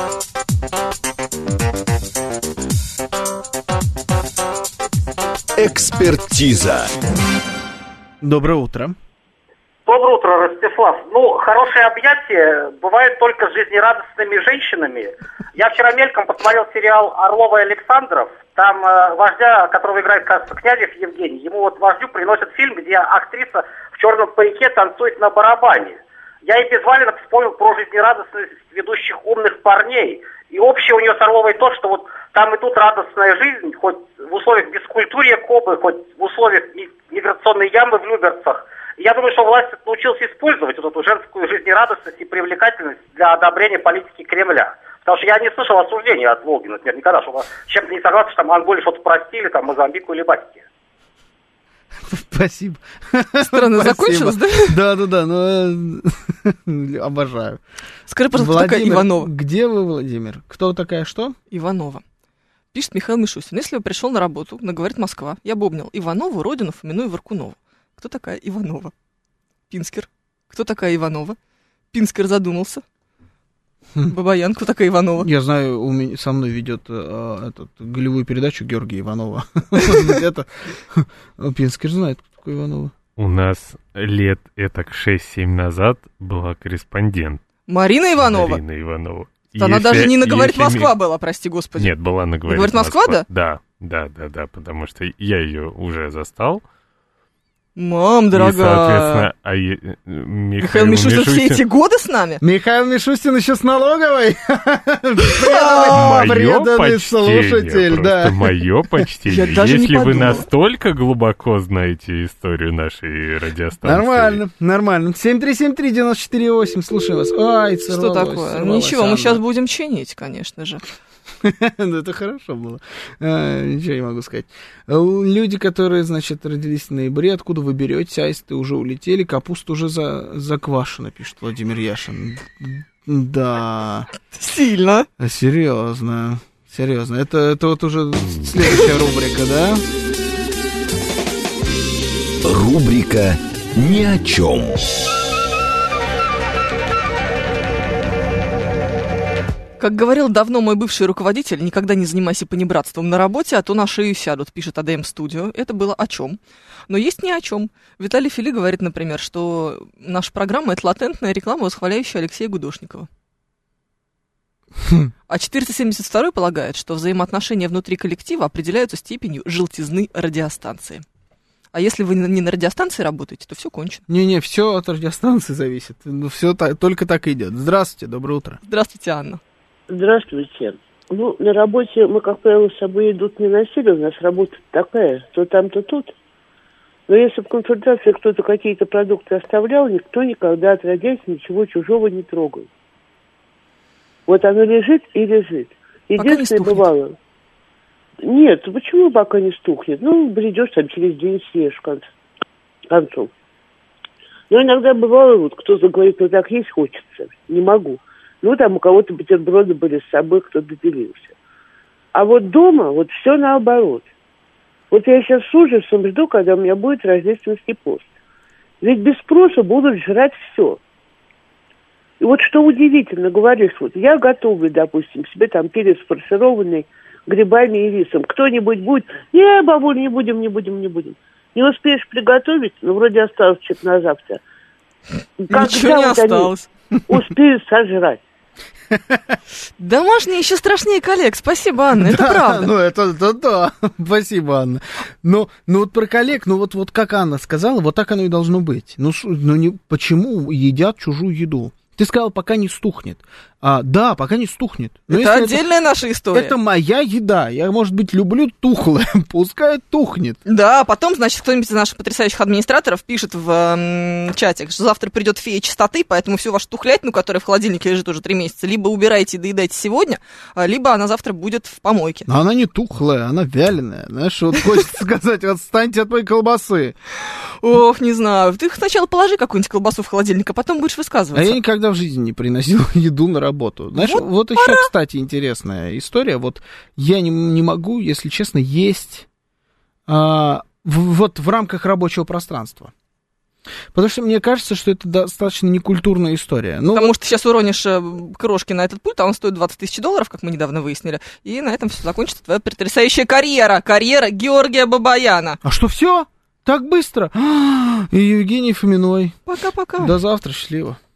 Speaker 11: Экспертиза.
Speaker 1: Доброе утро.
Speaker 12: Доброе утро, Ростислав. Ну, хорошие объятия бывают только с жизнерадостными женщинами. Я вчера мельком посмотрел сериал «Орлова и Александров». Там э, вождя, которого играет, кажется, Князев Евгений, ему вот вождю приносят фильм, где актриса в черном парике танцует на барабане. Я и безваленно вспомнил про жизнерадостность ведущих умных парней. И общее у нее с Орловой то, что вот там и тут радостная жизнь, хоть в условиях бескультурья Кобы, хоть в условиях миграционной ямы в Люберцах. Я думаю, что власть научилась использовать вот эту женскую жизнерадостность и привлекательность для одобрения политики Кремля. Потому что я не слышал осуждения от Волги, например, никогда, что с чем-то не согласен, что там Анголе что-то простили, там, Мозамбику или Батике.
Speaker 1: Спасибо.
Speaker 2: Странно закончилось, да?
Speaker 1: Да-да-да, но обожаю.
Speaker 2: Скажи, пожалуйста, кто такая Иванова?
Speaker 1: Где вы, Владимир? Кто такая что?
Speaker 2: Иванова. Пишет Михаил Мишустин. Если бы пришел на работу, говорит Москва, я бы обнял Иванову, Родину, Фомину и Варкунову. Кто такая Иванова? Пинскер. Кто такая Иванова? Пинскер задумался. Бабаян, кто такая Иванова?
Speaker 1: Я знаю, у меня, со мной ведет а, этот, голевую передачу Георгия Иванова. Это Пинскер знает, кто такой Иванова.
Speaker 6: У нас лет этак шесть-семь назад была корреспондент.
Speaker 2: Марина Иванова?
Speaker 6: Марина Иванова.
Speaker 2: Она даже не на «Говорит Москва» была, прости господи.
Speaker 6: Нет, была на «Говорит
Speaker 2: Москва», да?
Speaker 6: Да, да, да, да, потому что я ее уже застал.
Speaker 2: Мам, дорогая.
Speaker 6: И, соответственно, а е...
Speaker 2: Михаил Мишустин, Мишустин все эти годы с нами?
Speaker 1: Михаил Мишустин еще с налоговой.
Speaker 6: Мое почтение, просто мое почтение. Если вы настолько глубоко знаете историю нашей радиостанции.
Speaker 1: Нормально, нормально. семь три семь три девяносто четыре восемь, слушаю вас. Ай,
Speaker 2: что такое? Ничего, мы сейчас будем чинить, конечно же.
Speaker 1: Ну, это хорошо было. А, ничего не могу сказать. Люди, которые, значит, родились в ноябре, откуда вы берете, аисты уже улетели, капуста уже за, заквашена, пишет Владимир Яшин. Да.
Speaker 2: Сильно.
Speaker 1: Серьезно. Серьезно. Это, это вот уже следующая рубрика, да?
Speaker 11: Рубрика «Ни о чем».
Speaker 2: Как говорил давно мой бывший руководитель, никогда не занимайся понебратством на работе, а то на шею сядут, пишет АДМ Студио. Это было о чем. Но есть ни о чем. Виталий Фили говорит, например, что наша программа — это латентная реклама, восхваляющая Алексея Гудошникова. А четыреста семьдесят второй полагает, что взаимоотношения внутри коллектива определяются степенью желтизны радиостанции. А если вы не на радиостанции работаете, то все кончено.
Speaker 1: Не-не, все от радиостанции зависит. Ну, все так, только так и идет. Здравствуйте, доброе утро.
Speaker 2: Здравствуйте, Анна.
Speaker 13: Здравствуйте. Ну, на работе мы, как правило, с собой идут не насилие. У нас работа такая, то там, то тут. Но если в консультации кто-то какие-то продукты оставлял, никто никогда, отродясь, ничего чужого не трогал. Вот оно лежит и лежит. Единственное, бывало... Нет, почему пока не стухнет? Ну, придешь там через день съешь в конце концов. Но иногда бывало, вот кто-то говорит, вот так есть хочется, не могу. Ну, там у кого-то бутерброды были с собой, кто-то делился. А вот дома вот все наоборот. Вот я сейчас с ужасом жду, когда у меня будет рождественский пост. Ведь без спроса будут жрать все. И вот что удивительно, говоришь, вот я готовлю, допустим, себе там перец фаршированный грибами и рисом. Кто-нибудь будет? Не, бабуль, не будем, не будем, не будем. Не успеешь приготовить, ну, вроде осталось что-то на завтра.
Speaker 2: Когда Ничего не вот осталось.
Speaker 13: Успеют сожрать.
Speaker 2: Домашние еще страшнее коллег. Спасибо, Анна, это
Speaker 1: да,
Speaker 2: правда.
Speaker 1: Ну, это, это да. Спасибо, Анна. Но, ну, вот про коллег, ну, вот, вот как Анна сказала, вот так оно и должно быть. Ну, ну не, почему едят чужую еду? Ты сказал, пока не стухнет. А, да, пока не стухнет.
Speaker 2: Но это отдельная это, наша история.
Speaker 1: Это моя еда. Я, может быть, люблю тухлое. Пускай тухнет.
Speaker 2: Да, потом, значит, кто-нибудь из наших потрясающих администраторов пишет в м, чате, что завтра придет фея чистоты, поэтому всю вашу тухлятину, которая в холодильнике лежит уже три месяца, либо убирайте и доедайте сегодня, либо она завтра будет в помойке.
Speaker 1: Но она не тухлая, она вяленая. Знаешь, вот хочется сказать, отстаньте от моей колбасы.
Speaker 2: Ох, не знаю. Ты сначала положи какую-нибудь колбасу в холодильник, а потом будешь высказываться.
Speaker 1: А я никогда в жизни не приносил еду на работу. Знаешь, вот, вот еще, кстати, интересная история. Вот я не, не могу, если честно, есть а, в, вот в рамках рабочего пространства. Потому что мне кажется, что это достаточно некультурная история. Ну,
Speaker 2: Потому что ты сейчас уронишь крошки на этот пульт, а он стоит двадцать тысяч долларов, как мы недавно выяснили. И на этом все закончится твоя потрясающая карьера. Карьера Георгия Бабаяна.
Speaker 1: А что, все? Так быстро? И Евгений Фоминой.
Speaker 2: Пока-пока.
Speaker 1: До завтра, счастливо.